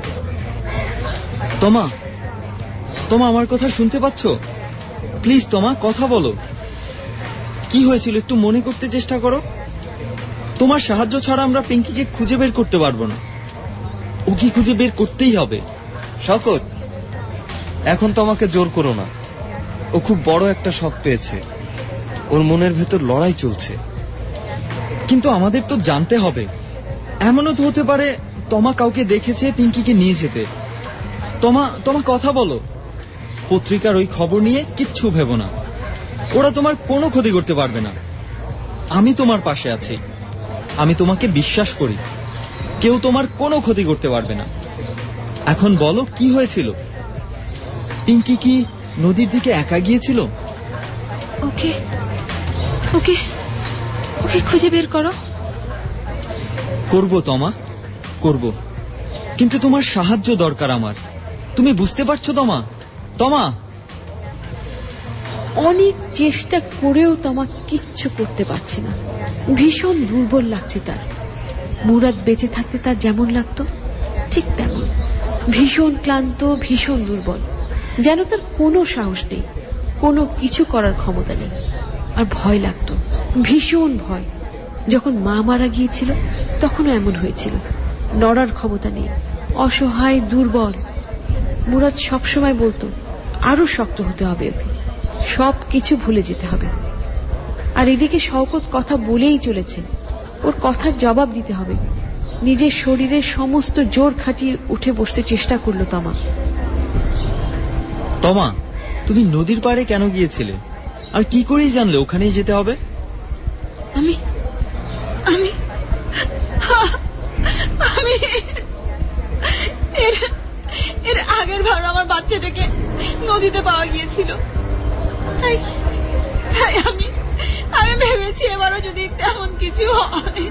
তোমা, তোমা আমার কথা শুনতে পাচ্ছ? প্লিজ তোমা, কথা বলো। কি হয়েছিল একটু মনে করতে চেষ্টা করো। তোমার সাহায্য ছাড়া আমরা পিঙ্কিকে খুঁজে বের করতে পারবো না। ও কি খুঁজে বের করতেই হবে। শওকত, এখন তোমাকে জোর করো না। ও খুব বড় একটা শক পেয়েছে, ওর মনের ভেতর লড়াই চলছে। কিন্তু আমাদের তো জানতে হবে। এমনও তো হতে পারে তোমা কাউকে দেখেছে পিঙ্কিকে নিয়ে যেতে। তোমা তোমা কথা বলো। পত্রিকার ওই খবর নিয়ে কিচ্ছু ভেবো না। ওরা তোমার কোনো ক্ষতি করতে পারবে না। আমি তোমার পাশে আছি। আমি তোমাকে বিশ্বাস করি। কেউ তোমার কোনো ক্ষতি করতে পারবে না। এখন বলো, কি হয়েছিল? পিঙ্কি কি নদীর দিকে একা গিয়েছিল? ওকে ওকে ওকে খুঁজে বের করো। করব তোমা, করব। কিন্তু তোমার সাহায্য দরকার আমার। তুমি বুঝতে পারছো তোমা? তোমা, অনেক চেষ্টা করেও তোমা কিচ্ছু করতে পারছে না। ভীষণ দুর্বল লাগছে তার। মুরাদ বেঁচে থাকতে তার যেমন লাগতো ঠিক তেমন। ভীষণ ক্লান্ত, ভীষণ দুর্বল, যেন তার কোনো সাহস নেই, কোনো কিছু করার ক্ষমতা নেই। আর ভয় লাগতো, ভীষণ ভয়। যখন মা মারা গিয়েছিল তখনও এমন হয়েছিল। লড়ার ক্ষমতা নেই, অসহায়, দুর্বল। মুরাদ সবসময় বলতো আরো শক্ত হতে হবে ওকে, সব কিছু ভুলে যেতে হবে। আর এদিকে শওকত কথা বলেই চলেছে, ওর কথার জবাব দিতে হবে। নিজের শরীরের সমস্ত জোর খাটিয়ে উঠে বসতে চেষ্টা করলো তমা। তোমা, তুমি নদীর পাড়ে কেন গিয়েছিলে? আর কি করেই জানলে ওখানেই যেতে হবে? আমি আমি আমি এর এর আগের বার আমার বাচ্চাটাকে নদীতে পাওয়া গিয়েছিল, তাই তাই আমি আমি ভেবেছি এবারও যদি তেমন কিছু হয়।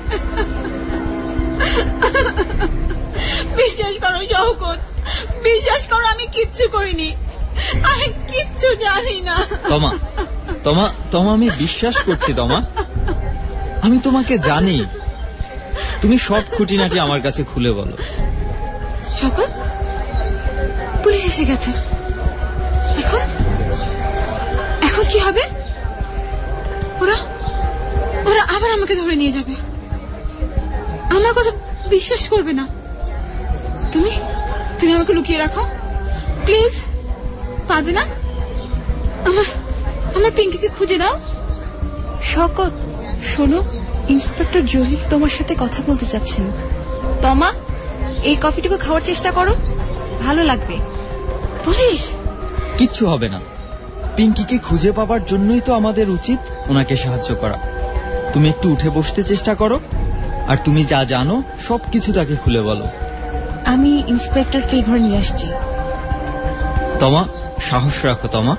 বিশ্বাস করো শওকত, বিশ্বাস করো, আমি কিচ্ছু করিনি, আমি কিচ্ছু জানি না। তোমা তোমা তোমা আমি বিশ্বাস করছি তোমা। আমি তোমাকে জানি। তুমি সব খুঁটিনাটি আমার কাছে খুলে বলো। শওকত, পুলিশ এসে গেছে। এখন এখন কি হবে? ওরা ওরা আবার আমাকে ধরে নিয়ে যাবে। আমার কথা বিশ্বাস করবে না। তুমি তুমি আমাকে লুকিয়ে রাখো প্লিজ। পারবে না? আমার আমার পিঙ্কিকে খুঁজে দাও। শওকত, শোনো, ইন্সপেক্টর জলিল তোমার সাথে কথা বলতে চাচ্ছেন। তমা, এই কফিটুকু খাওয়ার চেষ্টা করো, ভালো লাগবে। পুলিশ কিচ্ছু হবে না। পিঙ্কিকে খুঁজে পাবার জন্যই তো আমাদের উচিত ওনাকে সাহায্য করা। তুমি একটু উঠে বসতে চেষ্টা করো, আর তুমি যা জানো সবকিছু তাকে খুলে বলো। আমি ইন্সপেক্টরকে ঘরে নিয়ে আসছি। তমা, সাহস রাখো তমা।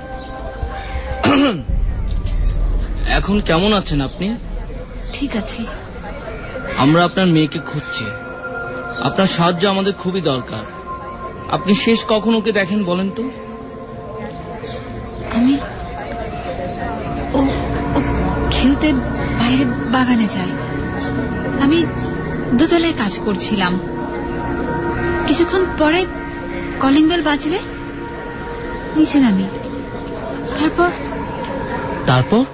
এখন কেমন আছেন আপনি? ঠিক আছে। আমরা আপনার মেয়েকে খুঁজছি, আপনার সাহায্য আমাদের খুবই দরকার। আপনি শেষ কখন ওকে দেখেন বলেন তো? আমি ও খেলতে বাইরে বাগানে যাই। আমি দোতলায় কাজ করছিলাম। কিছুক্ষণ পরে কলিং বেল বাজলে নিচে নামি। তারপর তারপর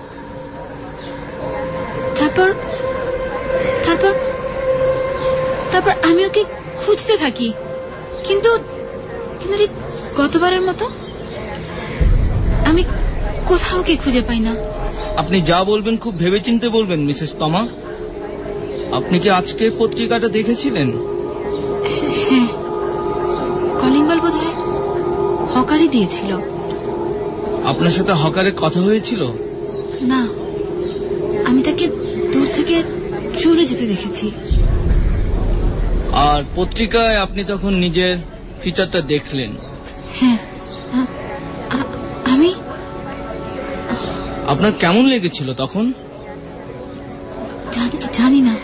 তারপর তারপর তারপর আমি ওকে খুঁজতে থাকি, কিন্তু কিন্তু গতবারের মতো আমি কোথাও ওকে খুঁজে পাই না। আপনি যা বলবেন খুব ভেবেচিন্তে বলবেন মিসেস তমা। আপনি কি আজকে পত্রিকাটা দেখেছিলেন? হ্যাঁ, কলিং বেল বোধহয় হকারই দিয়েছিল। আপনার সাথে হকারের কথা হয়েছিল? না, আমি তাকে দূর থেকে চলে যেতে দেখেছি। আর পত্রিকায় আপনি তখন নিজের ফিচারটা দেখলেন? হ্যাঁ। আমি আপনার কেমন লেগেছিল তখন? জানি না,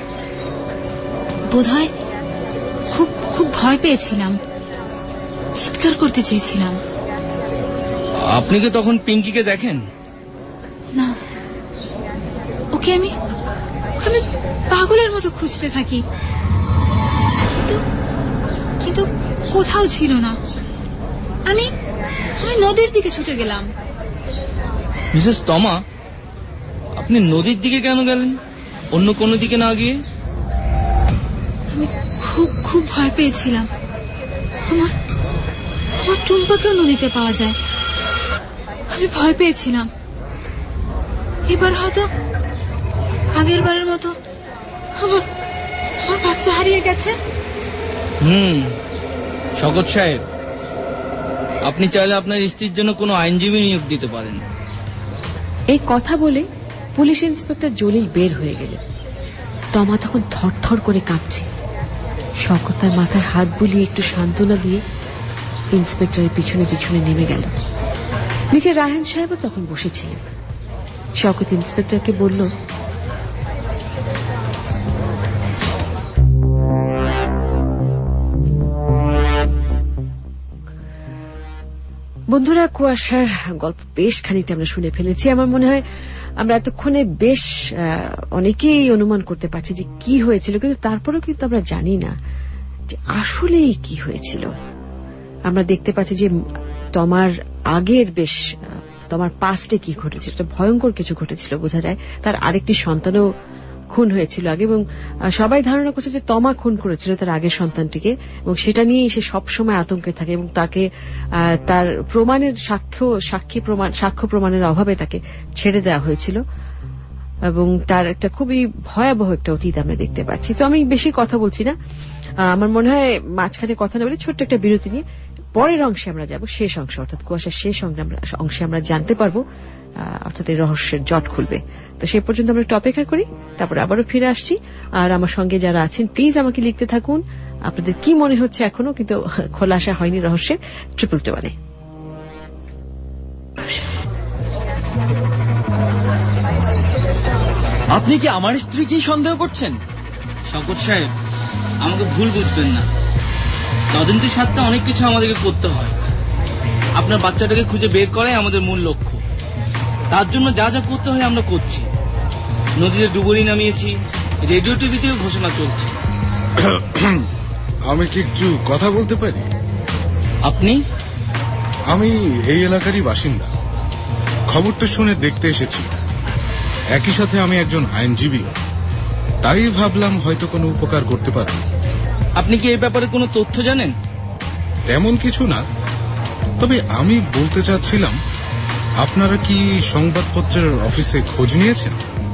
বোধহয় খুব খুব ভয় পেয়েছিলাম, চিৎকার করতে চেয়েছিলাম। আপনি কি তখন পিঙ্কিকে দেখেন? না, ওকে আমি ওকে আমি পাগলের মতো খুঁজতে থাকি, কিন্তু কিন্তু কোথাও ছিল না। আমি আমি নদীর দিকে ছুটে গেলাম। মিসেস তমা, আপনি নদীর দিকে কেন গেলেন, অন্য কোনো দিকে না গিয়ে? আমি খুব খুব ভয় পেয়েছিলাম। আমার আমার টুম্পাকেও নদীতে পাওয়া যায়। আমি ভয় পেয়েছিলাম। এবার হয়তো আগের বারের মতো আমার আমার বাচ্চা হারিয়ে গেছে। হুম, শকত সাহেব, আপনি চাইলে আপনার স্ত্রীর জন্য কোনো আইনজীবী নিয়োগ দিতে পারেন। এই কথা বলে পুলিশ ইন্সপেক্টর জলিল বের হয়ে গেলেন। তমা তখন থরথর করে কাঁপছে। শওকত তার মাথায় হাত বুলিয়ে একটু সান্ত্বনা দিয়ে ইন্সপেক্টরের পিছনে পিছনে নেমে গেল। নিচে রায়হান সাহেবও তখন বসেছিলেন। শওকত ইন্সপেক্টরকে বলল, বন্ধুরা, কুয়াশার গল্প বেশ খানিকটা আমরা শুনে ফেলেছি। আমার মনে হয় আমরা এতক্ষণে বেশ অনেকেই অনুমান করতে পারছি যে কি হয়েছিল, কিন্তু তারপরেও কিন্তু আমরা জানি না যে আসলেই কি হয়েছিল। আমরা দেখতে পাচ্ছি যে তোমার আগের বেশ তোমার পাস্টে কি ঘটেছিল, ভয়ঙ্কর কিছু ঘটেছিল বোঝা যায়। তার আরেকটি সন্তানও খুন হয়েছিল আগে, এবং সবাই ধারণা করছে যে তমা খুন করেছিল তার আগের সন্তানটিকে, এবং সেটা নিয়ে সে সবসময় আতঙ্কে থাকে, এবং তাকে তার প্রমাণের সাক্ষ্য সাক্ষী প্রমাণ সাক্ষ্য প্রমাণের অভাবে তাকে ছেড়ে দেওয়া হয়েছিল, এবং তার একটা খুবই ভয়াবহ একটা অতীত আমরা দেখতে পাচ্ছি। তো আমি বেশি কথা বলছি না, আমার মনে হয় মাঝখানে কথা না বলে ছোট্ট একটা বিরতি নিয়ে পরের অংশে আমরা যাব, শেষ অংশ অর্থাৎ কুয়াশার শেষ অংশে আমরা জানতে পারবো, অর্থাৎ এই রহস্যের জট খুলবে। তো সে পর্যন্ত আমরা একটু অপেক্ষা করি, তারপর আবারও ফিরে আসছি। আর আমার সঙ্গে যারা আছেন প্লিজ আমাকে লিখতে থাকুন আপনাদের কি মনে হচ্ছে এখনো কিন্তু খোলাসা হয়নি রহস্যের ট্রিপল টু ওয়ানে। আপনি কি আমার স্ত্রীকেই সন্দেহ করছেন? শওকত সাহেব, আমাকে ভুল বুঝবেন না, তদন্তের সাথে অনেক কিছু আমাদেরকে করতে হয়। আপনার বাচ্চাটাকে খুঁজে বের করাই আমাদের মূল লক্ষ্য। তার জন্য যা যা করতে হয় আমরা করছি। নদীতে ডুবুরি নামিয়েছি, রেডিও টিভিতেও ঘোষণা চলছে। আমি কি একটু কথা বলতে পারি? আপনি? আমি এই এলাকারই বাসিন্দা। খবরটা শুনে দেখতে এসেছি। একই সাথে আমি একজন আইনজীবী, তাই ভাবলাম হয়তো কোনো উপকার করতে পারি। আপনি কি এই ব্যাপারে কোনো তথ্য জানেন? তেমন কিছু না, তবে আমি বলতে চাচ্ছিলাম আপনারা কি সংবাদপত্রের অফিসে খোঁজ নিয়েছেন?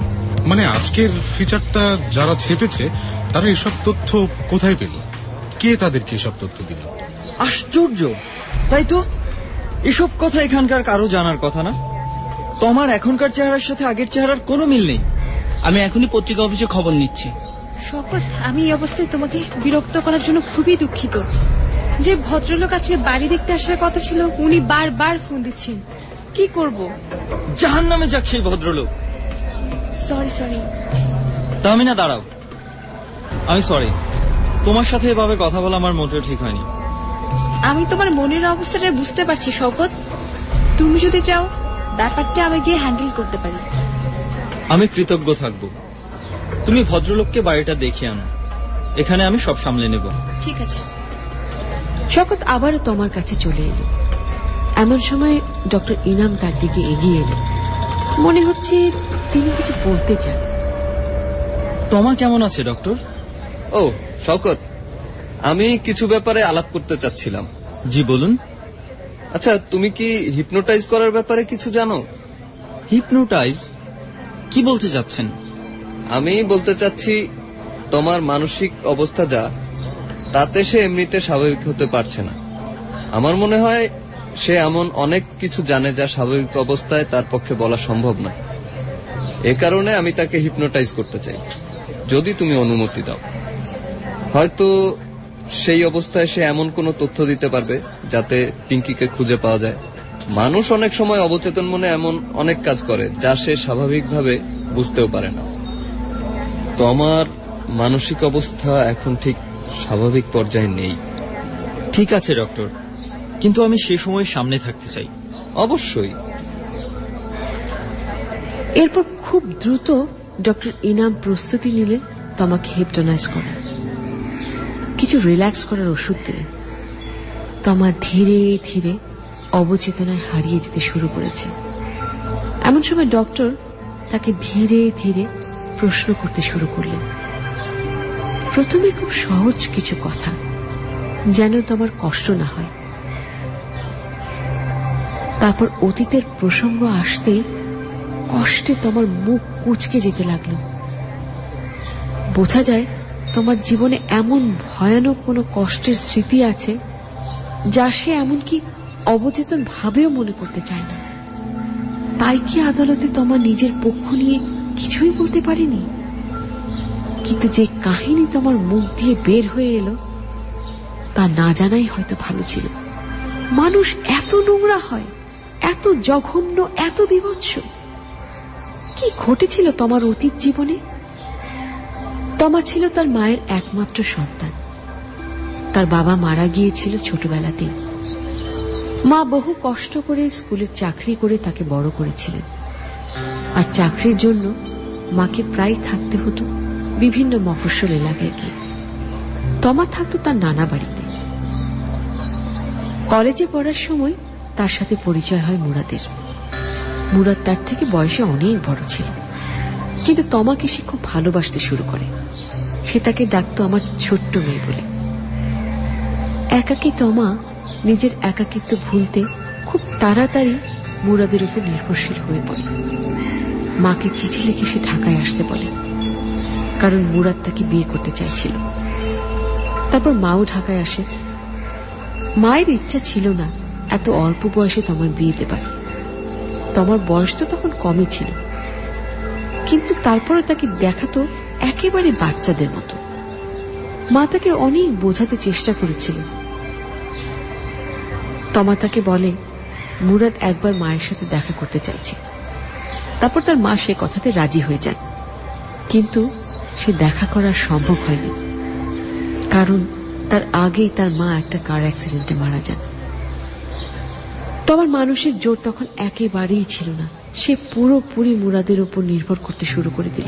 মানে আজকের ফিচারটা যারা ছেপেছে তারা এসব তথ্য কোথায় পেল? কে তাদেরকে এসব তথ্য দিল? আশ্চর্য, তাই তো। এসব কথা এখানকার কারো জানার কথা না। তোমার এখনকার চেহারার সাথে আগের চেহারার কোনো মিল নেই। আমি এখনই পত্রিকা অফিসে খবর নিচ্ছি। শপথ, আমি এই অবস্থায় তোমাকে বিরক্ত করার জন্য খুবই দুঃখিত। যে ভদ্রলোক আজকে বাড়ি দেখতে আসার কথা ছিল উনি বারবার ফোন দিচ্ছেন। কি করব? জাহান্নামে যাক সেই ভদ্রলোক। সরি সরি তাহমিনা, দাঁড়াও। আমি সরি, তোমার সাথে এভাবে কথা বলা আমার মোটেও ঠিক হয়নি। আমি তোমার মনের অবস্থাটা বুঝতে পারছি শওকত। তুমি যদি চাও ব্যাপারটা আমি গিয়ে হ্যান্ডেল করতে পারি। আমি কৃতজ্ঞ থাকবো। তুমি ভদ্রলোককে বাড়িটা দেখিয়ে আনো, এখানে আমি সব সামলে নেব। ঠিক আছে। শওকত আবারও তোমার কাছে চলে এলো। এমন সময় ডক্টর ইনাম তার দিকে এগিয়ে এলো। মনে হচ্ছে তিনি কিছু বলতে চান। তোমা কেমন আছে ডক্টর? ও শওকত, আমি কিছু ব্যাপারে আলাপ করতে চাচ্ছিলাম। জি বলুন। আচ্ছা, তুমি কি হিপনোটাইজ করার ব্যাপারে কিছু জানো? হিপনোটাইজ? কি বলতে চাচ্ছেন? আমি বলতে চাচ্ছি তোমার মানসিক অবস্থা যা, তাতে সে এমনিতে স্বাভাবিক হতে পারছে না। আমার মনে হয় সে এমন অনেক কিছু জানে যা স্বাভাবিক অবস্থায় তার পক্ষে বলা সম্ভব নয়। এ কারণে আমি তাকে হিপনোটাইজ করতে চাই, যদি তুমি অনুমতি দাও। হয়তো সেই অবস্থায় সে এমন কোন তথ্য দিতে পারবে যাতে পিঙ্কিকে খুঁজে পাওয়া যায়। মানুষ অনেক সময় অবচেতন মনে এমন অনেক কাজ করে যা সে স্বাভাবিকভাবে বুঝতেও পারে না। তোমার মানসিক অবস্থা এখন ঠিক স্বাভাবিক পর্যায়ে নেই। ঠিক আছে ডক্টর, কিন্তু আমি সে সময় সামনে থাকতে চাই। অবশ্যই। এরপর খুব দ্রুত ডক্টর ইনাম প্রস্তুতি নিলেন তোমাকে হিপনোটাইজ করার। কিছু রিল্যাক্স করার ওষুধ দিলেন। তোমা ধীরে ধীরে অবচেতনায় হারিয়ে যেতে শুরু করেছে। এমন সময় ডক্টর তাকে ধীরে ধীরে প্রশ্ন করতে শুরু করলেন। প্রথমে খুব সহজ কিছু কথা, যেন তোমার কষ্ট না হয়। তারপর অতীতের প্রসঙ্গ আসতেই কষ্টে তোমার মুখ কুঁচকে যেতে লাগলো। বোঝা যায় তোমার জীবনে এমন ভয়ানক কোন কষ্টের স্মৃতি আছে যা সে এমনকি অবচেতন ভাবেও মনে করতে চায় না। তাই কি আদালতে তোমার নিজের পক্ষ নিয়ে কিছুই বলতে পারেনি? কিন্তু যে কাহিনী তোমার মুখ দিয়ে বের হয়ে এলো তা না জানাই হয়তো ভালো ছিল। মানুষ এত নোংরা হয়, এত জঘন্য, এত বিভৎস। কি ঘটেছিল তোমার অতীত জীবনে? তমা ছিল তার মায়ের একমাত্র সন্তান। তার বাবা মারা গিয়েছিল ছোটবেলাতেই। মা বহু কষ্ট করে স্কুলে চাকরি করে তাকে বড় করেছিলেন। আর চাকরির জন্য মাকে প্রায় থাকতে হতো বিভিন্ন মফস্বল এলাকায় গিয়ে। তমা থাকতো তার নানা বাড়িতে। কলেজে পড়ার সময় তার সাথে পরিচয় হয় মুরাদের। মুরাদ তার থেকে বয়সে অনেক বড় ছিল, কিন্তু তমাকে সে খুব ভালোবাসতে শুরু করে। সে তাকে ডাকতো আমার ছোট্ট মেয়ে বলে। একাকী তমা নিজের একাকিত্ব ভুলতে খুব তাড়াতাড়ি মুরাদের উপর নির্ভরশীল হয়ে পড়ে। মাকে চিঠি লিখে সে ঢাকায় আসতে বলে, কারণ মুরাদ তাকে বিয়ে করতে চাইছিল। তারপর মাও ঢাকায় আসে। মায়ের ইচ্ছা ছিল না এত অল্প বয়সে তোমার বিয়ে দেবার। তোমার বয়স তো তখন কমই ছিল, কিন্তু তারপরে তাকে দেখাতো একেবারে বাচ্চাদের মতো। মা তাকে অনেক বোঝাতে চেষ্টা করেছিলেন। তমা তাকে বলে মুরাদ একবার মায়ের সাথে দেখা করতে চাইছে। তারপর তার মা সে কথাতে রাজি হয়ে যান, কিন্তু সে দেখা করা সম্ভব হয়নি, কারণ তার আগেই তার মা একটা কার অ্যাক্সিডেন্টে মারা যান। তোমার মানসিক জোর তখন একেবারেই ছিল না। সে পুরোপুরি মুরাদের উপর নির্ভর করতে শুরু করে দিল।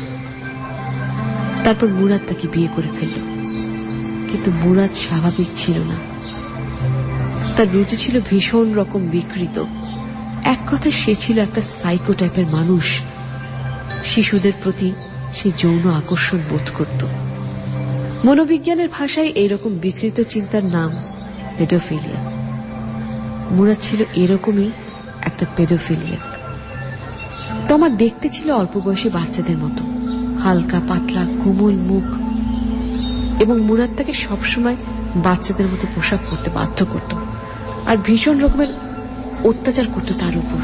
তারপর মুরাদ তাকে বিয়ে করে ফেলল, কিন্তু মুরাদ স্বাভাবিক ছিল না। তার রুচি ছিল ভীষণ রকম বিকৃত। এক কথায় সে ছিল একটা সাইকো টাইপের মানুষ। শিশুদের প্রতি সে যৌন আকর্ষণ বোধ করত। মনোবিজ্ঞানের ভাষায় এইরকম বিকৃত চিন্তার নাম পেডোফিলিয়া। মুরাদ ছিল এরকমই একটা পেডোফিলিয়া। তোমার দেখতে ছিল অল্প বয়সী বাচ্চাদের মতো, হালকা পাতলা কোমল মুখ, এবং মুরাদ তাকে সবসময় বাচ্চাদের মতো পোশাক পরতে বাধ্য করত আর ভীষণ রকমের অত্যাচার করত তার উপর।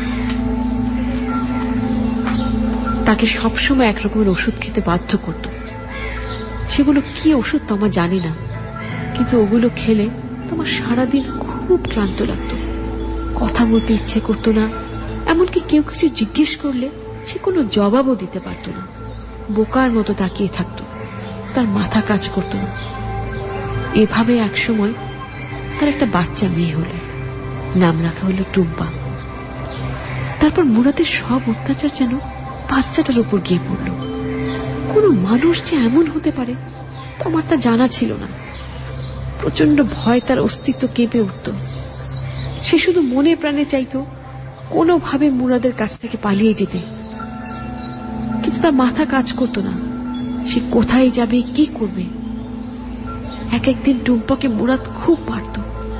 তাকে সবসময় একরকমের ওষুধ খেতে বাধ্য করত। সেগুলো কি ওষুধ তোমার জানি না, কিন্তু ওগুলো খেলে তোমার সারাদিন খুব ক্লান্ত লাগত, কথা বলতে ইচ্ছে করতো না, এমনকি কেউ কিছু জিজ্ঞেস করলে সে কোনো জবাবও দিতে পারত না, বোকার মতো তাকিয়ে থাকত, তার মাথা কাজ করত না। এভাবে একসময় তার একটা বাচ্চা মেয়ে হলো, নাম রাখা হলো টুম্পা। তারপর মুরাদের সব অত্যাচার যেন বাচ্চাটার উপর গিয়ে পড়ল। কোন মানুষ যে এমন হতে পারে তোমার তা জানা ছিল না। প্রচন্ড ভয় তার অস্তিত্ব কেঁপে উঠত। সে শুধু মনে প্রাণে চাইত কোনোভাবে মুরাদের কাছ থেকে পালিয়ে যেতে, কিন্তু তার মাথা কাজ করত না। সে কোথায় যাবে, কি করবে? এক একদিন টুম্পাকে মুরাদ খুব মারত।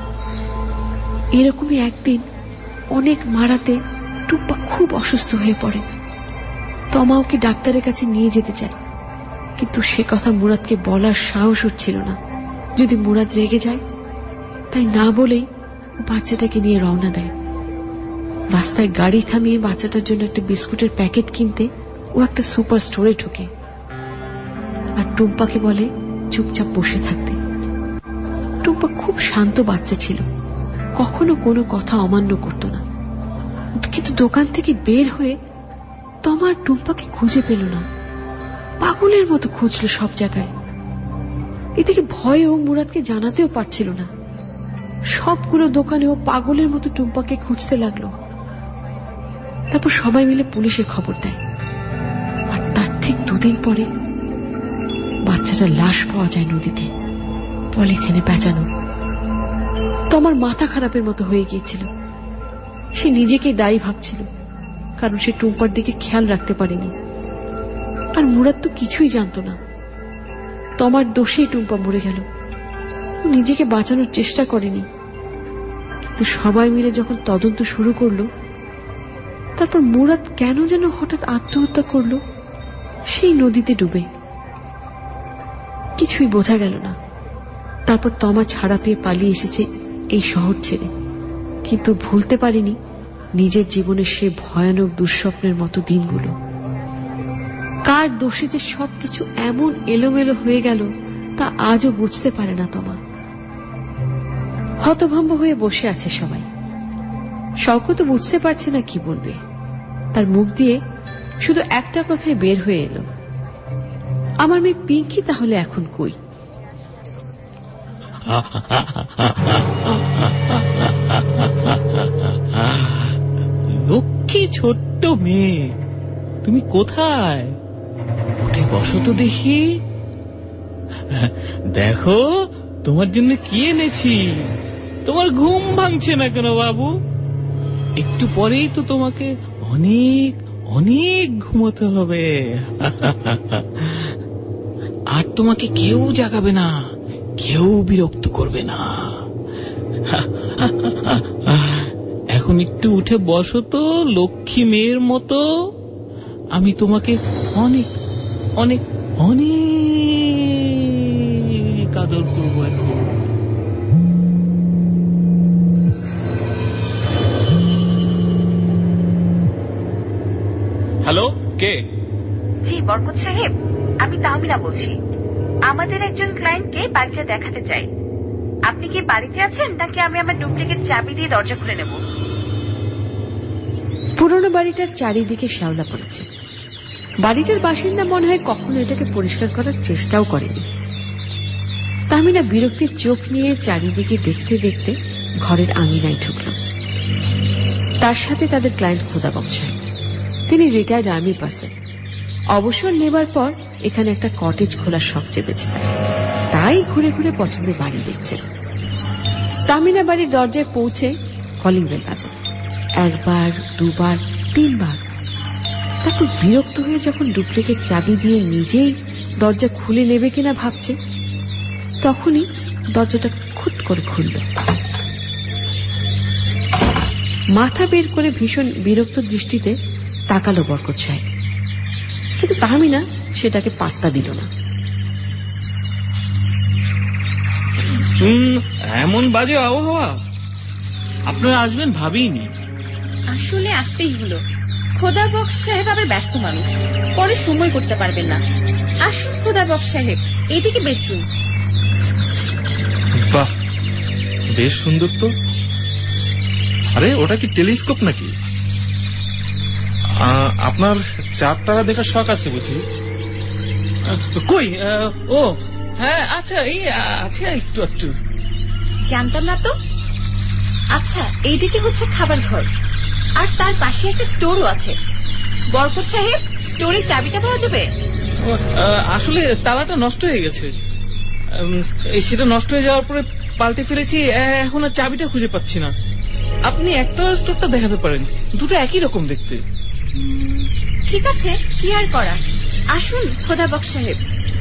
এরকমই একদিন অনেক মারাতে টুম্পা খুব অসুস্থ হয়ে পড়ে। তমা ওকে ডাক্তারের কাছে নিয়ে যেতে চায়, কিন্তু সে কথা মুরাদকে বলার সাহস হচ্ছিল না। যদি মুরাদ রেগে যায়, তাই না বলেই বাচ্চাটাকে নিয়ে রওনা দেয়। রাস্তায় গাড়ি থামিয়ে বাচ্চাটার জন্য একটা বিস্কুটের প্যাকেট কিনতে ও একটা সুপার স্টোরে ঢোকে, আর টুম্পাকে বলে চুপচাপ বসে থাকতে। টুম্পা খুব শান্ত বাচ্চা ছিল, কখনো কোনো কথা অমান্য করত না। কিন্তু দোকান থেকে বের হয়ে তোমার টুম্পাকে খুঁজে পেল না, পাগলের মতো খুঁজল সব জায়গায়। এদিকে ভয়ে ও মুরাদকে জানাতেও পারছিল না। সবগুলো দোকানে ও পাগলের মতো টুম্পাকে খুঁজতে লাগলো। তারপর সবাই মিলে পুলিশে খবর দেয়, আর তার ঠিক দুদিন পরে বাচ্চাটার লাশ পাওয়া যায় নদীতে, পলিথিনে পেঁচানো। তোমার মাথা খারাপের মতো হয়ে গিয়েছিল। সে নিজেকে দায়ী ভাবছিল, কারণ সে টুম্পার দিকে খেয়াল রাখতে পারেনি। আর মুরাদ তো কিছুই জানত না। তোমার দোষেই টুম্পা মরে গেল। ও নিজেকে বাঁচানোর চেষ্টা করেনি, কিন্তু সবাই মিলে যখন তদন্ত শুরু করলো, তারপর মুরাদ কেন যেন হঠাৎ আত্মহত্যা করলো সেই নদীতে ডুবে। কিছুই বোঝা গেল না। তারপর তমা ছাড়া পেয়ে পালিয়ে এসেছে এই শহর ছেড়ে, কিন্তু ভুলতে পারেনি নিজের জীবনের সে ভয়ানক দুঃস্বপ্নের মতো দিনগুলো। কার দোষে যে সবকিছু এমন এলোমেলো হয়ে গেল তা আজও বুঝতে পারে না তমা। হতভম্ব হয়ে বসে আছে সবাই। শওকত বুঝতে পারছে না কি বলবে। তার মুখ দিয়ে শুধু একটা কথাই বের হয়ে এলো, আমার মেয়ে পিঙ্কি তাহলে এখন কই? লক্ষ্মী ছোট্ট মেয়ে, তুমি কোথায়? উঠে বসো তো দেখি। দেখো তোমার জন্য কি এনেছি। তোমার ঘুম ভাঙছে না কেন বাবু? একটু পরেই তো তোমাকে অনেক অনেক ঘুমোতে হবে। আর তোমাকে কেউ জাগাবে না, কেউ বিরক্ত করবে না। এখন একটু উঠে বসো তো লক্ষ্মী মেয়ের মতো। আমি তোমাকে অনেক অনেক অনেক আদর করবো এখন। হ্যালো, কে? জি বরকত সাহেব, আমি তাহমিনা বলছি। আমাদের একজন ক্লায়েন্টকে বাড়িটা দেখাতে চাই। আপনি কি বাড়িতে আছেন, নাকি আমি আমার ডুপ্লিকেট চাবি দিয়ে দরজা খুলে নেব? পুরনো বাড়িটার চারিদিকে শ্যাওলা পড়েছে। বাড়িটার বাসিন্দা মনে হয় কখনো এটাকে পরিষ্কার করার চেষ্টাও করেনি। তাহমিনা বিরক্তির চোখ নিয়ে চারিদিকে দেখতে দেখতে ঘরের আঙিনায় ঢুকল। তার সাথে তাদের ক্লায়েন্ট খোদাবক্স সাহেব। তিনি রিটায়ার্ড আর্মি পার্সন। অবসর নেবার পর এখানে একটা কটেজ খোলার শখ চেপেছে, তাই ঘুরে ঘুরে পছন্দের বাড়ি দেখছে। তাহমিনা বাড়ির দরজায় পৌঁছে কলিং বেল বাজে একবার, দুবার, তিনবার। তারপর বিরক্ত হয়ে যখন ডুপ্লিকেট চাবি দিয়ে নিজেই দরজা খুলে নেবে কিনা ভাবছে, তখনই দরজাটা খুট করে খুলল। মাথা বের করে ভীষণ বিরক্ত দৃষ্টিতে তাকালো বরকত সাহেব, কিন্তু তাহমিনা সেটাকে পাত্তা দিল না। এমন বাজে আবহাওয়া, আপনারা আসবেন ভাবিনি। আসলে আসতেই হলো। খোদা বক্স সাহেব আবার ব্যস্ত মানুষ, পরে সময় করতে পারবেন না। আসুন খোদা বক্স সাহেব, এদিকে বেডরুম। বাহ, বেশ সুন্দর তো। আরে ওটা কি টেলিস্কোপ নাকি? আপনার চাঁদ তারা দেখার শখ আছে বুঝি? কই? ও হ্যাঁ, আচ্ছা এই আছে একটু একটু। জানতাম না তো। আচ্ছা, এইদিকে হচ্ছে খাবার ঘর, আর তার পাশে একটা স্টোরও আছে। বরকত সাহেব, স্টোরের চাবিটা পাওয়া যাবে? আসলে তালাটা নষ্ট হয়ে গেছে, সেটা নষ্ট হয়ে যাওয়ার পরে পাল্টে ফেলেছি, এখন আর চাবিটা খুঁজে পাচ্ছি না। আপনি একতলার স্টোরটা দেখাতে পারেন, দুটো একই রকম দেখতে। ঠিক আছে, কি আর করা। আসুন খোদা বক্স সাহেব।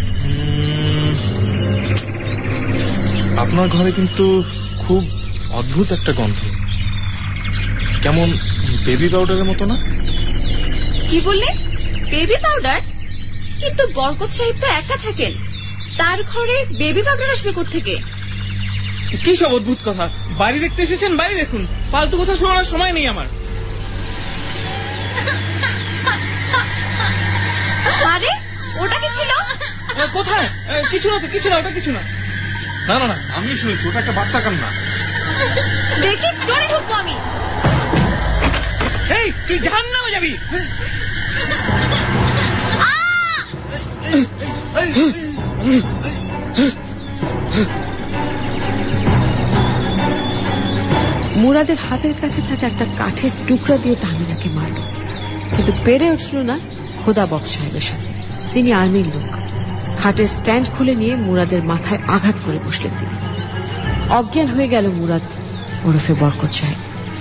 আপনার ঘরে কিন্তু খুব অদ্ভুত একটা গন্ধ, কেমন বেবি পাউডারের মতো না? কি বললে? Baby powder? কিন্তু বরকত সাহেব তো একা থাকেন, তার ঘরে বেবি পাউডার আসবে কোত্থেকে? কি সব অদ্ভুত কথা! বাড়ি দেখতে এসেছেন, বাড়ি দেখুন, ফালতু কথা শোনার সময় নেই আমার। আরে ওটা কি ছিল? কোথায়? কিছু না তো, কিছু না, ওটা কিছু না। না না না, আমি শুনেছি ওটা একটা বাচ্চা কান্না। দেখি স্টোরে ঢুকবো আমি। এই তুই জাহান্নামে যাবি। মুরাদের হাতের কাছে থাকা একটা কাঠের টুকরা দিয়ে তাহমিনাকে মারল, কিন্তু পেরে উঠল না খোদা বক্স সাহেবের সাথে। তিনি আর্মির লোক। খাটের স্ট্যান্ড খুলে নিয়ে মুরাদের মাথায় আঘাত করে বসলেন তিনি। অজ্ঞান হয়ে গেল মুরাদ ওরফে বরকত সাহেব।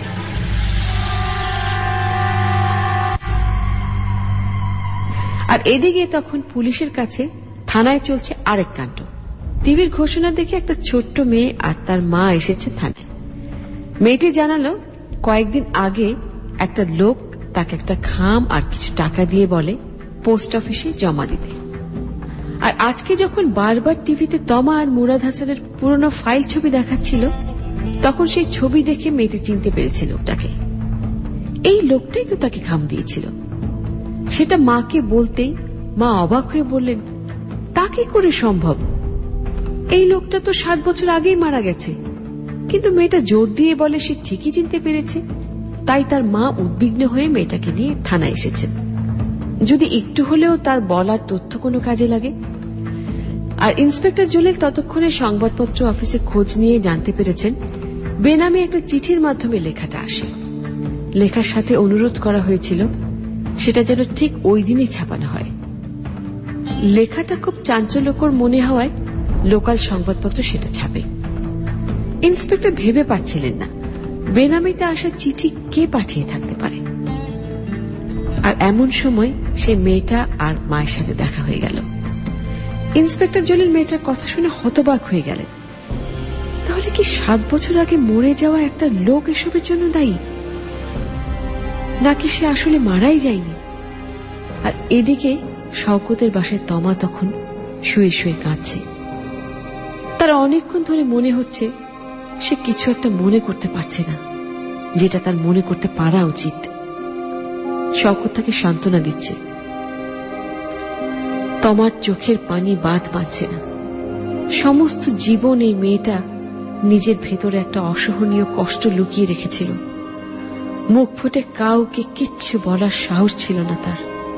আর এদিকে তখন পুলিশের কাছে থানায় চলছে আরেক কাণ্ড। টিভির ঘোষণা দেখে একটা ছোট্ট মেয়ে আর তার মা এসেছে থানায়। মেয়েটি জানালো কয়েকদিন আগে একটা লোক তাকে একটা খাম আর কিছু টাকা দিয়ে বলে পোস্ট অফিসে জমা দিতে। আর আজকে যখন বারবার টিভিতে তমা আর মুরাদ হাসানের পুরনো ফাইল ছবি দেখাচ্ছিল, তখন সেই ছবি দেখে মেয়েটি চিনতে পেরেছে লোকটাকে। এই লোকটাই তো তাকে খাম দিয়েছিল। সেটা মাকে বলতেই মা অবাক হয়ে বললেন, তা কি করে সম্ভব? এই লোকটা তো সাত বছর আগেই মারা গেছে। কিন্তু মেয়েটা জোর দিয়ে বলে সে ঠিকই চিনতে পেরেছে। তাই তার মা উদ্বিগ্ন হয়ে মেয়েটাকে নিয়ে থানায় এসেছেন, যদি একটু হলেও তার বলার তথ্য কোনো কাজে লাগে। আর ইন্সপেক্টর জলিল ততক্ষণে সংবাদপত্র অফিসে খোঁজ নিয়ে জানতে পেরেছেন বেনামে একটা চিঠির মাধ্যমে লেখাটা আসে। লেখার সাথে অনুরোধ করা হয়েছিল সেটা যেন ঠিক ওই দিনই ছাপানো হয়। লেখাটা খুব চাঞ্চল্যকর মনে হওয়ায় লোকাল সংবাদপত্র সেটা ছাপে। ইন্সপেক্টর ভেবে পাচ্ছিলেন না বেনামিতে আসা চিঠি কে পাঠিয়ে থাকতে পারে। আর এমন সময় সে মেয়েটা আর মায়ের সাথে দেখা হয়ে গেল। ইন্সপেক্টর জলিল মেয়েটার কথা শুনে হতবাক হয়ে গেলেন। তাহলে কি সাত বছর আগে মরে যাওয়া একটা লোক এসবের জন্য দায়ী, নাকি সে আসলে মারাই যায়নি? আর এদিকে শওকতের বাসায় তমা তখন শুয়ে শুয়ে কাঁদছে। তার অনেকক্ষণ ধরে মনে হচ্ছে সে কিছু একটা মনে করতে পারছে না, যেটা তার মনে করতে পারা উচিত। শওকত তাকে সান্ত্বনা দিচ্ছে। তমার চোখের পানি বাদ মানছে না। সমস্ত জীবন এই মেয়েটা নিজের ভেতরে একটা অসহনীয় কষ্ট লুকিয়ে রেখেছিল। মুখ ফুটে কাউকে কিচ্ছু বলার সাহস ছিল না তার।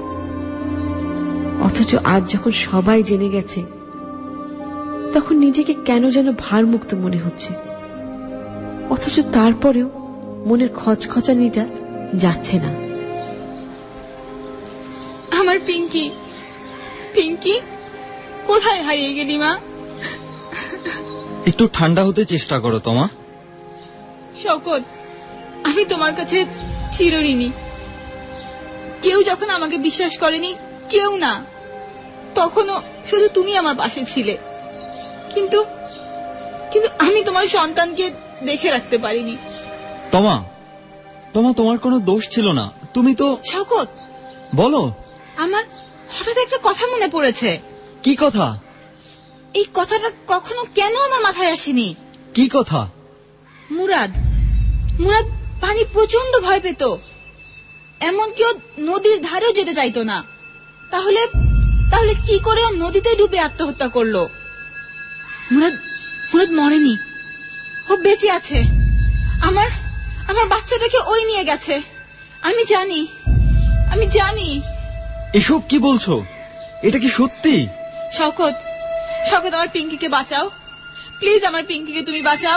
অথচ আজ যখন সবাই জেনে গেছে, তখন নিজেকে কেন যেন ভারমুক্ত মনে হচ্ছে। অথচ তারপরেও মনের খচখচানিটা যাচ্ছে না। আমার পিঙ্কি, পিঙ্কি কোথায় হারিয়ে গেলি মা? একটু ঠান্ডা হতে চেষ্টা করো তোমা। শওকত, আমি তোমার কাছে চিরঋণী। কেউ যখন আমাকে বিশ্বাস করেনি, কেউ না, তখনও শুধু তুমি আমার পাশে ছিলে। কিন্তু কিন্তু আমি তোমার সন্তানকে দেখে রাখতে পারিনি। তোমা তোমা তোমার কোনো দোষ ছিল না, তুমি তো শওকত, বলো। আমার হঠাৎ একটা কথা মনে পড়েছে। কি কথা? এই কথাটা কখনো কেন আমার মাথায় আসেনি। কি কথা? মুরাদ মুরাদ পানি প্রচন্ড ভয় পেত, এমনকি ও নদীর ধারেও যেতে চাইতো না। তাহলে তাহলে কি করে ও নদীতে ডুবে আত্মহত্যা করলো? মুরাদ মুরাদ মরেনি, ও বেঁচে আছে। আমার আমার বাচ্চাটাকে ওই নিয়ে গেছে। আমি জানি, আমি জানি। এসব কি বলছো? এটা কি সত্যি? শওকত, শওকত, আমার পিঙ্কিকে বাঁচাও প্লিজ, আমার পিঙ্কিকে তুমি বাঁচাও।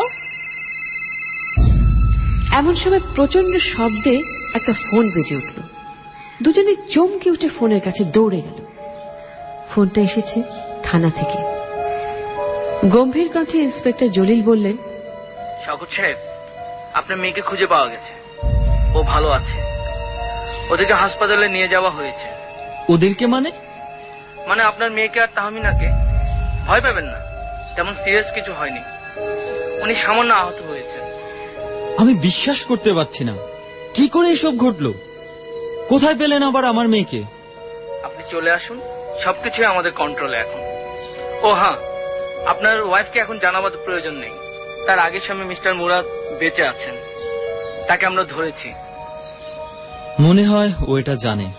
এমন সময় প্রচন্ড শব্দে একটা ফোন বেজে উঠল। দুজনে চমকে উঠে ফোনের কাছে দৌড়ে গেল। ফোনটা এসেছে থানা থেকে। গম্ভীর কণ্ঠে ইন্সপেক্টর জলিল বললেন, শওকত সাহেব, আপনার মেয়েকে খুঁজে পাওয়া গেছে, ও ভালো আছে। ওদেরকে হাসপাতালে নিয়ে যাওয়া হয়েছে। ওদেরকে মানে? মানে আপনার মেয়েকে আর তাহমিনাকে। ভয় পাবেন না, তেমন সিরিয়াস কিছু হয়নি, উনি সামান্য আহত হয়েছে। আমি বিশ্বাস করতে পারছি না, কি করে এসব ঘটলো? কোথায় পেলেন আবার আমার মেয়েকে? আপনি চলে আসুন, সবকিছুই আমাদের কন্ট্রোলে এখন। ও হ্যাঁ, আপনার ওয়াইফকে এখন জানাবার প্রয়োজন নেই, তার আগের স্বামী মিস্টার মুরাদ বেঁচে আছেন, তাকে আমরা ধরেছি। মনে হয় ও এটা জানে।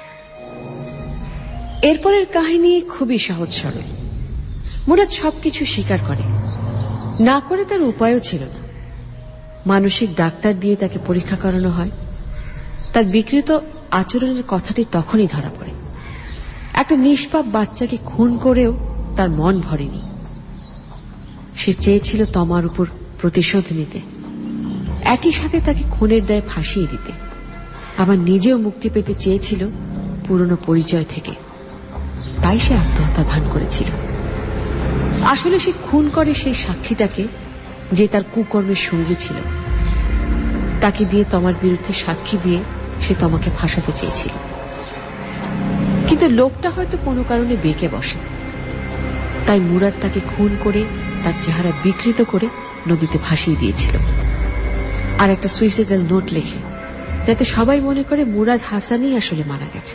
এরপরের কাহিনী খুবই সহজ সরল। মুরাদ সবকিছু স্বীকার করে, না করে তার উপায়ও ছিল না। মানসিক ডাক্তার দিয়ে তাকে পরীক্ষা করানো হয়। তার বিকৃত আচরণের কথাটি তখনই ধরা পড়ে। একটা নিষ্পাপ বাচ্চাকে খুন করেও তার মন ভরেনি। সে চেয়েছিল তমার উপর প্রতিশোধ নিতে, একই সাথে তাকে খুনের দায়ে ফাঁসিয়ে দিতে। আবার নিজেও মুক্তি পেতে চেয়েছিল পুরনো পরিচয় থেকে, তাই সে আত্মহত্যা ভান করেছিল। আসলে সে খুন করে সেই সাক্ষীটাকে, যে তার কুকর্মের সঙ্গী ছিল। তাকে দিয়ে তমার বিরুদ্ধে সাক্ষী দিয়ে সে তমাকে ফাঁসাতে চেয়েছিল। কিন্তু লোকটা হয়তো কোনো কারণে বেঁকে বসে, তাই মুরাদ তাকে খুন করে তার চেহারা বিকৃত করে নদীতে ভাসিয়ে দিয়েছিল। আর একটা সুইসাইডাল নোট লেখে, যাতে সবাই মনে করে মুরাদ হাসানই আসলে মারা গেছে।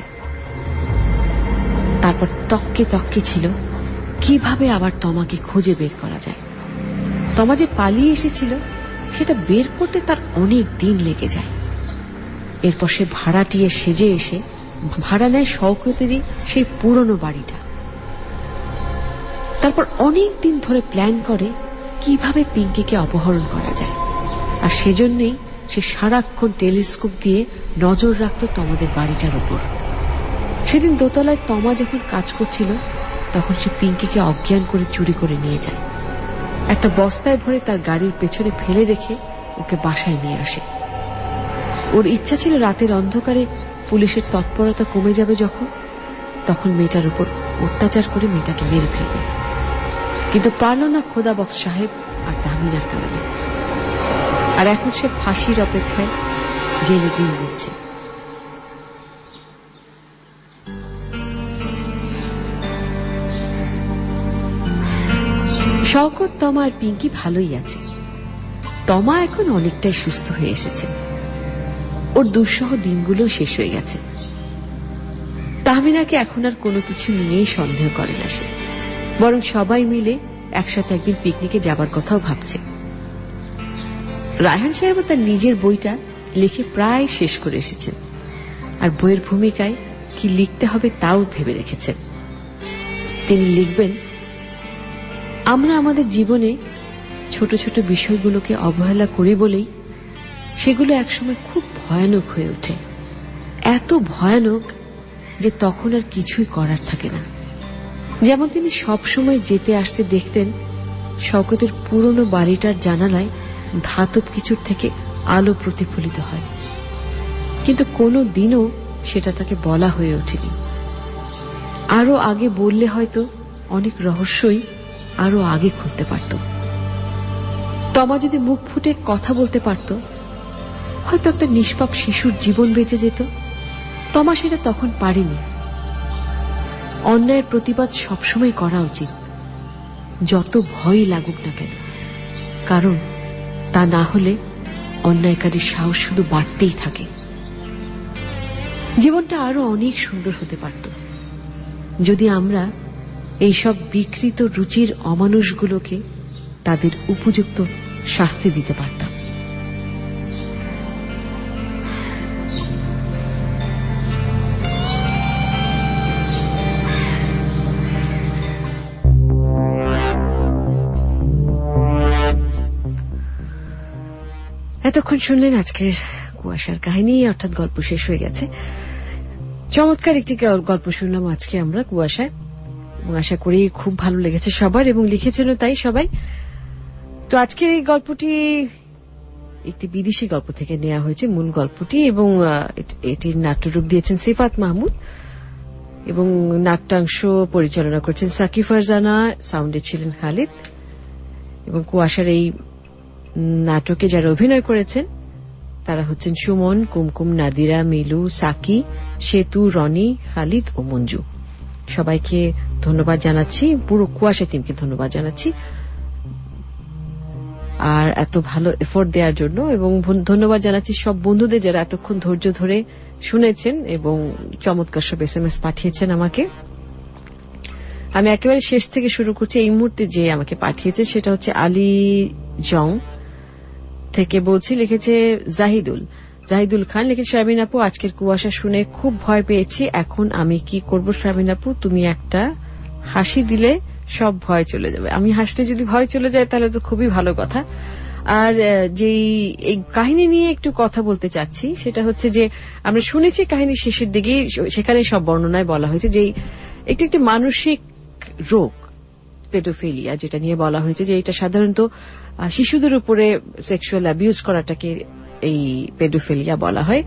তারপর তককে তককে ছিল কিভাবে আবার তমাকে খুঁজে বের করা যায়। তমা যে পালিয়ে এসেছিল সেটা বের করতে তার অনেক দিন লেগে যায়। এরপর সে ভাড়াটিয়ে সেজে এসে ভাড়া নেয় শওকতেরই সেই পুরনো বাড়িটা। তারপর অনেক দিন ধরে প্ল্যান করে কিভাবে পিঙ্কিকে অপহরণ করা যায়। আর সেজন্যই সে সারাক্ষণ টেলিস্কোপ দিয়ে নজর রাখত তমাদের বাড়িটার উপর। সেদিন দোতলায় তমা যখন কাজ করছিল, তখন সে পিঙ্কিকে অজ্ঞান করে চুরি করে নিয়ে যায়। একটা বস্তায় ভরে তার গাড়ির পেছনে ফেলে রেখে ওকে বাসায় নিয়ে আসে। ওর ইচ্ছা ছিল রাতের অন্ধকারে পুলিশের তৎপরতা কমে যাবে যখন, তখন মেয়েটার উপর অত্যাচার করে মেয়েটাকে মেরে ফেলবে। কিন্তু পারল না খোদাবক্স সাহেব আর তাহমিনার কারণে। আর এখন সে ফাঁসির অপেক্ষায় জেলে দিন গুনছে। শওকত, তমা আর পিঙ্কি ভালোই আছে। তমা এখন অনেকটাই সুস্থ হয়ে এসেছে, ওর দুঃসহ দিনগুলো শেষ হয়ে গেছে। তাহমিনাকে এখন আর কোনো কিছু নিয়েই সন্দেহ করে না সে, বরং সবাই মিলে একসাথে একদিন পিকনিকে যাবার কথাও ভাবছে। রায়হান সাহেব তার নিজের বইটা লিখে প্রায় শেষ করে এসেছেন, আর বইয়ের ভূমিকায় কি লিখতে হবে তাও ভেবে রেখেছেন। তিনি লিখবেন, আমরা আমাদের জীবনে ছোট ছোট বিষয়গুলোকে অবহেলা করি বলেই সেগুলো একসময় খুব ভয়ানক হয়ে ওঠে। এত ভয়ানক যে তখন আর কিছুই করার থাকে না। যেমন তিনি সবসময় যেতে আসতে দেখতেন শওকতের পুরনো বাড়িটার জানালায় ধাতব কিছুর থেকে আলো প্রতিফলিত হয়, কিন্তু কোনো দিনও সেটা তাকে বলা হয়ে ওঠেনি। আরো আগে বললে হয়তো অনেক রহস্যই আরো আগে খুলতে পারত। তমা যদি মুখ ফুটে কথা বলতে পারত, হয়তো একটা নিষ্পাপ শিশুর জীবন বেঁচে যেত। তমা সেটা তখন পারেনি। অন্যায়ের প্রতিবাদ সবসময় করা উচিত, যত ভয়ই লাগুক না কেন, কারণ তা না হলে অন্যায়কারীর সাহস শুধু বাড়তেই থাকে। জীবনটা আরো অনেক সুন্দর হতে পারত যদি আমরা এইসব বিকৃত রুচির অমানুষগুলোকে তাদের উপযুক্ত শাস্তি দিতে পারতাম। এতক্ষণ শুনলেন আজকের কুয়াশার কাহিনী, অর্থাৎ গল্প শেষ হয়ে গেছে। চমৎকার একটি গল্প শুনলাম আজকে আমরা কুয়াশায়, এবং আশা করি খুব ভালো লেগেছে সবার, এবং লিখেছেনও তাই সবাই। তো আজকের এই গল্পটি একটি বিদেশি গল্প থেকে নেওয়া হয়েছে মূল গল্পটি, এবং এটির নাট্যরূপ দিয়েছেন সিফাত মাহমুদ, এবং নাট্যাংশ পরিচালনা করেছেন সাকিব ফারজানা, সাউন্ডে ছিলেন খালিদ, এবং কুয়াশার এই নাটকে যারা অভিনয় করেছেন তারা হচ্ছেন সুমন, কুমকুম, নাদিরা, মিলু, সাকি, সেতু, রনি, খালিদ ও মঞ্জু। সবাইকে ধন্যবাদ জানাচ্ছি, পুরো কুয়াশা টিমকে ধন্যবাদ জানাচ্ছি আর এত ভালো এফোর্ট দেওয়ার জন্য, এবং ধন্যবাদ জানাচ্ছি সব বন্ধুদের যারা এতক্ষণ ধৈর্য ধরে শুনেছেন এবং চমৎকার সব এস এম এস পাঠিয়েছেন আমাকে। আমি একেবারে শেষ থেকে শুরু করছি। এই মুহূর্তে যে আমাকে পাঠিয়েছে সেটা হচ্ছে আলী জং থেকে বলছি, লিখেছে জাহিদুল জাহিদুল খান, লিখেছে শারমিন আপু আজকের কুয়াশা শুনে খুব ভয় পেয়েছি, এখন আমি কি করব শারমিন আপু, তুমি একটা হাসি দিলে সব ভয় চলে যাবে। আমি হাসতে যদি ভয় চলে যায় তাহলে তো খুবই ভালো কথা। আর যেই এই কাহিনী নিয়ে একটু কথা বলতে চাচ্ছি সেটা হচ্ছে যে আমরা শুনেছি কাহিনীর শেষের দিকে, সেখানে সব বর্ণনায় বলা হয়েছে যে একটি একটি মানসিক রোগ পেডোফিলিয়া, যেটা নিয়ে বলা হয়েছে যে এটা সাধারণত শিশুদের উপরে সেক্সুয়াল অ্যাবিউজ করাটাকে এই পেডোফিলিয়া বলা হয়।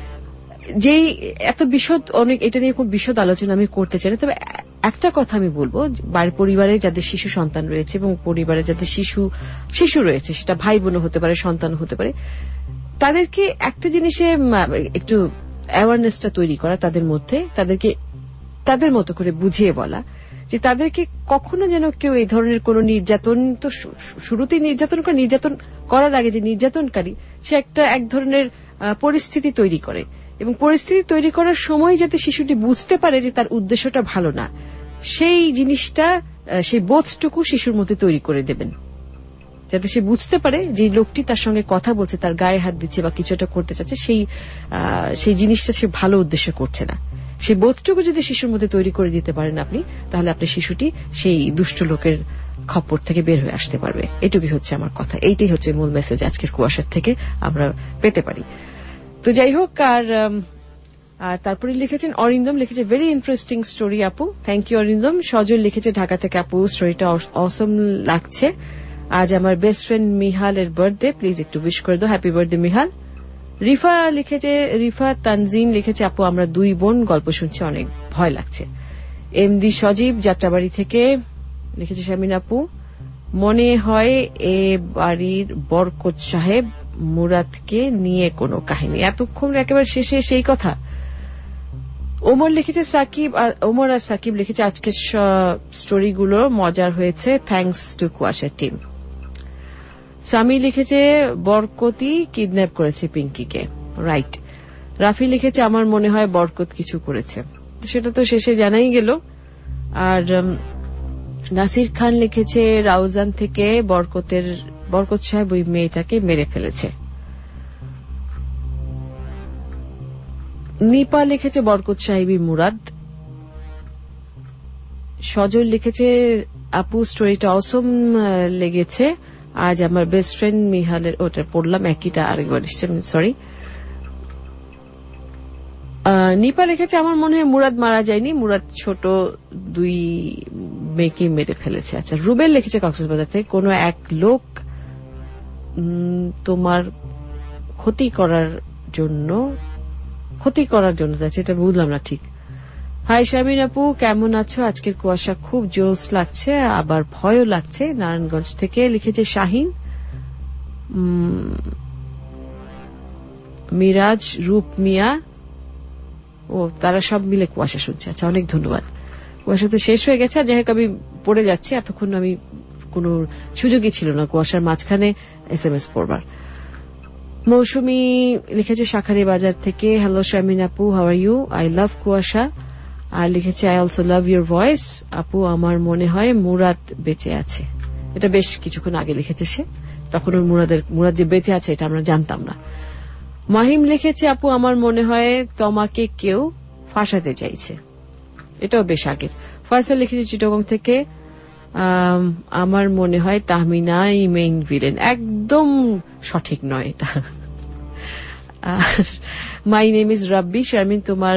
যেই এত বিশদ অনেক এটা নিয়ে খুব বিশদ আলোচনা আমি করতে চাই না, তবে একটা কথা আমি বলবো, বাড়ির পরিবারে যাদের শিশু সন্তান রয়েছে এবং পরিবারে যাদের শিশু শিশু রয়েছে, সেটা ভাই বোনও হতে পারে, সন্তান হতে পারে, তাদেরকে একটা জিনিসে একটু অ্যাওয়ারনেসটা তৈরি করা তাদের মধ্যে, তাদেরকে তাদের মতো করে বুঝিয়ে বলা যে তাদেরকে কখনো যেন কেউ এই ধরনের কোন নির্যাতন, তো শুরুতেই নির্যাতন করে, নির্যাতন করার আগে যে নির্যাতনকারী সে একটা এক ধরনের পরিস্থিতি তৈরি করে, এবং পরিস্থিতি তৈরি করার সময় যাতে শিশুটি বুঝতে পারে যে তার উদ্দেশ্যটা ভালো না, সেই জিনিসটা, সেই বোধটুকু শিশুর মধ্যে তৈরি করে দেবেন, যাতে সে বুঝতে পারে যে লোকটি তার সঙ্গে কথা বলছে, তার গায়ে হাত দিচ্ছে বা কিছু একটা করতে চাচ্ছে, সেই সেই জিনিসটা সে ভালো উদ্দেশ্য করছে না। সেই বোধটুকু যদি শিশুর মধ্যে তৈরি করে দিতে পারেন আপনি, তাহলে আপনার শিশুটি সেই দুষ্ট লোকের খপ্পর থেকে বের হয়ে আসতে পারবে। এটুকুই হচ্ছে আমার কথা, এইটাই হচ্ছে মূল মেসেজ আজকের কুয়াশার থেকে আমরা পেতে পারি। তো যাই হোক, আর আর তারপরে লিখেছেন অরিন্দম, লিখেছে ভেরি ইন্টারেস্টিং স্টোরি আপু, থ্যাংক ইউ অরিন্দম। সজল লিখেছে ঢাকা থেকে, আপু স্টোরিটা অসম লাগছে, আজ আমার বেস্ট ফ্রেন্ড মিহালের বার্থডে, প্লিজ একটু উইশ করে দাও, হ্যাপি বার্থডে মিহাল। রিফা লিখেছে, রিফা তানজিন লিখেছে, আপু আমরা দুই বোন গল্প শুনছি, অনেক ভয় লাগছে। এমডি সজীব যাত্রাবাড়ি থেকে লিখেছে, শারমিন আপু মনে হয় এ বাড়ির বরকত সাহেব মুরাদকে নিয়ে কোনো কাহিনী, এতক্ষণ একেবারে শেষে সেই কথা। ওমর লিখেছে, সাকিব ওমর আর সাকিব লিখেছে, আজকের স্টোরিগুলো মজার হয়েছে, thanks to Kuasha team. Sami লিখেছে, বরকতই কিডন্যাপ করেছে পিঙ্কিকে, রাইট। রাফি লিখেছে, আমার মনে হয় বরকত কিছু করেছে, সেটা তো শেষে জানাই গেল। আর নাসির খান লিখেছে, রাউজান থেকে বরকতের বরকত সাহেব ওই মেয়েটাকে মেরে ফেলেছে। নিপা লিখেছে, বরকত সাহেবই মুরাদ। সজল লিখেছে, আপু স্টোরিটা অসম লেগেছে, আজ আমার বেস্ট ফ্রেন্ড মিহালের, ওটা পড়লাম একইটা আরেকবার সরি। নিপা লিখেছে, আমার মনে হয় মুরাদ মারা যায়নি, মুরাদ ছোট দুই মেয়েকে মেরে ফেলেছে। আচ্ছা, রুবেল লিখেছে কক্সবাজার থেকে, কোন এক লোক তোমার ক্ষতি করার জন্য ক্ষতি করার জন্য যাচ্ছে, এটা বুঝলাম না ঠিক। হাই শারমিন আপু, কেমন আছো? আজকের কুয়াশা খুব জোস লাগছে, আবার ভয়ও লাগছে। নারায়ণগঞ্জ থেকে লিখেছে শাহিন, মিরাজ, রূপ মিয়া, ও তারা সব মিলে কুয়াশা শুনছে। আচ্ছা, অনেক ধন্যবাদ। কুয়াশা তো শেষ হয়ে গেছে, যাই হোক আমি পড়ে যাচ্ছি, এতক্ষণ আমি কোনো সুযোগই ছিল না কুয়াশার মাঝখানে এস এম এস পড়বার। মৌসুমী লিখেছে শাখারি বাজার থেকে, হ্যালো শারমিন আপু, how are you, I love Kuasha. আর লিখেছে I also love your voice আপু, আমার মনে হয় মুরাদ বেঁচে আছে। এটা বেশ কিছুক্ষণ আগে লিখেছে সে, তখন ওর মুরাদের মুরাদ যে বেঁচে আছে এটা আমরা জানতাম না। মাহিম লিখেছে আপু আমার মনে হয় তোমাকে কেউ ফাঁসাতে চাইছে, এটাও বেশ আগের। ফয়সাল লিখেছে চিটাগং থেকে, আমার মনে হয় তাহমিনাই মেইন ভিলেন। একদম সঠিক নয় এটা। আর my name is Rabbi, Sharmin তোমার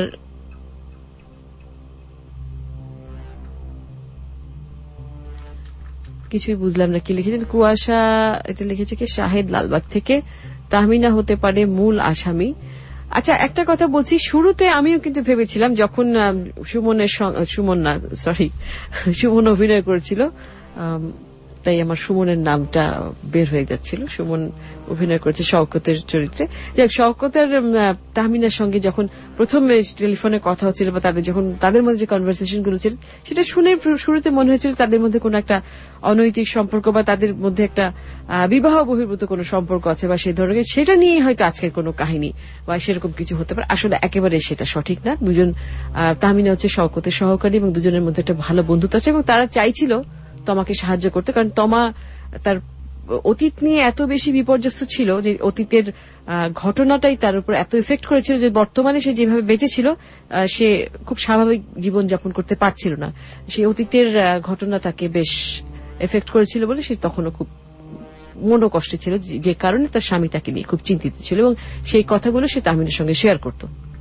কিছুই বুঝলাম না কি লিখেছেন। কুয়াশা এটা লিখেছে কি শাহেদ লালবাগ থেকে, তাহমিনা হতে পারে মূল আসামি। আচ্ছা একটা কথা বলছি, শুরুতে আমিও কিন্তু ভেবেছিলাম যখন সুমনের সুমন না সরি সুমন অভিনয় করেছিল, তাই আমার সুমনের নামটা বের হয়ে যাচ্ছিল, সুমন অভিনয় করেছে শওকতের চরিত্রে। যাক, শওকতের তাহমিনার সঙ্গে যখন প্রথম টেলিফোনে কথা হচ্ছিল বা তাদের যখন তাদের মধ্যে যে কনভারসেশন গুলো ছিল সেটা শুনে শুরুতে মনে হয়েছিল তাদের মধ্যে কোন একটা অনৈতিক সম্পর্ক বা তাদের মধ্যে একটা বিবাহ বহির্ভূত কোন সম্পর্ক আছে বা সেই ধরনের, সেটা নিয়ে হয়তো আজকের কোন কাহিনী বা সেরকম কিছু হতে পারে। আসলে একেবারে সেটা সঠিক না। দুজন তাহমিনা হচ্ছে শওকতের সহকারী এবং দুজনের মধ্যে একটা ভালো বন্ধুত্ব আছে এবং তারা চাইছিল তোমাকে সাহায্য করতে, কারণ তমা তার অতীত নিয়ে এত বেশি বিপর্যস্ত ছিল যে অতীতের ঘটনাটাই তার উপর এত ইফেক্ট করেছিল যে বর্তমানে সে যেভাবে বেঁচে ছিল সে খুব স্বাভাবিক জীবন যাপন করতে পারছিল না। সেই অতীতের ঘটনা তাকে বেশ এফেক্ট করেছিল বলে সে তখনও খুব মনোকষ্টে ছিল, যে কারণে তার স্বামী তাকে নিয়ে খুব চিন্তিত ছিল এবং সেই কথাগুলো সে তাহমিনের সঙ্গে শেয়ার করত।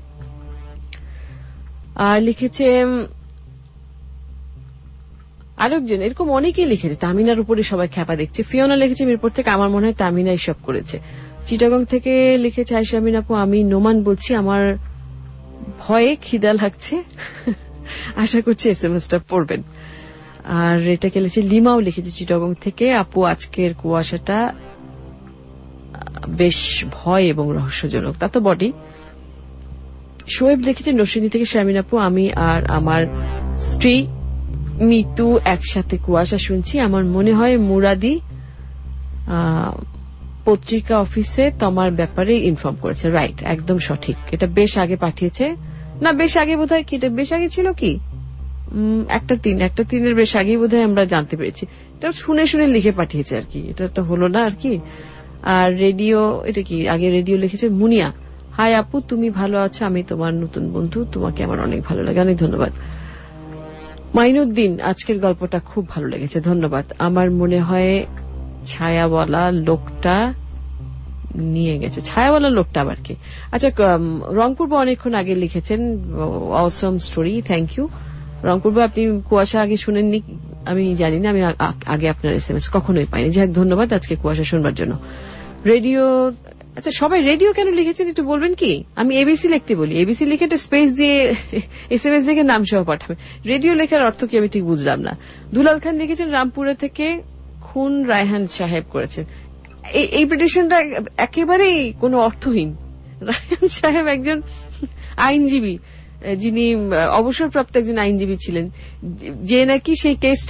আর লিখেছে আরেকজন, এরকম অনেকেই লিখেছে তাহমিনার উপরে সবাই খ্যাপা দেখছে। ফিওনা লিখেছে মিরপুর থেকে, আমার মনে হয় তাহমিনা এসব করেছে। চিটাগং থেকে লিখেছে আয়েশা আমিন আপু, আমি নোমান বলছি, আমার ভয়ে খিদা লাগছে, আশা করছি এস এম এস টা পড়বেন। আর এটাকে লিখেছে লিমাও লিখেছে চিটাগং থেকে, আপু আজকের কুয়াশাটা বেশ ভয় এবং রহস্যজনক, তা তো বটেই। শোয়েব লিখেছে নরসিংদী থেকে, শারমিন আপু আমি আর আমার স্ত্রী মিতু একসাথে কুয়াশা শুনছি, আমার মনে হয় মুরাদি পত্রিকা অফিসে তোমার ব্যাপারে ইনফর্ম করেছে। রাইট, একদম সঠিক, এটা বেশ আগে পাঠিয়েছে না, বেশ আগে বোধহয় কি এটা বেশ আগে ছিল কি একটা তিন একটা তিনের বেশ আগে বোধহয় আমরা জানতে পেরেছি। এটা শুনে শুনে লিখে পাঠিয়েছে আর কি, এটা তো হলো না আর কি। আর রেডিও, এটা কি আগে রেডিও লিখেছে মুনিয়া, হাই আপু তুমি ভালো আছো, আমি তোমার নতুন বন্ধু, তোমাকে আমার অনেক ভালো লাগে, অনেক ধন্যবাদ। মাইনুদ্দিন, আজকের গল্পটা খুব ভালো লেগেছে, ধন্যবাদ। আমার মনে হয় ছায়াওয়ালা লোকটা নিয়ে গেছে, ছায়াওয়ালা লোকটা আবার কি? আচ্ছা, রংপুর অনেকক্ষণ আগে লিখেছেন, অসম স্টোরি, থ্যাংক ইউ রংপুর। আপনি কুয়াশা আগে শুনেননি আমি জানি না, আমি আগে আপনার এস এম এস কখনোই পাইনি। যাই হোক, ধন্যবাদ আজকে কুয়াশা শুনবার জন্য। রেডিও, আচ্ছা সবাই রেডিও কেন লিখেছেন একটু বলবেন কি? আমি এবিসি লিখতে বলি, এবিসি লিখে একটা স্পেস দিয়ে এস এম এস দেখে নাম সহ পাঠাবে, রেডিও লেখার অর্থ কি আমি ঠিক বুঝলাম না। দুলাল খান লিখেছেন রামপুরা থেকে, খুন রায়হান সাহেব করেছেন। এই পিটিশনটা একেবারেই কোনো অর্থহীন। রায়হান সাহেব একজন আইনজীবী, যিনি অবসরপ্রাপ্ত একজন আইনজীবী ছিলেন, যে নাকি সেই কেসটা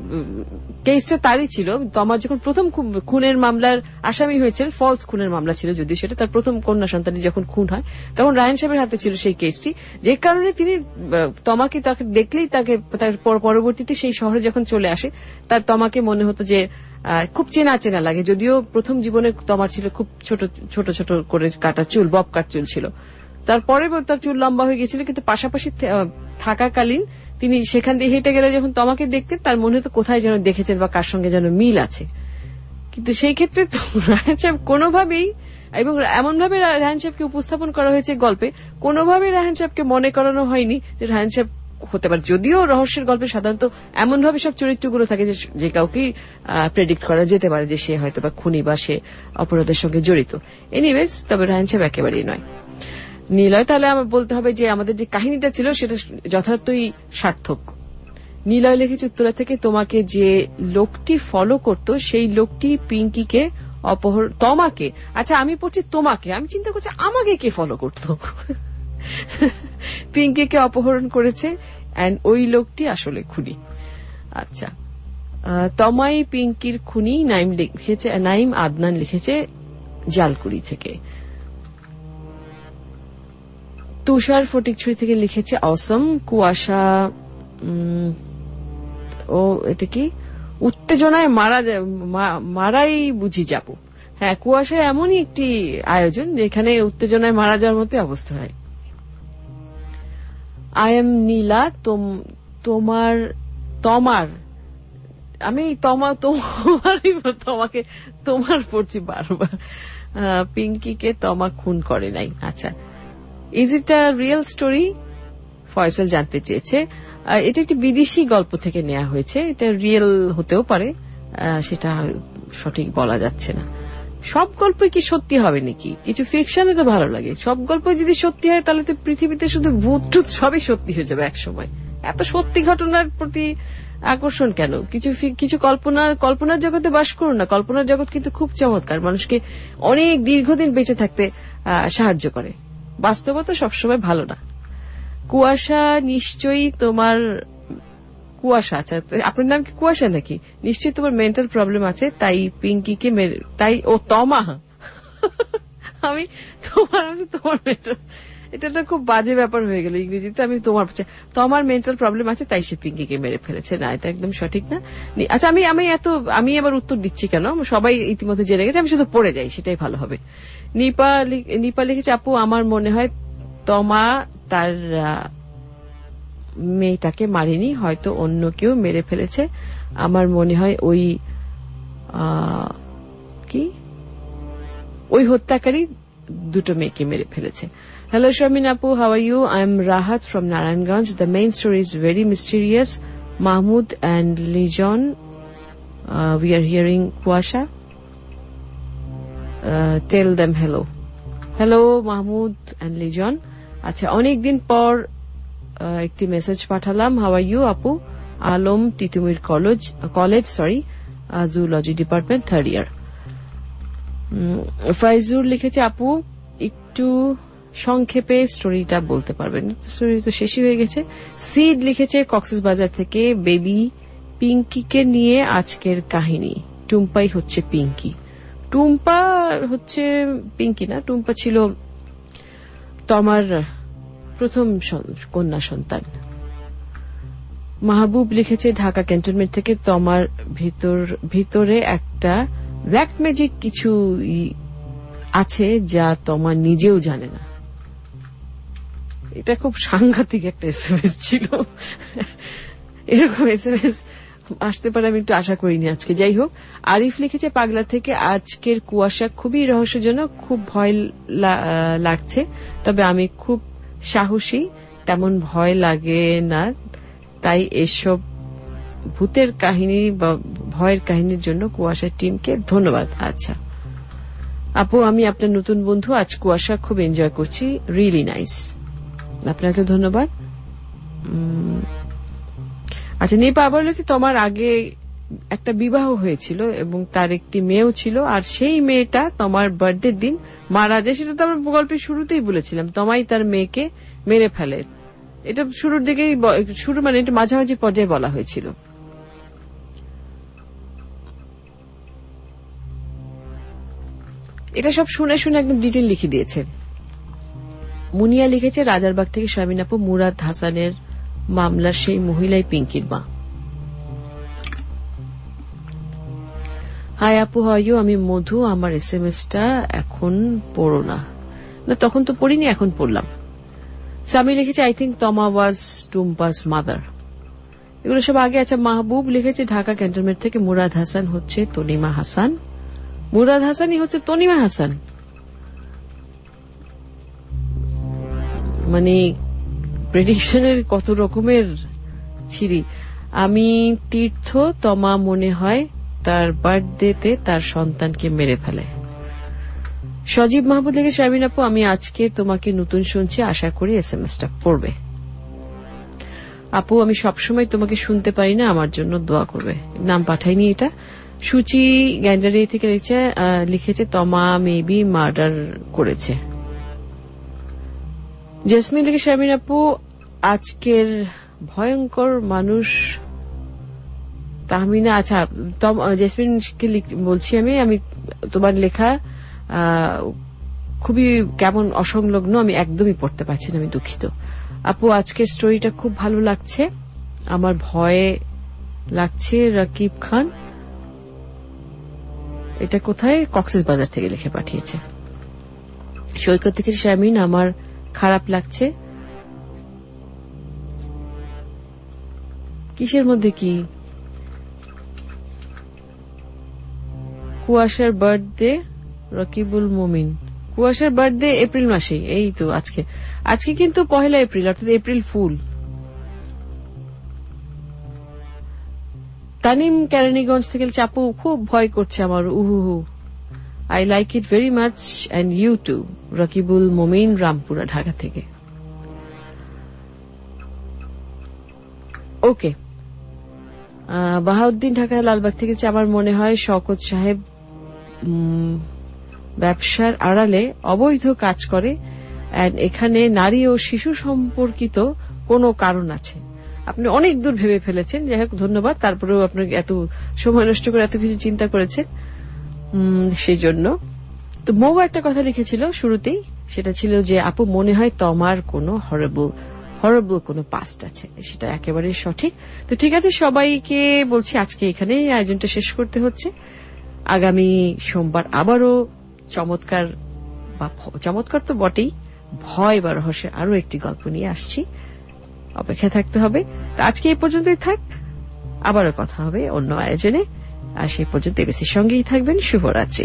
কেসটা তারই ছিল। তমা যখন প্রথম খুনের মামলার আসামি হয়েছিল, ফলস খুনের মামলা ছিল যদিও সেটা, তার প্রথম কন্যা সন্তান যখন খুন হয় তখন রায়হান সাহেবের হাতে ছিল সেই কেসটি, যে কারণে তিনি তমাকে তাকে দেখলেই তাকে তার পরবর্তীতে সেই শহরে যখন চলে আসে তার তমাকে মনে হতো যে খুব চেনা চেনা লাগে, যদিও প্রথম জীবনে তমার ছিল খুব ছোট ছোট ছোট করে কাটা চুল, বব কাট চুল ছিল। তারপরে তার চুল লম্বা হয়ে গেছিল, কিন্তু পাশাপাশি থাকাকালীন তিনি সেখান দিয়ে হেঁটে গেলে যখন তমাকে দেখতেন তার মনে হতো কোথায় যেন দেখেছেন বা কার সঙ্গে যেন মিল আছে। কিন্তু সেই ক্ষেত্রে রায়হান সাহেব কোনোভাবেই, এবং এমনভাবে রায়হান সাহেবকে উপস্থাপন করা হয়েছে গল্পে, কোনোভাবেই রায়হান সাহেবকে মনে করানো হয়নি যে রায়হান সাহেব হতে পারে। যদিও রহস্যের গল্পে সাধারণত এমনভাবে সব চরিত্রগুলো থাকে যে কাউকে প্রেডিক্ট করা যেতে পারে যে সে হয়তো বা খুনি বা সে অপরাধের সঙ্গে জড়িত। এনিওয়েজ, তবে রায়হান সাহেব একেবারেই নয়। নিলয়, তাহলে আমার বলতে হবে যে আমাদের যে কাহিনীটা ছিল সেটা যথার্থই সার্থক। নিলয় লিখেছে উত্তরা থেকে, তোমাকে যে লোকটি ফলো করত সেই লোকটি পিঙ্কিকে অপহরণ, তোমাকে, আচ্ছা আমি পড়ছি তোমাকে, আমি চিন্তা করছি আমাকে কে ফলো করত। পিঙ্কিকে অপহরণ করেছে এন্ড ওই লোকটি আসলে খুনি। আচ্ছা, তমাই পিঙ্কির খুনি নাইম লিখেছে, নাইম আদনান লিখেছে জালকুড়ি থেকে। তুষার ফটিকছড়ি থেকে লিখেছে অসম। কুয়াশা ও এটা কি উত্তেজনায় মারা মারাই বুঝি যাব। হ্যাঁ, কুয়াশা এমনই একটি আয়োজন যেখানে উত্তেজনায় মারা যাওয়ার মতো অবস্থা হয়। I am Neela. তোমার তোমার আমি তোমা তোমারই তোমাকে তোমার পড়ছি বারবার। পিঙ্কিকে তমা খুন করে নাই। আচ্ছা, is it a real story? Faisal জানতে চেয়েছে। এটা একটি বিদেশি গল্প থেকে নেওয়া হয়েছে, এটা রিয়েল হতেও পারে, সেটা সঠিক বলা যাচ্ছে না। সব গল্পই কি সত্যি হবে নাকি? কিছু ফিকশনে তো ভালো লাগে, সব গল্প যদি সত্যি হয় তাহলে তো পৃথিবীতে শুধু ভূত টুত সবই সত্যি হয়ে যাবে এক সময়। এত সত্যি ঘটনার প্রতি আকর্ষণ কেন? কিছু কিছু কল্পনা কল্পনার জগতে বাস করুন না। কল্পনার জগৎ কিন্তু খুব চমৎকার, মানুষকে অনেক দীর্ঘদিন বেঁচে থাকতে সাহায্য করে। বাস্তবতা সবসময় ভালো না। কুয়াশা নিশ্চয়ই তোমার কুয়াশা, আচ্ছা আপনার নাম কি কুয়াশা নাকি? নিশ্চয়ই তোমার মেন্টাল প্রবলেম আছে, তাই পিঙ্কিকে তাই ও তমা আমি তোমার তোমার মেন্টাল, এটা একটা খুব বাজে ব্যাপার হয়ে গেল ইংরেজিতে। আমি তোমার তোমার মেন্টাল প্রবলেম আছে তাই সে পিঙ্কিকে মেরে ফেলেছে, না এটা একদম সঠিক না। আচ্ছা আমি আমি এত আমি আবার উত্তর দিচ্ছি কেন? সবাই ইতিমধ্যে জেনে গেছে, আমি শুধু পড়ে যাই, সেটাই ভালো হবে। নিপা নিপা লিখেছে আপু আমার মনে হয় তমা তার মেয়েটাকে মারেনি, হয়তো অন্য কেউ মেরে ফেলেছে। আমার মনে হয় ওই কি ওই হত্যাকারী দুটো মেয়েকে মেরে ফেলেছে। Hello Sharmin Apu, how are you? I am Rahat from Narayanganj. The main story is very mysterious. Mahmood and Lijon, uh, we are hearing Kuasha. Uh, tell them hello. Hello Mahmood and Lijon. আচ্ছা, অনেকদিন পর একটি মেসেজ পাঠালাম। হাউ আর ইউ আপু? Alam, Titumir college college sorry zoology department, third year. Faizur লিখেছে আপু একটু সংক্ষেপে স্টোরিটা বলতে পারবেন? স্টোরি তো শেষই হয়ে গেছে। সিড লিখেছে কক্সবাজার থেকে, বেবি পিঙ্কিকে নিয়ে আজকের কাহিনী। টুম্পাই হচ্ছে পিঙ্কি। টুম্পা হচ্ছে পিঙ্কি না, টুম্পা ছিল তমার প্রথম কন্যা সন্তান। মাহবুব লিখেছে ঢাকা ক্যান্টনমেন্ট থেকে, তমার ভিতর ভিতরে একটা ব্ল্যাক ম্যাজিক কিছু আছে যা তমা নিজেও জানে না। এটা খুব সাংঘাতিক একটা এসএমএস ছিল। এরকম এসএমএস আসতে পারে আমি একটু আশা করিনি আজকে। যাই হোক, আরিফ লিখেছে পাগলা থেকে, আজকের কুয়াশা খুবই রহস্যজনক, খুব ভয় লাগছে, তবে আমি খুব সাহসী, তেমন ভয় লাগে না, তাই এসব ভূতের কাহিনী বা ভয়ের কাহিনীর জন্য কুয়াশার টিমকে ধন্যবাদ। আচ্ছা আপু, আমি আপনার নতুন বন্ধু, আজ কুয়াশা খুব এনজয় করছি, রিয়েলি নাইস, আপনাকে ধন্যবাদ। আচ্ছা নিপা আবার বলেছি তোমার আগে একটা বিবাহ হয়েছিল এবং তার একটি মেয়েও ছিল, আর সেই মেয়েটা তোমার বার্থডে দিন মারা যায়। সেটা তো আমরা গল্পের শুরুতেই বলেছিলাম, তোমাই তার মেয়েকে মেরে ফেলে। এটা শুরুর দিকেই, শুরু মানে এটা মাঝামাঝি পর্যায়ে বলা হয়েছিল। এটা সব শুনে শুনে একদম ডিটেল লিখে দিয়েছে। মুনিয়া লিখেছে রাজারবাগ থেকে, শারমিন আপু মুরাদ হাসানের মামলার সেই মহিলাই পিঙ্কির মা। হাই আপু, হাইও, আমি মধু, আমার এস এম এসটা এখন পড়ো না। না তখন তো পড়িনি, এখন পড়লাম। সামি লিখেছে আই থিঙ্ক তমা ওয়াজ টুম্পাস মাদার। এগুলো সব আগে। আচ্ছা মাহবুব লিখেছে ঢাকা ক্যান্টনমেন্ট থেকে, মুরাদ হাসান হচ্ছে তনিমা হাসান। মুরাদ হাসানই হচ্ছে তনিমা হাসান, মানে প্রেডিকশনের কত রকমের ছিরি। আমি তীর্থ, তমা মনে হয় তার বার্থডেতে তার সন্তানকে মেরে ফেলে। সজীব মাহবুব লিখে শারমিন আপু আমি আজকে তোমাকে নতুন শুনছি, আশা করি এস এম এসটা পড়বে। আপু আমি সবসময় তোমাকে শুনতে পারি না, আমার জন্য দোয়া করবে। নাম পাঠাইনি এটা। সুচি গ্যান্ডারি থেকে লিখেছে তমা মেবি মার্ডার করেছে। জেসমিন লিখে শারমিন আপু আজকের ভয়ঙ্কর মানুষ তাহমিনা। আচ্ছা জেসমিনকে বলছি আমি আমি তোমার লেখা খুবই কেমন অসংলগ্ন, আমি একদমই পড়তে পারছি না, আমি দুঃখিত। আপু, আজকের স্টোরিটা খুব ভালো লাগছে, আমার ভয়ে লাগছে। রাকিব খান, এটা কোথায়? কক্সেস বাজার থেকে লিখে পাঠিয়েছে। সৈকত থেকে শামিন, আমার খারাপ লাগছে। কিসের মধ্যে কি? কুয়াশার বার্থডে, রকিবুল মুমিন। কুয়াশার বার্থডে এপ্রিল মাসে, এই তো আজকে। আজকে কিন্তু পহেলা এপ্রিল, অর্থাৎ এপ্রিল ফুল। তানিম কেরানীগঞ্জ থেকে চাপু, খুব ভয় করছে আমার, উহু হু। I like it very much and you too. Rakibul Mumin, Rampura, Dhaka থেকে। ওকে। বাহাউদ্দিন, ঢাকা লালবাগ থেকে, আমার মনে হয় শওকত সাহেব ব্যবসার আড়ালে অবৈধ কাজ করে, এখানে নারী ও শিশু সম্পর্কিত কোনো কারণ আছে। আপনি অনেক দূর ভেবে ফেলেছেন, যাই হোক ধন্যবাদ। তারপরেও আপনাকে এত সময় নষ্ট করে এত কিছু চিন্তা করেছেন, সেই জন্য। তো মৌ একটা কথা লিখেছিল শুরুতেই, সেটা ছিল যে আপু মনে হয় তোমার কোনো হরেবল হরেবল কোনো পাস্ট আছে, সেটা একেবারে সঠিক। তো ঠিক আছে, সবাইকে বলছি আজকে এখানে আয়োজনটা শেষ করতে হচ্ছে। আগামী সোমবার আবারও চমৎকার, বা চমৎকার তো বটেই, ভয় বা রহস্যের আরো একটি গল্প নিয়ে আসছি, অপেক্ষায় থাকতে হবে। তো আজকে এই পর্যন্তই থাক, আবারও কথা হবে অন্য আয়োজনে। আর সেই পর্যন্ত এবিসির সঙ্গেই থাকবেন। শুভরাত্রি।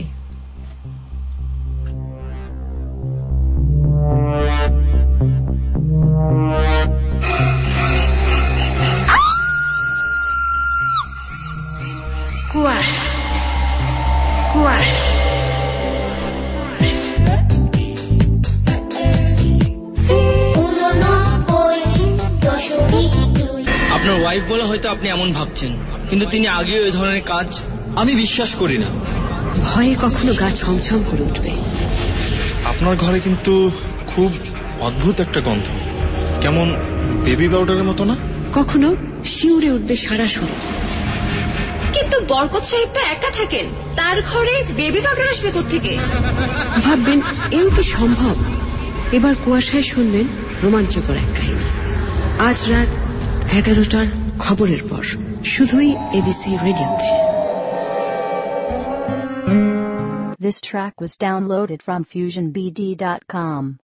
কুয়াশা, কুয়াশা, আপনার ওয়াইফ বলে হয়তো আপনি এমন ভাবছেন, কিন্তু তিনি আগেও এই ধরনের কাজ আমি বিশ্বাস করি না। ভয়ে কখনো গা ছমছম করে উঠবে। আপনার ঘরে কিন্তু খুব অদ্ভুত একটা গন্ধ, কেমন বেবি পাউডারের মতো না? কখনো শিউরে উঠবে সারা শরীর। কিন্তু বরকত সাহেব তো একা থাকেন, তার ঘরে বেবি পাউডার আসবে কোত্থেকে? ভাববেন এও কি সম্ভব? এবার কুয়াশায় শুনবেন রোমাঞ্চকর এক কাহিনী, আজ রাত এগারোটার খবরের পর, শুধুই এবিসি রেডিওতে। This track was downloaded from fusion b d dot com.